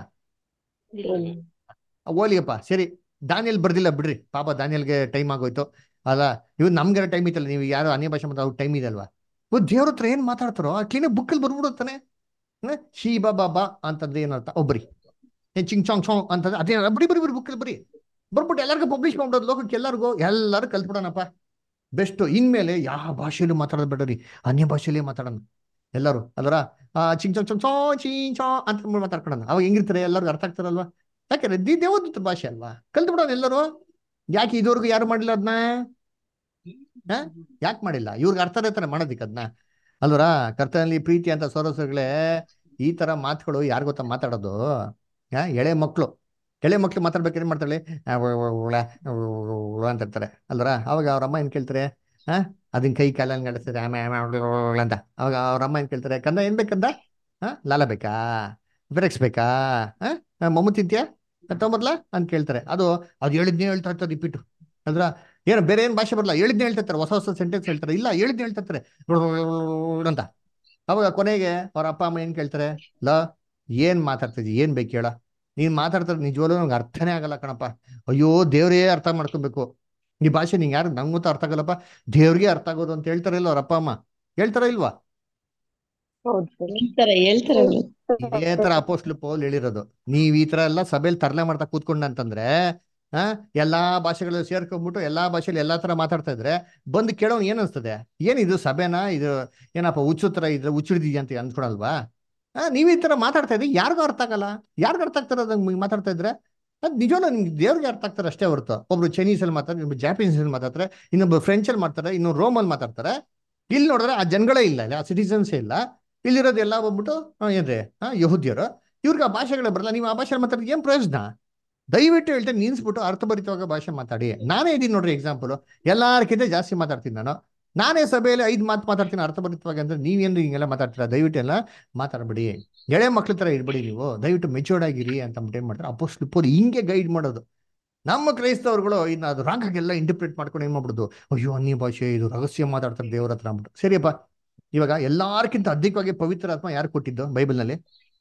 ಓಲಿಯಪ್ಪ. ಸರಿ, ದಾನಿಯಲ್ ಬರ್ದಿಲ್ಲ ಬಿಡ್ರಿ, ಪಾಪ ದಾನಿಯಲ್ಗೆ ಟೈಮ್ ಆಗೋಯ್ತು ಅಲ್ಲ. ಇವ್ ನಮ್ಗೆ ಟೈಮ್ ಇತ್ತಲ್ಲ, ನೀವು ಯಾರು ಅನ್ಯ ಭಾಷೆ ಮಾತಾಡೋ ಟೈಮ್ ಇದೆ ಅಲ್ವಾ? ದೇವ್ರ ಹತ್ರ ಏನ್ ಮಾತಾಡ್ತಾರೋ ಆ ಕ್ಲೀನಾಗಿ ಬುಕ್ಕಲ್ಲಿ ಬರ್ಬಿಡುತ್ತಾನೆ. ಶೀ ಬಾ ಬಾ ಬಾ ಅಂತಂದ್ರೆ ಏನರ್ಥ? ಒಬ್ಬರಿ ಚಿಂಗ್ ಚಾಂಗ್ ಚಾಂಗ್ ಅಂತಂದ್ರೆ ಅದೇ ಬರಿ ಬರಿ ಬರಿ ಬುಕ್ಕಲ್ಲಿ ಬರಿ ಬರ್ಬಿಟ್ಟು ಎಲ್ಲರಿಗೂ ಪಬ್ಲಿಷ್ ಮಾಡ್ಬಿಡೋದು, ಲೋಕಕ್ಕೆ ಎಲ್ಲರೂ ಕಲ್ತ್ಬಿಡೋಣಪ್ಪ. ಬೆಸ್ಟ್. ಇನ್ಮೇಲೆ ಯಾವ ಭಾಷೆಯಲ್ಲೂ ಮಾತಾಡೋದು ಬೇಡ ರೀ, ಅನ್ಯ ಭಾಷೆಯಲ್ಲೇ ಮಾತಾಡೋಣ ಎಲ್ಲರೂ ಅಲ್ವರ. ಚಿಂಗ್ ಚಾಂಗ್ ಚಾಂಗ್ ಚಾ ಚಿಂಗ್ ಚಾ ಅಂತ ಮಾತಾಡ್ಕೊಳೋಣ. ಅವಾಗ ಹೆಂಗಿರ್ತಾರೆ? ಎಲ್ಲರಿಗೂ ಅರ್ಥ ಆಗ್ತಾರಲ್ವಾ? ಯಾಕಂದ್ರೆ ದೇವದೂತರ ಭಾಷೆ ಅಲ್ವಾ, ಕಲ್ತ್ಬಿಡೋಣ ಎಲ್ಲರೂ. ಯಾಕೆ ಇದುವರೆಗೂ ಯಾರು ಮಾಡಿಲ್ಲ ಅದನ್ನ? ಯಾಕೆ ಮಾಡಿಲ್ಲ? ಇವ್ರಿಗೆ ಅರ್ಥ ಇರ್ತಾರೆ ಮಾಡೋದಿಕ್ಕೆ ಅದನ್ನ ಅಲ್ವರ. ಕರ್ತನಲ್ಲಿ ಪ್ರೀತಿ ಅಂತ ಸೋರಸಗಳೇ, ಈ ತರ ಮಾತುಗಳು ಯಾರು ಗೊತ್ತಾ ಮಾತಾಡೋದು? ಎಳೆ ಮಕ್ಳು ಮಾತಾಡ್ಬೇಕಾದ್ರೆ ಏನ್ ಮಾಡ್ತಾಳೆ? ಅಂತ ಇರ್ತಾರೆ ಅಲ್ವರ. ಅವಾಗ ಅವ್ರ ಅಮ್ಮ ಏನ್ ಕೇಳ್ತಾರೆ? ಅದನ್ನ ಕೈ ಕಾಲಲ್ಲಿ ನಡೆಸ್ತಾರೆ ಅಂತ. ಅವಾಗ ಅವ್ರ ಅಮ್ಮ ಏನ್ ಕೇಳ್ತಾರೆ? ಕಂದ ಏನ್ ಬೇಕಂದ? ಲಾಲ ಬೇಕಾ? ಬೆರೆಕ್ಸ್ ಬೇಕಾ? ಮೊಮ್ಮು ತಿಂತೀಯಾ ತಗೊಂಬರ್ಲಾ ಅಂತ ಕೇಳ್ತಾರೆ. ಅದು ಹೇಳಿದ್ನೇ ಹೇಳ್ತಾ ಇರ್ತಾರೆ ರಿಪೀಟು ಅಲ್ರ. ಏನು ಬೇರೆ ಏನ್ ಭಾಷೆ ಬರಲ್ಲ, ಹೇಳಿದ್ನೇ ಹೇಳ್ತಾ ಇರ್ತಾರೆ, ಹೊಸ ಸೆಂಟೆನ್ಸ್ ಹೇಳ್ತಾರೆ. ಇಲ್ಲ, ಹೇಳಿದ್ನೇ ಹೇಳ್ತಾ ಇರ್ತಾರೆ ಅಂತ. ಅವಾಗ ಕೊನೆಗೆ ಅವ್ರ ಅಪ್ಪ ಅಮ್ಮ ಏನ್ ಕೇಳ್ತಾರೆ? ಏನ್ ಮಾತಾಡ್ತಿದ್ವಿ, ಏನ್ ಬೇಕು ಹೇಳ? ನೀನ್ ಮಾತಾಡ್ತಾರೆ ನಿಜವಾಗ್ಲೂ ನಂಗೆ ಅರ್ಥನೇ ಆಗಲ್ಲ ಕಣಪ್ಪ. ಅಯ್ಯೋ ದೇವ್ರೇ ಅರ್ಥ ಮಾಡ್ಕೊಬೇಕು ಈ ಭಾಷೆ, ನಿಂಗೆ ಯಾರು ನಂಗೂ ಅರ್ಥ ಆಗಲ್ಲಪ್ಪ, ದೇವ್ರಿಗೆ ಅರ್ಥ ಆಗೋದು ಅಂತ ಹೇಳ್ತಾರೆ ಇಲ್ಲ ಅವ್ರ ಅಪ್ಪ ಅಮ್ಮ? ಹೇಳ್ತಾರ ಇಲ್ವಾ? ಇದೇ ತರ ಅಪೊಸ್ತಲ ಪೌಲ್ ಹೇಳಿರೋದು. ನೀವ್ ಈ ತರ ಎಲ್ಲ ಸಭೆಯಲ್ಲಿ ತರಲೆ ಮಾಡ್ತಾ ಕೂತ್ಕೊಂಡ ಅಂತಂದ್ರೆ ಎಲ್ಲಾ ಭಾಷೆಗಳಲ್ಲಿ ಸೇರ್ಕೊಂಡ್ಬಿಟ್ಟು ಎಲ್ಲಾ ಭಾಷೆಯಲ್ಲಿ ಎಲ್ಲಾ ತರ ಮಾತಾಡ್ತಾ ಇದ್ರೆ ಬಂದು ಕೇಳೋನ್ ಏನ್ ಅನ್ಸ್ತದೆ? ಏನಿದು ಸಭೆನಾ ಇದು? ಏನಪ್ಪ ಹುಚ್ಚು ತರ ಇದ್ರೆ ಹುಚ್ಚಿಡಿದೀಯ ಅಂತ ಅನ್ಸ್ಕೊಳಲ್ವಾ? ನೀವ್ ಈ ತರ ಮಾತಾಡ್ತಾ ಇದ್ರಿ, ಯಾರಿಗೂ ಅರ್ಥ ಆಗಲ್ಲ. ಯಾರಿಗೂ ಅರ್ಥ ಆಗ್ತಾರ ಮಾತಾಡ್ತಾ ಇದ್ರೆ? ಅದ್ ನಿಜವಲ್ಲ, ನಿಮ್ಗೆ ದೇವ್ರಿಗೆ ಅರ್ಥ ಆಗ್ತಾರೆ ಅಷ್ಟೇ ಹೊರತು. ಒಬ್ರು ಚೈನೀಸ್ ಅಲ್ಲಿ ಮಾತಾಡ್ತಾರೆ, ಇನ್ನೊಬ್ರು ಜಾಪನೀಸ್ ಅಲ್ಲಿ ಮಾತಾಡ್ತಾರೆ, ಇನ್ನೊಬ್ರು ಫ್ರೆಂಚ್ ಅಲ್ಲಿ ಮಾತಾಡ್ತಾರೆ, ಇನ್ನೊಬ್ರು ರೋಮ್ ಅಲ್ಲಿ ಮಾತಾಡ್ತಾರೆ. ಇಲ್ಲಿ ನೋಡಿದ್ರೆ ಆ ಜನಗಳೇ ಇಲ್ಲ, ಆ ಸಿಟಿಸನ್ಸೇ ಇಲ್ಲ. ಇಲ್ಲಿರೋದು ಎಲ್ಲ ಬಂದ್ಬಿಟ್ಟು ಏನ್ರಿ ಯಹೂದ್ಯರು. ಇವ್ರಿಗೆ ಆ ಭಾಷೆಗಳೇ ಬರಲ್ಲ. ನೀವು ಆ ಭಾಷೆ ಮಾತಾಡಿದ್ರೆ ಏನ್ ಪ್ರಯೋಜನ? ದಯವಿಟ್ಟು ಹೇಳ್ತೇನೆ, ನಿನ್ಸ್ಬಿಟ್ಟು ಅರ್ಥಭರಿತವಾಗ ಭಾಷೆ ಮಾತಾಡಿ. ನಾನೇ ಇದೀನಿ ನೋಡ್ರಿ ಎಕ್ಸಾಂಪಲ್, ಎಲ್ಲಾರ್ಕಿಂತ ಜಾಸ್ತಿ ಮಾತಾಡ್ತೀನಿ ನಾನು. ನಾನೇ ಸಭೆಯಲ್ಲಿ 5 ಮಾತು ಮಾತಾಡ್ತೀನಿ ಅರ್ಥಭರಿತವಾಗಿ. ಅಂದ್ರೆ ನೀವೇನು ಹಿಂಗೆಲ್ಲ ಮಾತಾಡ್ತೀರಾ? ದಯವಿಟ್ಟು ಎಲ್ಲ ಮಾತಾಡ್ಬಿಡಿ. ಎಳೆ ಮಕ್ಳ ತರ ಇರ್ಬಿಡಿ ನೀವು, ದಯವಿಟ್ಟು ಮೆಚೂರ್ಡ್ ಆಗಿರಿ ಅಂತ ಏನ್ ಮಾಡ್ತಾರೆ ಅಪೊಸ್ತಲ ಪೌಲ್ ಹಿಂಗೆ ಗೈಡ್ ಮಾಡೋದು. ನಮ್ಮ ಕ್ರೈಸ್ತವರುಗಳು ಇನ್ನು ಅದು ರಾಂಗ್ ಆಗೆಲ್ಲ ಇಂಟರ್ಪ್ರಿಟ್ ಮಾಡ್ಕೊಂಡು ಏನ್ ಮಾಡ್ಬಿಡುದು? ಅಯ್ಯೋ ಅನ್ಯ ಭಾಷೆ, ಇದು ರಹಸ್ಯ ಮಾತಾಡ್ತಾರೆ ದೇವ್ರ ಹತ್ರ ಅಂದ್ಬಿಟ್ಟು. ಸರಿಯಪ್ಪ, ಇವಾಗ ಎಲ್ಲಾರ್ಕಿಂತ ಅಧಿಕವಾಗಿ ಪವಿತ್ರ ಆತ್ಮ ಯಾರು ಕೊಟ್ಟಿದ್ದು ಬೈಬಲ್ನಲ್ಲಿ?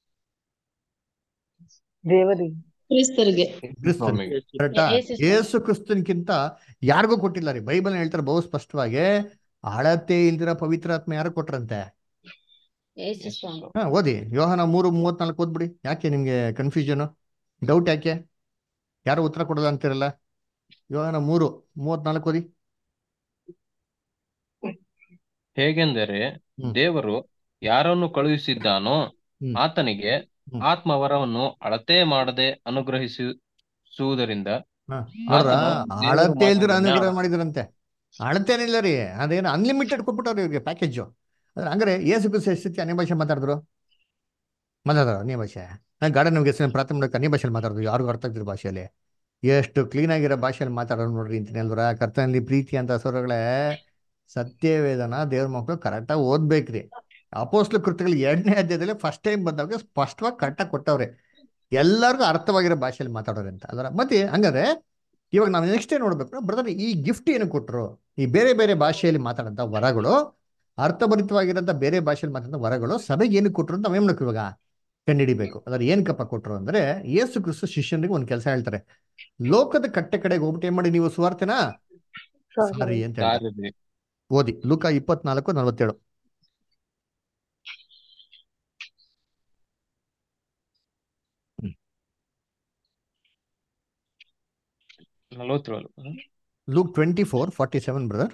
ದೇವರಿಗೆ ಕರೆಕ್ಟಾ? ಯೇಸು ಕ್ರಿಸ್ತನ್ಕಿಂತ ಯಾರಿಗೂ ಕೊಟ್ಟಿಲ್ಲ ರೀ. ಬೈಬಲ್ ಹೇಳ್ತಾರೆ ಬಹು ಸ್ಪಷ್ಟವಾಗಿ, ಅಳತೆ ಇಲ್ದಿರ ಪವಿತ್ರಾತ್ಮ ಯಾರು ಕೊಟ್ರಂತೆ? ಯೇಸು ಸ್ವಾಮಿ. ಓದಿ ಯೋಹಾನ 3:34 ಓದ್ಬಿಡಿ. ಯಾಕೆ ನಿಮ್ಗೆ ಕನ್ಫ್ಯೂಷನ್, ಡೌಟ್ ಯಾಕೆ? ಯಾರು ಉತ್ತರ ಕೊಡೋದ ಅಂತಿರಲ್ಲ. ಯೋಹಾನ 3:34 ಓದಿ. ಹೇಗೆಂದರೆ ಹ್ಮ್ ದೇವರು ಯಾರನ್ನು ಕಳುಹಿಸಿದ್ದಾನೋ ಹ್ಮ್ ಆತನಿಗೆ ಹ್ಮ್ ಆತ್ಮವರವನ್ನು ಅಳತೆ ಮಾಡದೆ ಅನುಗ್ರಹಿಸುವುದರಿಂದ ಹಾ ನೋಡ್ರ, ಆತನು ದೇವರು ಅಳತೆ ಇಲ್ದಿರ ಮಾತಾಡಿದ ಅನುಗ್ರಹ ಮಾಡಿದ್ರಂತೆ. ಅಳತೇನಿಲ್ಲ ರೀ, ಅದೇನು ಅನ್ಲಿಮಿಟೆಡ್ ಕೊಟ್ಬಿಟ್ಟವ್ರಿ ಇವ್ರಿಗೆ ಪ್ಯಾಕೇಜು. ಹಂಗಾರೆ ಏಸು ಕ್ರಿಸ್ತ ಎಷ್ಟು ಸತಿ ಅನ್ಯ ಭಾಷೆ ಮಾತಾಡಿದ್ರು? ಅನ್ಯ ಭಾಷೆ. ಗಾರ್ಡನ್ ನಮ್ಗೆ ಹೆಸರು ಪ್ರಾರ್ಥನೆ ಮಾಡೋಕೆ ಅನ್ಯ ಭಾಷೆಯಲ್ಲಿ ಮಾತಾಡಿದ್ರು, ಯಾರಿಗೂ ಅರ್ಥ ಆಗ್ತಿದ್ರು ಭಾಷೆಯಲ್ಲಿ. ಎಷ್ಟು ಕ್ಲೀನ್ ಆಗಿರೋ ಭಾಷೆಯಲ್ಲಿ ಮಾತಾಡೋರು ನೋಡ್ರಿ ಅಂತೀನಿ ಅಲ್ವರ. ಕರ್ತನಲ್ಲಿ ಪ್ರೀತಿ ಅಂತ ಸ್ವರಗಳೇ, ಸತ್ಯವೇದನ ದೇವ್ರ ಮಕ್ಕಳು ಕರೆಕ್ಟಾಗಿ ಓದ್ಬೇಕ್ರಿ. ಅಪೋಸ್ಲ ಕೃತ್ಯಗಳು 2ನೇ ಅಧ್ಯಾಯದಲ್ಲಿ ಫಸ್ಟ್ ಟೈಮ್ ಬಂದಾಗ ಸ್ಪಷ್ಟವಾಗಿ ಕರೆಕ್ಟಾಗಿ ಕೊಟ್ಟವ್ರೆ, ಎಲ್ಲರಿಗೂ ಅರ್ಥವಾಗಿರೋ ಭಾಷೆಯಲ್ಲಿ ಮಾತಾಡೋರೆ ಅಂತ ಅಲ್ವರ. ಮತ್ತೆ ಹಂಗಾದ್ರೆ ಇವಾಗ ನಾವು ನೆಕ್ಸ್ಟ್ ಏನ್ ನೋಡ್ಬೇಕು ಬ್ರದರ್, ಈ ಗಿಫ್ಟ್ ಏನು ಕೊಟ್ಟರು? ಈ ಬೇರೆ ಬೇರೆ ಭಾಷೆಯಲ್ಲಿ ಮಾತಾಡೋಂಥ ವರಗಳು, ಅರ್ಥಭರಿತವಾಗಿರೋಂಥ ಬೇರೆ ಭಾಷೆಯಲ್ಲಿ ಮಾತಾಡೋ ವರಗಳು ಸಭೆಗೆ ಏನಕ್ಕೆ ಕೊಟ್ಟರು ಅಂತ ನಾವೇನ್ ಮಾಡ್ಬೇಕು ಇವಾಗ ಕಂಡುಹಿಡಿಬೇಕು. ಅದ್ರ ಏನ್ ಕಪ್ಪ ಕೊಟ್ಟರು ಅಂದ್ರೆ, ಯೇಸು ಕ್ರಿಸ್ತ ಶಿಷ್ಯನಿಗೆ ಒಂದು ಕೆಲಸ ಹೇಳ್ತಾರೆ. ಲೋಕದ ಕಟ್ಟೆ ಕಡೆಗೆ ಹೋಗ್ಬಿಟ್ಟು ಏನ್ ಮಾಡಿ, ನೀವು ಸುವಾರ್ತೆನ ಸಾರಿ ಅಂತ ಹೇಳ್ತಾರೆ. ಸಾರಿದೆ. ಓದಿ ಲೂಕ 24:47. 47. Luke 24:47 brother.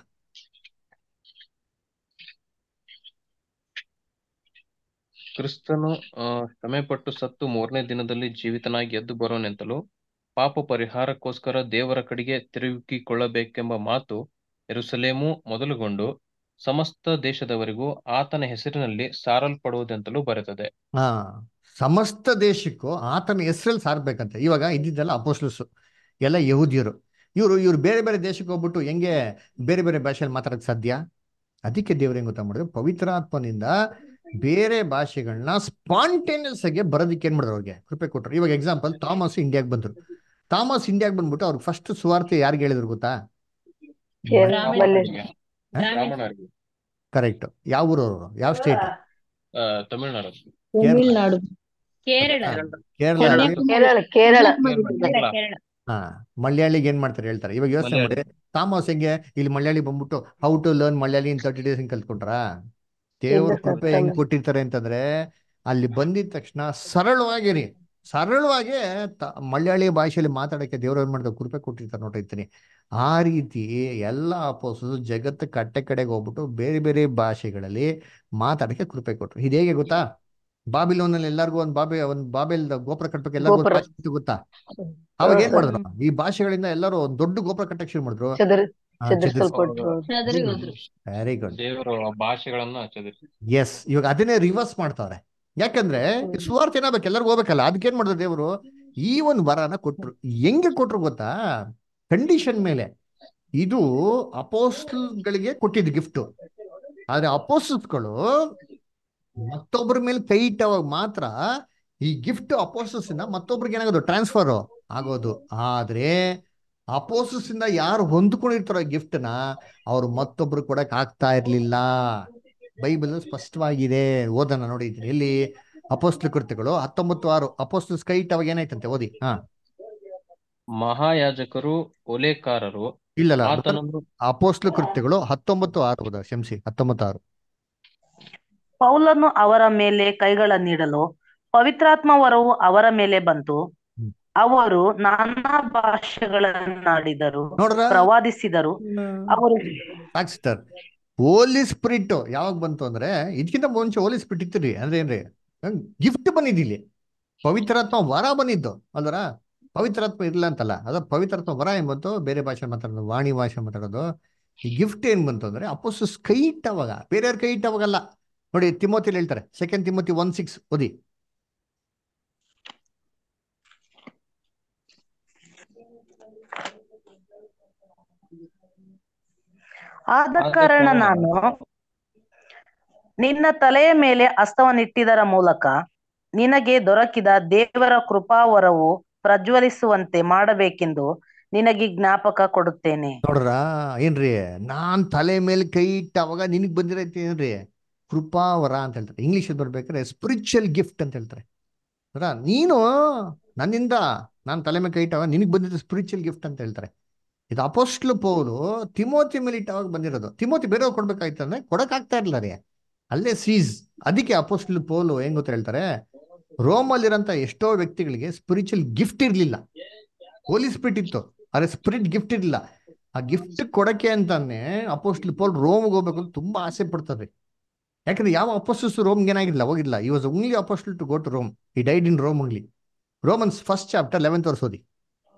ಕ್ರಿಸ್ತನು ಶ್ರಮೆಪಟ್ಟು ಸತ್ತು 3ನೇ ದಿನದಲ್ಲಿ ಜೀವಿತನಾಗಿ ಎದ್ದು ಬರೋನೆಂತಲೂ ಪಾಪ ಪರಿಹಾರಕ್ಕೋಸ್ಕರ ದೇವರ ಕಡೆಗೆ ತಿರುಗಿಕೊಳ್ಳಬೇಕೆಂಬ ಮಾತು ಯೆರೂಸಲೇಮು ಮೊದಲುಗೊಂಡು ಸಮಸ್ತ ದೇಶದವರೆಗೂ ಆತನ ಹೆಸರಿನಲ್ಲಿ ಸಾರಲ್ಪಡುವುದೆಂತಲೂ ಬರೆದಿದೆ. ಹಾ, ಸಮಸ್ತ ದೇಶಕ್ಕೂ ಆತನ ಹೆಸರಲ್ಲಿ ಸಾರ್ಬೇಕಂತೆ. ಇವಾಗ ಇದ್ದಿದ್ದೆಲ್ಲ ಅಪೋಸ್ಟಲ್ಸ್, ಎಲ್ಲ ಯಹೂದಿಯರು. ಇವ್ರು ಬೇರೆ ಬೇರೆ ದೇಶಕ್ಕೆ ಹೋಗ್ಬಿಟ್ಟು ಹೆಂಗೆ ಬೇರೆ ಬೇರೆ ಭಾಷೆಯಲ್ಲಿ ಮಾತಾಡಕ್ ಸಾಧ್ಯ? ಅದಕ್ಕೆ ದೇವ್ರು ಹೆಂಗ್ ಗೊತ್ತಾ ಮಾಡಿದ್ರು, ಪವಿತ್ರಾತ್ಮನಿಂದ ಬೇರೆ ಭಾಷೆಗಳನ್ನ ಸ್ಪಾಂಟೇನಿಯಸ್ ಆಗಿ ಬರೋದಕ್ಕೆ ಏನ್ ಮಾಡಿದ್ರು, ಅವ್ರಿಗೆ ಕೃಪೆ ಕೊಟ್ಟರು. ಇವಾಗ ಎಕ್ಸಾಂಪಲ್, ಥಾಮಸ್ ಇಂಡಿಯಾಗೆ ಬಂದ್ರು. ಥಾಮಸ್ ಇಂಡಿಯಾಗೆ ಬಂದ್ಬಿಟ್ಟು ಅವ್ರಿಗೆ ಫಸ್ಟ್ ಸುವಾರ್ತೆ ಯಾರಿಗೆ ಹೇಳಿದ್ರು ಗೊತ್ತಾ? ಬ್ರಾಹ್ಮಣರಿಗೆ. ಕರೆಕ್ಟ್. ಯಾವ ಊರವರು, ಯಾವ ಸ್ಟೇಟ್? ತಮಿಳುನಾಡು. ತಮಿಳ್ನಾಡು. ಕೇರಳ. ಕೇರಳ. ಕೇರಳ. ಹಾ, ಮಲಯಾಳಿಗೆ ಏನ್ ಮಾಡ್ತಾರೆ ಹೇಳ್ತಾರೆ. ಇವಾಗ ಯೋಚನೆ ಮಾಡಿ, ಥಾಮಸ್ ಹೆಂಗೆ ಇಲ್ಲಿ ಮಲಯಾಳಿ ಬಂದ್ಬಿಟ್ಟು how to learn Malayali in 30 days ಕಲ್ತ್ಕೊಂಡ್ರ? ದೇವ್ರ ಕೃಪೆ ಹೆಂಗ್ ಕೊಟ್ಟಿರ್ತಾರೆ ಅಂತಂದ್ರೆ, ಅಲ್ಲಿ ಬಂದಿದ ತಕ್ಷಣ ಸರಳವಾಗಿ ಮಲಯಾಳಿ ಭಾಷೆಯಲ್ಲಿ ಮಾತಾಡಕ್ಕೆ ದೇವ್ರು ಏನ್ ಮಾಡ್ತಾರೆ, ಕೃಪೆ ಕೊಟ್ಟಿರ್ತಾರೆ ನೋಡಿರ್ತೀನಿ. ಆ ರೀತಿ ಎಲ್ಲ ಅಪೊಸ್ತಲರು ಜಗತ್ತು ಕಟ್ಟೆ ಕಡೆಗೆ ಹೋಗ್ಬಿಟ್ಟು ಬೇರೆ ಬೇರೆ ಭಾಷೆಗಳಲ್ಲಿ ಮಾತಾಡಕ್ಕೆ ಕೃಪೆ ಕೊಟ್ರು. ಇದು ಹೇಗೆ ಗೊತ್ತಾ? ಬಾಬಿಲೋನಲ್ಲಿ ಎಲ್ಲರಿಗೂ ಒಂದು ಬಾಬೆಲ್ ಗೋಪುರ ಕಟ್ಟಬೇಕು, ಎಲ್ಲರಿಗೂ ಒಂದು ಭಾಷೆ ಇತ್ತು ಗೊತ್ತಾ? ಅವಾಗ ಏನ್ ಮಾಡಿದ್ರು, ಈ ಭಾಷೆಗಳಿಂದ ಎಲ್ಲರೂ ಒಂದು ದೊಡ್ಡ ಗೋಪುರ ಕಟ್ಟಕ್ಕೆ ಶುರು ಮಾಡಿದ್ರು. Very good. ದೇವರು ಭಾಷೆಗಳನ್ನ ಎಸ್, ಇವಾಗ ಅದನ್ನೇ ರಿವರ್ಸ್ ಮಾಡ್ತಾವ್ರೆ. ಯಾಕಂದ್ರೆ ಸುವಾರ್ತೆ ಏನಾಗಬೇಕು, ಎಲ್ಲರಿಗೂ ಹೋಗ್ಬೇಕಲ್ಲ. ಅದಕ್ಕೇನ್ ಮಾಡಿದ್ರು ದೇವರು, ಈ ಒಂದು ವರನ ಕೊಟ್ರು. ಹೆಂಗೆ ಕೊಟ್ರು ಗೊತ್ತಾ? ಕಂಡೀಷನ್ ಮೇಲೆ. ಇದು ಅಪೋಸ್ಟಲ್ಗಳಿಗೆ ಕೊಟ್ಟಿದ್ದು ಗಿಫ್ಟ್. ಆದ್ರೆ ಅಪೋಸ್ಟಲ್ಸ್ಗಳು ಮತ್ತೊಬ್ಬರ ಮೇಲೆ ಕೈ ಇಟ್ಟವಾಗ ಮಾತ್ರ ಈ ಗಿಫ್ಟ್ ಅಪೋಸ್ಟಲ್ಸ್ ಇಂದ ಮತ್ತೊಬ್ರಿಗೆ ಏನಾಗೋದು, ಟ್ರಾನ್ಸ್ಫರ್ ಆಗೋದು. ಆದ್ರೆ ಅಪೋಸ್ಟಲ್ಸ್ ಇಂದ ಯಾರು ಹೊಂದ್ಕೊಂಡಿರ್ತಾರೋ ಗಿಫ್ಟ್ ನ, ಅವ್ರು ಮತ್ತೊಬ್ರು ಕೊಡಕ್ ಆಗ್ತಾ ಇರ್ಲಿಲ್ಲ. ಬೈಬಲ್ ಸ್ಪಷ್ಟವಾಗಿದೆ. ಓದೋಣ ನೋಡಿದ್ದೀನಿ. ಎಲ್ಲಿ? ಅಪೋಸ್ಟಲ ಕೃತ್ಯಗಳು 19:6. ಅಪೋಸ್ಟಲ್ಸ್ ಕೈ ಇಟ್ಟವಾಗ ಏನಾಯ್ತಂತೆ, ಓದಿ. ಮಹಾಯಾಜಕರು ಓಲೇಕಾರರು ಇಲ್ಲ, ಅಪೋಸ್ಟಲ ಕೃತ್ಯಗಳು 19:6. ಕ್ಷಮಿಸಿ, 19:6. ಪೌಲನು ಅವರ ಮೇಲೆ ಕೈಗಳನ್ನಿಡಲು ಪವಿತ್ರಾತ್ಮ ವರವು ಅವರ ಮೇಲೆ ಬಂತು. ಅವರು ನಾನಾ ಭಾಷೆಗಳನ್ನಾಡಿದರು, ಪ್ರವಾದಿಸಿದರು. ಅವರು ಹೋಲಿ ಸ್ಪಿರಿಟ್ ಯಾವಾಗ ಬಂತು ಅಂದ್ರೆ, ಇದಕ್ಕಿಂತ ಮುಂಚೆ ಹೋಲಿ ಸ್ಪಿರಿಟ್ ಇತ್ತು ಅಂದ್ರೆ ಏನ್ರಿ, ಗಿಫ್ಟ್ ಬಂದಿದ್ದಿಲ್ಲಿ. ಪವಿತ್ರಾತ್ಮ ವರ ಬಂದಿದ್ದು ಅಲ್ವರ. ಪವಿತ್ರಾತ್ಮ ಇರ್ಲಿಲ್ಲ ಅಂತಲ್ಲ, ಅದ ಪವಿತ್ರಾತ್ಮ ವರ ಏನ್ ಬಂತು, ಬೇರೆ ಭಾಷೆ ಮಾತಾಡೋದು, ವಾಣಿ ಭಾಷೆ ಮಾತಾಡೋದು. ಈ ಗಿಫ್ಟ್ ಏನ್ ಬಂತು ಅಂದ್ರೆ ಅಪೊಸ್ತಲರು ಕೈ ಇಟ್ಟವಾಗ, ಬೇರೆಯವ್ರ ಕೈ ಇಟ್ಟವಾಗಲ್ಲ. ನೋಡಿ, ತಿಮೋತಿಲಿ ಹೇಳ್ತಾರೆ, 2 ತಿಮೋತಿ 1:6 ಓದಿ. ಆದ ಕಾರಣ ನಾನು ನಿನ್ನ ತಲೆಯ ಮೇಲೆ ಹಸ್ತವನ್ನಿಟ್ಟಿದರ ಮೂಲಕ ನಿನಗೆ ದೊರಕಿದ ದೇವರ ಕೃಪಾವರವು ಪ್ರಜ್ವಲಿಸುವಂತೆ ಮಾಡಬೇಕೆಂದು ನಿನಗೆ ಜ್ಞಾಪಕ ಕೊಡುತ್ತೇನೆ. ನೋಡ್ರ, ಏನ್ರಿ, ನಾನ್ ತಲೆ ಮೇಲೆ ಕೈ ಇಟ್ಟವಾಗ ನಿನಗ್ ಬಂದಿರೈತಿ ಏನ್ರಿ, ಕೃಪಾವರ ಅಂತ ಹೇಳ್ತಾರೆ. ಇಂಗ್ಲಿಷ್ ಬರ್ಬೇಕಾದ್ರೆ ಸ್ಪಿರಿಚುವಲ್ ಗಿಫ್ಟ್ ಅಂತ ಹೇಳ್ತಾರೆ. ನೀನು ನನ್ನಿಂದ ನಾನು ತಲೆ ಮೇಲೆ ಕೈ ಇಟ್ಟವಾಗ ನಿನಗ್ ಬಂದಿದ್ದು ಸ್ಪಿರಿಚುವಲ್ ಗಿಫ್ಟ್ ಅಂತ ಹೇಳ್ತಾರೆ. ಇದು ಅಪೋಸ್ಟ್ಲು ಪೌಲು ತಿಮೋತಿ ಮೇಲೆ ಇಟ್ಟವಾಗ ಬಂದಿರೋದು. ತಿಮೋತಿ ಬೇರೆಯವ್ರು ಕೊಡ್ಬೇಕಾಯ್ತು ಅಂದ್ರೆ ಕೊಡಕ್ಕಾಗ್ತಾ ಇರ್ಲಿಲ್ಲ ರೀ, ಅಲ್ಲೇ ಸೀಸ್. ಅದಕ್ಕೆ ಅಪೋಸ್ಟ್ಲು ಪೌಲು ಹೆಂಗ್ ಗೊತ್ತ ಹೇಳ್ತಾರೆ, ರೋಮಲ್ಲಿರೋಂಥ ಎಷ್ಟೋ ವ್ಯಕ್ತಿಗಳಿಗೆ ಸ್ಪಿರಿಚುವಲ್ ಗಿಫ್ಟ್ ಇರ್ಲಿಲ್ಲ, ಹೋಲಿ ಸ್ಪಿರಿಟ್ ಇತ್ತು, ಆದ್ರೆ ಸ್ಪಿರಿಟ್ ಗಿಫ್ಟ್ ಇರಲಿಲ್ಲ. ಆ ಗಿಫ್ಟ್ ಕೊಡಕ್ಕೆ ಅಂತಾನೆ ಅಪೋಸ್ಟ್ಲ್ ಪೌಲ್ ರೋಮ್ಗೆ ಹೋಗ್ಬೇಕು ಅಂತ ತುಂಬಾ ಆಸೆ ಪಡ್ತಾರೆ. ಯಾಕಂದ್ರೆ ಯಾವ ಅಪೋಸ್ಟಲ್ಸ್ ರೋಮ್ಗೆ ಏನಾಗಿಲ್ಲ, ಹೋಗಿಲ್ಲ. He was only apostle to go to Rome. He died in Rome only. Romans first chapter 11th verse ಓದಿ.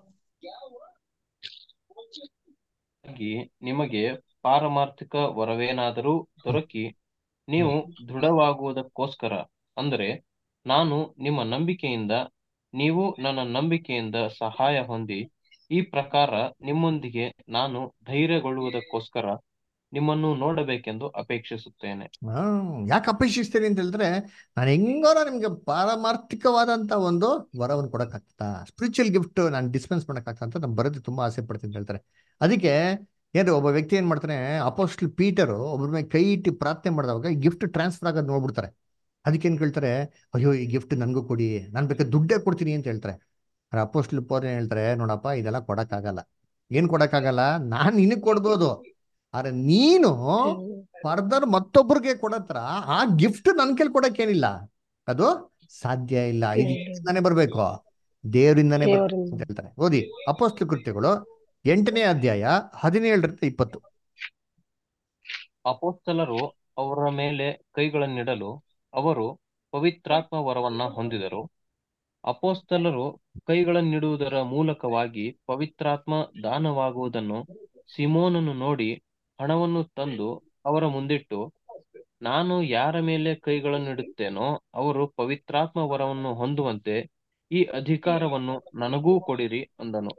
ನಿಮಗೆ ಪಾರಮಾರ್ಥಿಕ ವರವೇನಾದರೂ ದೊರಕಿ ನೀವು ದೃಢವಾಗುವುದಕ್ಕೋಸ್ಕರ, ಅಂದರೆ ನಾನು ನಿಮ್ಮ ನಂಬಿಕೆಯಿಂದ, ನೀವು ನನ್ನ ನಂಬಿಕೆಯಿಂದ ಸಹಾಯ ಹೊಂದಿ ಈ ಪ್ರಕಾರ ನಿಮ್ಮೊಂದಿಗೆ ನಾನು ಧೈರ್ಯಗೊಳ್ಳುವುದಕ್ಕೋಸ್ಕರ ನಿಮ್ಮನ್ನು ನೋಡಬೇಕೆಂದು ಅಪೇಕ್ಷಿಸುತ್ತೇನೆ. ಯಾಕೆ ಅಪೇಕ್ಷಿಸ್ತೇನೆ ಅಂತ ಹೇಳಿದ್ರೆ, ನಾನು ಹೆಂಗಾರ ನಿಮ್ಗೆ ಪಾರಮಾರ್ಥಿಕವಾದಂತ ಒಂದು ವರವನ್ನು ಕೊಡಕ್ಕಾಗ್ತಾ, ಸ್ಪಿರಿಚುವಲ್ ಗಿಫ್ಟ್ ನಾನು ಡಿಸ್ಪೆನ್ಸ್ ಮಾಡಕ್ಕಾಗ್ತಾ ಅಂತ ನಾನು ಬರೋದು ತುಂಬಾ ಆಸೆ ಪಡ್ತೀನಿ ಅಂತ ಹೇಳ್ತಾರೆ. ಅದಕ್ಕೆ ಏನ್ರಿ, ಒಬ್ಬ ವ್ಯಕ್ತಿ ಏನ್ ಮಾಡ್ತಾನೆ, ಅಪೋಸ್ಟಲ್ ಪೀಟರು ಒಬ್ಬರ ಮೇಲೆ ಕೈ ಇಟ್ಟು ಪ್ರಾರ್ಥನೆ ಮಾಡಿದವಾಗ ಈ ಗಿಫ್ಟ್ ಟ್ರಾನ್ಸ್ಫರ್ ಆಗೋದು ನೋಡ್ಬಿಡ್ತಾರೆ. ಅದಕ್ಕೆ ಏನ್ ಕೇಳ್ತಾರೆ, ಅಯ್ಯೋ ಈ ಗಿಫ್ಟ್ ನನ್ಗೂ ಕೊಡಿ, ನಾನು ಬೇಕಾದ್ರೆ ದುಡ್ಡೇ ಕೊಡ್ತೀನಿ ಅಂತ ಹೇಳ್ತಾರೆ. ಅಪೋಸ್ಟಲ್ ಪೌಲ್ ಏನ್ ಹೇಳ್ತಾರೆ, ನೋಡಪ್ಪ ಇದೆಲ್ಲ ಕೊಡಕ್ಕಾಗಲ್ಲ. ಏನ್ ಕೊಡಕ್ಕಾಗಲ್ಲ, ನಾನ್ ನಿನಗ್ ಕೊಡ್ಬೋದು, ಆದ್ರೆ ನೀನು ಫರ್ದರ್ ಮತ್ತೊಬ್ಬರಿಗೆ ಕೊಡತ್ರ ಆ ಗಿಫ್ಟ್ ನನ್ ಕೈಲಿ ಕೊಡಕ್ಕೇನಿಲ್ಲ, ಅದು ಸಾಧ್ಯ ಇಲ್ಲ. ಇದು ಯಾರಿಂದಾನೇ ಬರ್ಬೇಕು, ದೇವರಿಂದಾನೇ ಬರ್ಬೇಕು ಅಂತ ಹೇಳ್ತಾರೆ. ಓದಿ ಅಪೊಸ್ತಲ ಕೃತ್ಯಗಳು 8ನೇ ಅಧ್ಯಾಯ 17-20. ಅಪೊಸ್ತಲರು ಅವರ ಮೇಲೆ ಕೈಗಳನ್ನಿಡಲು ಅವರು ಪವಿತ್ರಾತ್ಮ ವರವನ್ನ ಹೊಂದಿದರು. ಅಪೊಸ್ತಲರು ಕೈಗಳನ್ನಿಡುವುದರ ಮೂಲಕವಾಗಿ ಪವಿತ್ರಾತ್ಮ ದಾನವಾಗುವುದನ್ನು ಸಿಮೋನನು ನೋಡಿ ಹಣವನ್ನು ತಂದು ಅವರ ಮುಂದಿಟ್ಟು, ನಾನು ಯಾರ ಮೇಲೆ ಕೈಗಳನ್ನಿಡುತ್ತೇನೋ ಅವರು ಪವಿತ್ರಾತ್ಮ ವರವನ್ನು ಹೊಂದುವಂತೆ ಈ ಅಧಿಕಾರವನ್ನು ನನಗೂ ಕೊಡಿರಿ ಅಂದನು.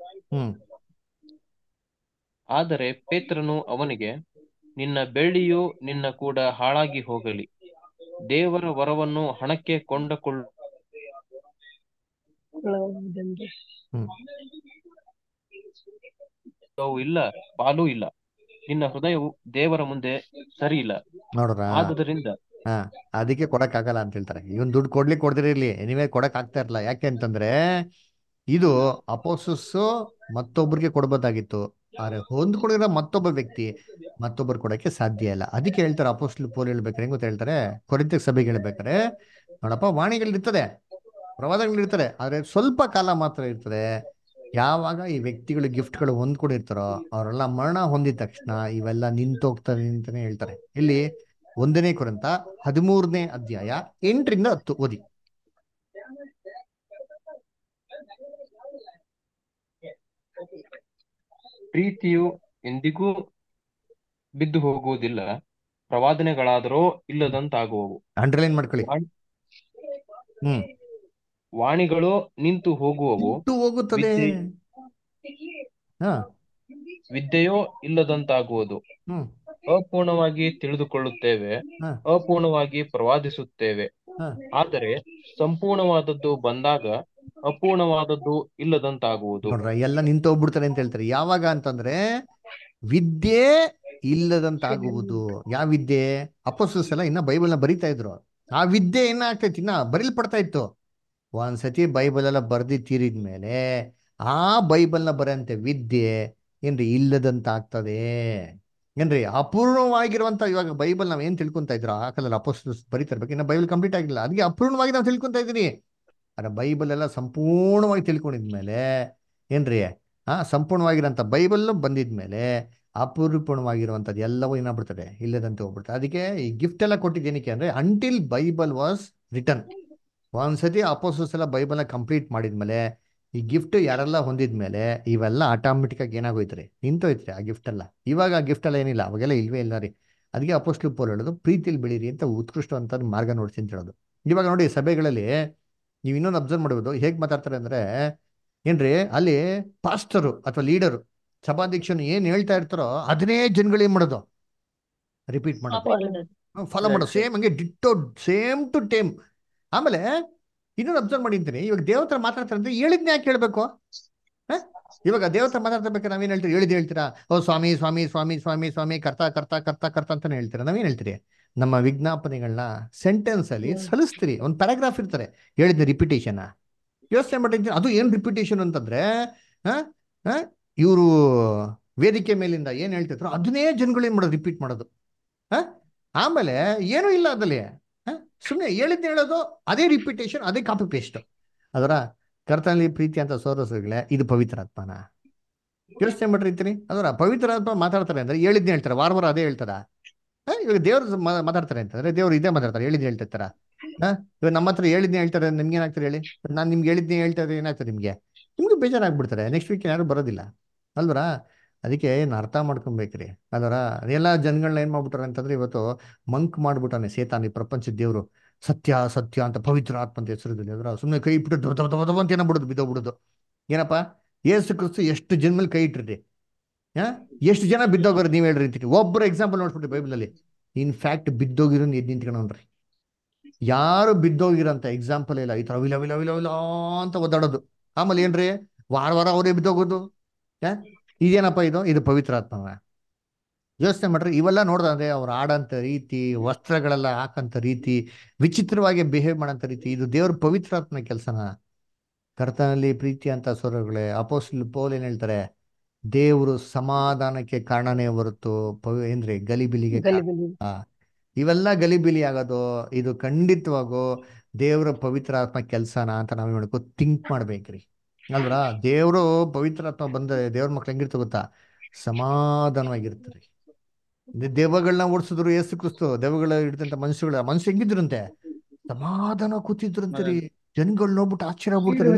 ಆದರೆ ಪೇತ್ರನು ಅವನಿಗೆ, ನಿನ್ನ ಬೆಳ್ಳಿಯು ನಿನ್ನ ಕೂಡ ಹಾಳಾಗಿ ಹೋಗಲಿ, ದೇವರ ವರವನ್ನು ಹಣಕ್ಕೆ ಕೊಂಡುಕೊಳ್ಳ ಇಲ್ಲ, ಪಾಲೂ ಇಲ್ಲ, ನಿನ್ನ ಹೃದಯವು ದೇವರ ಮುಂದೆ ಸರಿ ಇಲ್ಲ. ನೋಡ್ರ, ಆದುದರಿಂದ ಅದಕ್ಕೆ ಕೊಡಕ್ಕಾಗಲ್ಲ ಅಂತ ಹೇಳ್ತಾರೆ. ಇವನ್ ದುಡ್ಡು ಕೊಡ್ದಿರಿರ್ಲಿ, ನೀವೇ ಕೊಡಕ್ ಆಗ್ತಾ ಇರಲ್ಲ. ಯಾಕೆ ಅಂತಂದ್ರೆ ಇದು ಅಪೋಸಸ್ ಮತ್ತೊಬ್ಬರಿಗೆ ಕೊಡ್ಬೋದಾಗಿತ್ತು, ಆದ್ರೆ ಹೊಂದ್ಕೊಂಡಿರೋ ಮತ್ತೊಬ್ಬ ವ್ಯಕ್ತಿ ಮತ್ತೊಬ್ಬರು ಕೊಡಕ್ಕೆ ಸಾಧ್ಯ ಇಲ್ಲ. ಅದಕ್ಕೆ ಹೇಳ್ತಾರೆ ಅಪೋಸ್ಟಲ್ ಪೌಲ್ ಹೇಳ್ಬೇಕಾರೆ ಹೆಂಗ್ ಗೊತ್ತಾ ಹೇಳ್ತಾರೆ, ಕೊರಿಂಥ ಸಭೆಗೆ ಹೇಳ್ಬೇಕಾರೆ, ನೋಡಪ್ಪ ವಾಣಿಗಳಿರ್ತದೆ, ಪ್ರವಾದಗಳಿರ್ತದೆ, ಆದ್ರೆ ಸ್ವಲ್ಪ ಕಾಲ ಮಾತ್ರ ಇರ್ತದೆ. ಯಾವಾಗ ಈ ವ್ಯಕ್ತಿಗಳು ಗಿಫ್ಟ್ಗಳು ಹೊಂದ್ಕೊಂಡಿರ್ತಾರೋ ಅವರೆಲ್ಲ ಮರಣ ಹೊಂದಿದ ತಕ್ಷಣ ಇವೆಲ್ಲ ನಿಂತೋಗ್ತಾರೆ ಅಂತಾನೆ ಹೇಳ್ತಾರೆ. ಇಲ್ಲಿ 1ನೇ ಕೊರಿಂಥ 13ನೇ ಅಧ್ಯಾಯ 8-10 ಓದಿ. ಪ್ರೀತಿಯು ಎಂದಿಗೂ ಬಿದ್ದು ಹೋಗುವುದಿಲ್ಲ, ಪ್ರವಾದನೆಗಳಾದರೋ ಇಲ್ಲದಂತಾಗುವವು. ಅಂಡರ್ಲೈನ್ ಮಾಡ್ಕೊಳ್ಳಿ. ವಾಣಿಗಳು ನಿಂತು ಹೋಗುವವು, ಹೋಗುತ್ತದೆ, ವಿದ್ಯೆಯೋ ಇಲ್ಲದಂತಾಗುವುದು. ಅಪೂರ್ಣವಾಗಿ ತಿಳಿದುಕೊಳ್ಳುತ್ತೇವೆ, ಅಪೂರ್ಣವಾಗಿ ಪ್ರವಾದಿಸುತ್ತೇವೆ. ಆದರೆ ಸಂಪೂರ್ಣವಾದದ್ದು ಬಂದಾಗ ಅಪೂರ್ಣವಾದದ್ದು ಇಲ್ಲದಂತಾಗುವುದು. ಎಲ್ಲ ನಿಂತು ಹೋಗ್ಬಿಡ್ತಾರೆ ಅಂತ ಹೇಳ್ತಾರೆ. ಯಾವಾಗ ಅಂತಂದ್ರೆ ವಿದ್ಯೆ ಇಲ್ಲದಂತಾಗುವುದು. ಯಾವ ವಿದ್ಯೆ? ಅಪೊಸ್ತಲರು ಎಲ್ಲ ಇನ್ನ ಬೈಬಲ್ನ ಬರಿತಾ ಇದ್ರು, ಆ ವಿದ್ಯೆ ಏನಾಗ್ತೈತಿ, ಇನ್ನ ಬರೀಲ್ಪಡ್ತಾ ಇತ್ತು. ಒಂದ್ಸತಿ ಬೈಬಲ್ ಎಲ್ಲ ಬರ್ದಿ ತೀರಿದ್ಮೇಲೆ ಆ ಬೈಬಲ್ನ ಬರೋಂಥ ವಿದ್ಯೆ ಏನ್ರಿ ಇಲ್ಲದಂತ ಆಗ್ತದೆ. ಏನ್ರಿ ಅಪೂರ್ಣವಾಗಿರುವಂತ, ಇವಾಗ ಬೈಬಲ್ ನಾವ್ ಏನ್ ತಿಳ್ಕೊಂತ ಇದ್ರು ಆ ಕಾಲದಲ್ಲಿ ಅಪೊಸ್ತಲರು ಬರೀತಾ ಇರ್ಬೇಕು, ಇನ್ನ ಬೈಬಲ್ ಕಂಪ್ಲೀಟ್ ಆಗಿಲ್ಲ, ಅದಕ್ಕೆ ಅಪೂರ್ಣವಾಗಿ ನಾವು ತಿಳ್ಕೊಂತ ಇದೀನಿ. ಆದ್ರೆ ಬೈಬಲ್ ಎಲ್ಲ ಸಂಪೂರ್ಣವಾಗಿ ತಿಳ್ಕೊಂಡಿದ್ಮೇಲೆ ಏನ್ರಿ ಸಂಪೂರ್ಣವಾಗಿರೋಂಥ ಬೈಬಲ್ ಬಂದಿದ್ಮೇಲೆ ಅಪೂರ್ಣವಾಗಿರುವಂಥದ್ದು ಎಲ್ಲವೂ ಏನಾಗ್ಬಿಡ್ತದೆ, ಇಲ್ಲದಂತೆ ಹೋಗ್ಬಿಡ್ತದೆ. ಅದಕ್ಕೆ ಈ ಗಿಫ್ಟ್ ಎಲ್ಲ ಕೊಟ್ಟಿದ್ದೇನಕ್ಕೆ ಅಂದ್ರೆ, ಅಂಟಿಲ್ ಬೈಬಲ್ ವಾಸ್ ರಿಟರ್ನ್. ಒಂದ್ಸತಿ ಅಪೊಸ್ತಲರು ಎಲ್ಲ ಬೈಬಲ್ನ ಕಂಪ್ಲೀಟ್ ಮಾಡಿದ್ಮೇಲೆ ಈ ಗಿಫ್ಟ್ ಯಾರೆಲ್ಲ ಹೊಂದಿದ್ಮೇಲೆ ಇವೆಲ್ಲ ಆಟೋಮೆಟಿಕ್ ಆಗಿ ಏನಾಗೋಯ್ತ್ರಿ, ನಿಂತೋಯ್ತ್ರಿ ಆ ಗಿಫ್ಟ್ ಎಲ್ಲ. ಇವಾಗ ಆ ಗಿಫ್ಟ್ ಎಲ್ಲ ಏನಿಲ್ಲ, ಅವಾಗೆಲ್ಲ ಇಲ್ವೇ ಇಲ್ಲ ರೀ. ಅದಕ್ಕೆ ಅಪೊಸ್ತಲ ಪೌಲ್ ಹೇಳೋದು ಪ್ರೀತಿಲಿ ಬೆಳೀರಿ ಅಂತ, ಉತ್ಕೃಷ್ಟವಂತ ಮಾರ್ಗ ನೋಡ್ಸಿ ಅಂತ ಹೇಳೋದು. ಇವಾಗ ನೋಡಿ ಸಭೆಗಳಲ್ಲಿ ನೀವು ಇನ್ನೊಂದು ಅಬ್ಸರ್ವ್ ಮಾಡ್ಬೋದು, ಹೇಗೆ ಮಾತಾಡ್ತಾರೆ ಅಂದ್ರೆ ಏನ್ರಿ, ಅಲ್ಲಿ ಪಾಸ್ಟರು ಅಥವಾ ಲೀಡರು ಸಭಾಧ್ಯಕ್ಷನು ಏನ್ ಹೇಳ್ತಾ ಇರ್ತಾರೋ ಅದನ್ನೇ ಜನಗಳು ಏನ್ ಮಾಡೋದು, ರಿಪೀಟ್ ಮಾಡೋದು, ಫಾಲೋ ಮಾಡೋದು, ಸೇಮ್ ಹಂಗೆ ಡಿಟ್ಟೋ, ಸೇಮ್ ಟು ಟೇಮ್. ಆಮೇಲೆ ಇನ್ನೊಂದು ಅಬ್ಸರ್ವ್ ಮಾಡಿರ್ತೀನಿ, ಇವಾಗ ದೇವತ್ರ ಮಾತಾಡ್ತಾರೆ ಅಂದ್ರೆ ಹೇಳಿದ್ನ ಯಾಕೆ ಹೇಳ್ಬೇಕು? ಇವಾಗ ದೇವತ್ರ ಮಾತಾಡ್ತಿರ್ಬೇಕಾದ್ರೆ ನಾವೇನ್ ಹೇಳ್ತೀರಿ, ಹೇಳ್ತೀರಾ, ಓ ಸ್ವಾಮಿ ಸ್ವಾಮಿ ಸ್ವಾಮಿ ಸ್ವಾಮಿ ಸ್ವಾಮಿ ಕರ್ತ ಕರ್ತ ಕರ್ತ ಕರ್ತ ಅಂತಾನೆ ಹೇಳ್ತೀರಾ. ನಾವೇನ್ ಹೇಳ್ತೀರಿ, ನಮ್ಮ ವಿಜ್ಞಾಪನೆಗಳನ್ನ ಸೆಂಟೆನ್ಸ್ ಅಲ್ಲಿ ಸಲ್ಲಿಸ್ತೀರಿ. ಒಂದು ಪ್ಯಾರಾಗ್ರಾಫ್ ಇರ್ತಾರೆ, ಹೇಳಿದ್ನ ರಿಪಿಟೇಷನ್ ಯೋಚನೆ ಮಾಡಿರ್ತೀನಿ. ಅದು ಏನ್ ರಿಪಿಟೇಷನ್ ಅಂತಂದ್ರೆ ಇವರು ವೇದಿಕೆ ಮೇಲಿಂದ ಏನು ಹೇಳ್ತಿದ್ರು ಅದನ್ನೇ ಜನಗಳು ಏನು ಮಾಡೋದು, ರಿಪೀಟ್ ಮಾಡೋದು. ಹ ಆಮೇಲೆ ಏನೂ ಇಲ್ಲ ಅದಲ್ಲಿ. ಸುಮ್ಮನೆ ಹೇಳಿದ್ನ ಹೇಳೋದು, ಅದೇ ರಿಪಿಟೇಷನ್, ಅದೇ ಕಾಪಿ ಪೇಸ್ಟ್. ಅದರ ಕರ್ತನಲ್ಲಿ ಪ್ರೀತಿ ಅಂತ ಸೋದರಗಳೇ, ಇದು ಪವಿತ್ರಾತ್ಮನ ಯೋಚನೆ ಮಾಡಿರ್ತೀನಿ. ಅದರ ಪವಿತ್ರಾತ್ಮ ಮಾತಾಡ್ತಾರೆ ಅಂದ್ರೆ ಹೇಳಿದ್ನ ಹೇಳ್ತಾರೆ, ವಾರ ವಾರ ಅದೇ ಹೇಳ್ತಾರ. ಇವಾಗ ದೇವ್ರು ಮಾತಾಡ್ತಾರೆ ಅಂತಂದ್ರೆ ದೇವ್ರು ಇದೇ ಮಾತಾಡ್ತಾರೆ, ಹೇಳಿದ್ನ ಹೇಳ್ತಿರ್ತಾರ. ಇವಾಗ ನಮ್ಮ ಹತ್ರ ಹೇಳಿದ್ನ ಹೇಳ್ತಾರೆ, ನಿಮ್ಗೆ ಏನಾಗ್ತಾರೆ ಹೇಳಿ? ನಾನು ನಿಮ್ಗೆ ಹೇಳಿದ್ನ ಹೇಳ್ತಾ ಇದ್ರೆ ಏನಾಗ್ತದೆ ನಿಮ್ಗೆ? ನಿಮ್ಗೆ ಬೇಜಾರಾಗ್ಬಿಡ್ತಾರೆ, ನೆಕ್ಸ್ಟ್ ವೀಕ್ ಯಾರು ಬರೋದಿಲ್ಲ ಅಲ್ವರ. ಅದಕ್ಕೆ ಏನು ಅರ್ಥ ಮಾಡ್ಕೊಬೇಕ್ರಿ ಅದರ. ಎಲ್ಲ ಜನಗಳನ್ನ ಏನ್ ಮಾಡ್ಬಿಟ್ಟಾರೆ ಅಂತಂದ್ರೆ ಇವತ್ತು ಮಂಕ್ ಮಾಡ್ಬಿಟ್ಟಾನೆ ಸೇತಾನ್, ಈ ಪ್ರಪಂಚದ ದೇವ್ರು. ಸತ್ಯ ಸತ್ಯ ಅಂತ ಪವಿತ್ರ ಆತ್ಮ ಅಂತ ಹೆಸರಿದಲ್ಲಿ ಅದರ ಸುಮ್ಮನೆ ಕೈ ಇಟ್ಬಿಟ್ಟು ದವ ದವ ದವ ಅಂತ ಏನೋ ಬಿಡೋದು, ಬಿದ್ದೋಗ್ಬಿಡೋದು. ಏನಪ್ಪ ಯೇಸು ಕ್ರಿಸ್ತು ಎಷ್ಟು ಜನ ಮೇಲೆ ಕೈ ಇಟ್ಟಿರಿ? ಎಷ್ಟು ಜನ ಬಿದ್ದೋಗೋರು ನೀವ್ ಹೇಳ್ರಿ ಅಂತೀರಿ. ಒಬ್ಬರು ಎಕ್ಸಾಂಪಲ್ ನೋಡ್ಬಿಟ್ರಿ ಬೈಬಲಲ್ಲಿ. ಇನ್ಫ್ಯಾಕ್ಟ್ ಬಿದ್ದೋಗಿರೋ ಎದ್ದು ನಿಂತ್ಕೊಂಡ್ರಿ. ಯಾರು ಬಿದ್ದೋಗಿರಂತ ಎಕ್ಸಾಂಪಲ್ ಇಲ್ಲ. ಈ ತರ ವಿಲ ವಿಲ ವಿಲ ವಿಲ ಅಂತ ಒದ್ದಾಡೋದು. ಆಮೇಲೆ ಏನ್ರಿ ವಾರ ವಾರ ಅವರೇ ಬಿದ್ದೋಗೋದು. ಇದೇನಪ್ಪ ಇದು ಪವಿತ್ರಾತ್ಮ. ಯೋಚನೆ ಮಾಡ್ರಿ. ಇವೆಲ್ಲ ನೋಡ್ದಂದ್ರೆ ಅವ್ರು ಆಡಂತ ರೀತಿ, ವಸ್ತ್ರಗಳೆಲ್ಲ ಹಾಕಂತ ರೀತಿ, ವಿಚಿತ್ರವಾಗಿ ಬಿಹೇವ್ ಮಾಡಂತ ರೀತಿ, ಇದು ದೇವ್ರ ಪವಿತ್ರಾತ್ಮ ಕೆಲಸನ. ಕರ್ತನಲ್ಲಿ ಪ್ರೀತಿ ಅಂತ ಸ್ವರಗಳೇ, ಅಪೋಸ್ಟಲ್ ಪೌಲ್ ಏನ್ ಹೇಳ್ತಾರೆ? ದೇವರು ಸಮಾಧಾನಕ್ಕೆ ಕಾರಣನೇ ಹೊರತು ಏನ್ರಿ ಗಲಿಬಿಲಿಗೆ ಕಾರಣ. ಇವೆಲ್ಲ ಗಲಿಬಿಲಿ ಆಗೋದು ಇದು ಖಂಡಿತವಾಗೂ ದೇವರ ಪವಿತ್ರಾತ್ಮ ಕೆಲಸನ ಅಂತ ನಾವ್ ಹೇಳ್ಬೇಕು, ಥಿಂಕ್ ಮಾಡ್ಬೇಕ್ರಿ ಅಲ್ವರ. ದೇವರು ಪವಿತ್ರಾತ್ಮ ಬಂದ್ರೆ ದೇವ್ರ ಮಕ್ಳು ಹೆಂಗಿರ್ತ ಗೊತ್ತಾ? ಸಮಾಧಾನವಾಗಿರ್ತಾರೆ. ದೆವ್ವಗಳನ್ನ ಓಡಿಸಿದ್ರು ಯೇಸು ಕ್ರಿಸ್ತು, ದೆವ್ವಗಳ ಹಿಡಿದಂತ ಮನುಷ್ಯ ಹೆಂಗಿದ್ರಂತೆ? ಸಮಾಧಾನ ಕೂತಿದ್ರಂತರಿ. ಜನಗಳು ನೋಡ್ಬಿಟ್ಟು ಆಶ್ಚರ್ಯ ಆಗ್ಬಿಡ್ತಾರೆ,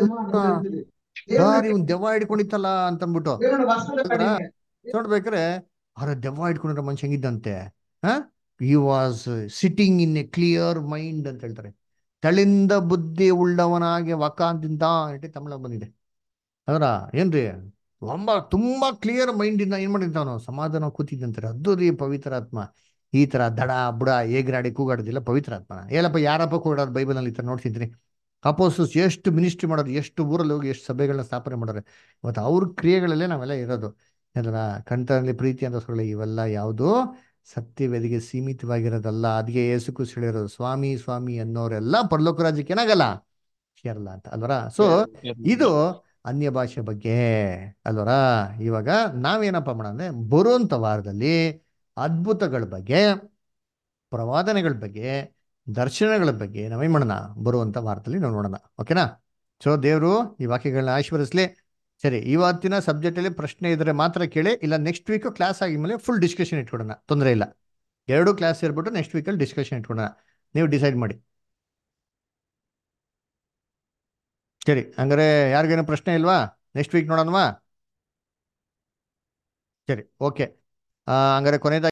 ಇವ್ನ್ ದೆವ್ವ ಹಿಡ್ಕೊಂಡಿತ್ತಲ್ಲ ಅಂತ ಅಂದ್ಬಿಟ್ಟು ಅಲ್ವರ. ನೋಡ್ಬೇಕ್ರೆ ಅವ್ರ ದೆವ್ವ ಹಿಡ್ಕೊಂಡಿರೋ ಮನುಷ್ಯ ಹೆಂಗಿದ್ದಂತೆ? He was sitting in a clear mind ಅಂತ ಹೇಳ್ತಾರೆ. ತಳಿಂದ ಬುದ್ಧಿ ಉಳ್ಳವನಾಗಿ ವಕಾಂದಿಂದ ತಮಿಳ ಬಂದಿದೆ ಅದರ. ಏನ್ರಿ ತುಂಬಾ ಕ್ಲಿಯರ್ ಮೈಂಡ್ ಇಂದ ಏನ್ ಮಾಡಿರ್ತಾವನು? ಸಮಾಧಾನ ಕೂತಿದ್ದಂತಾರೆ. ಅದು ರೀ ಪವಿತ್ರಾತ್ಮ. ಈ ತರ ದಡ ಬುಡ ಹೇಗ್ರಾಡಿ ಕೂಗಾಡೋದಿಲ್ಲ ಪವಿತ್ರಾತ್ಮ. ಹೇಳಪ್ಪ ಯಾರಪ್ಪ ಕೂಗಾಡೋದು ಬೈಬಲ್ನಲ್ಲಿ? ಈ ತರ ನೋಡ್ತಿದ್ರಿ ಅಪೋಸ್ತಲರು ಎಷ್ಟು ಮಿನಿಸ್ಟ್ರಿ ಮಾಡೋದು, ಎಷ್ಟು ಊರಲ್ಲಿ ಹೋಗಿ ಎಷ್ಟು ಸಭೆಗಳನ್ನ ಸ್ಥಾಪನೆ ಮಾಡೋರೆ. ಇವತ್ತು ಅವ್ರ ಕ್ರಿಯೆಗಳಲ್ಲೇ ನಾವೆಲ್ಲ ಇರೋದು. ಅದರ ಕರ್ತನಲ್ಲಿ ಪ್ರೀತಿ ಅಂತ ಸೊಳ್ಳೆ ಇವೆಲ್ಲ ಯಾವುದು ಸತ್ಯವೇದಿಗೆ ಸೀಮಿತವಾಗಿರೋದಲ್ಲ. ಅದಕ್ಕೆ ಯೇಸು ಕ್ರಿಸ್ತ ಹೇಳಿರೋದು, ಸ್ವಾಮಿ ಸ್ವಾಮಿ ಅನ್ನೋರೆಲ್ಲ ಪರಲೋಕ ರಾಜ್ಯಕ್ಕೆ ಏನಾಗಲ್ಲ, ಸೇರಲ್ಲ ಅಂತ ಅಲ್ವರ. ಸೊ ಇದು ಅನ್ಯ ಭಾಷೆ ಬಗ್ಗೆ ಅಲ್ವರ. ಇವಾಗ ನಾವೇನಪ್ಪ ಮಾಡೋಣ, ಬರುವಂತ ವಾರದಲ್ಲಿ ಅದ್ಭುತಗಳ ಬಗ್ಗೆ, ಪ್ರವಾದನೆಗಳ ಬಗ್ಗೆ, ದರ್ಶನಗಳ ಬಗ್ಗೆ ನಾವೇನ್ ಮಾಡೋಣ, ಬರುವಂತ ವಾರದಲ್ಲಿ ನಾವು ನೋಡೋಣ. ಓಕೆನಾ? ಸೊ ದೇವರು ಈ ವಾಕ್ಯಗಳನ್ನ ಆಶೀರ್ವದಿಸ್ಲಿ. ಸರಿ, ಇವತ್ತಿನ ಸಬ್ಜೆಕ್ಟ್ ಅಲ್ಲಿ ಪ್ರಶ್ನೆ ಇದ್ರೆ ಮಾತ್ರ ಕೇಳಿ, ಇಲ್ಲ ನೆಕ್ಸ್ಟ್ ವೀಕ್ ಕ್ಲಾಸ್ ಆಗಿದ್ಮೇಲೆ ಫುಲ್ ಡಿಸ್ಕಷನ್ ಇಟ್ಕೊಡೋಣ, ತೊಂದರೆ ಇಲ್ಲ. 2 ಕ್ಲಾಸ್ ಇರ್ಬಿಟ್ಟು ನೆಕ್ಸ್ಟ್ ವೀಕಲ್ಲಿ ಡಿಸ್ಕಷನ್ ಇಟ್ಕೊಡೋಣ. ನೀವು ಡಿಸೈಡ್ ಮಾಡಿ. ಸರಿ, ಹಂಗಾರೆ ಯಾರಿಗೇನು ಪ್ರಶ್ನೆ ಇಲ್ವಾ? ನೆಕ್ಸ್ಟ್ ವೀಕ್ ನೋಡೋಣವಾ? ಸರಿ, ಓಕೆ. ಹಂಗಾರೆ ಕೊನೆಯದಾಗಿ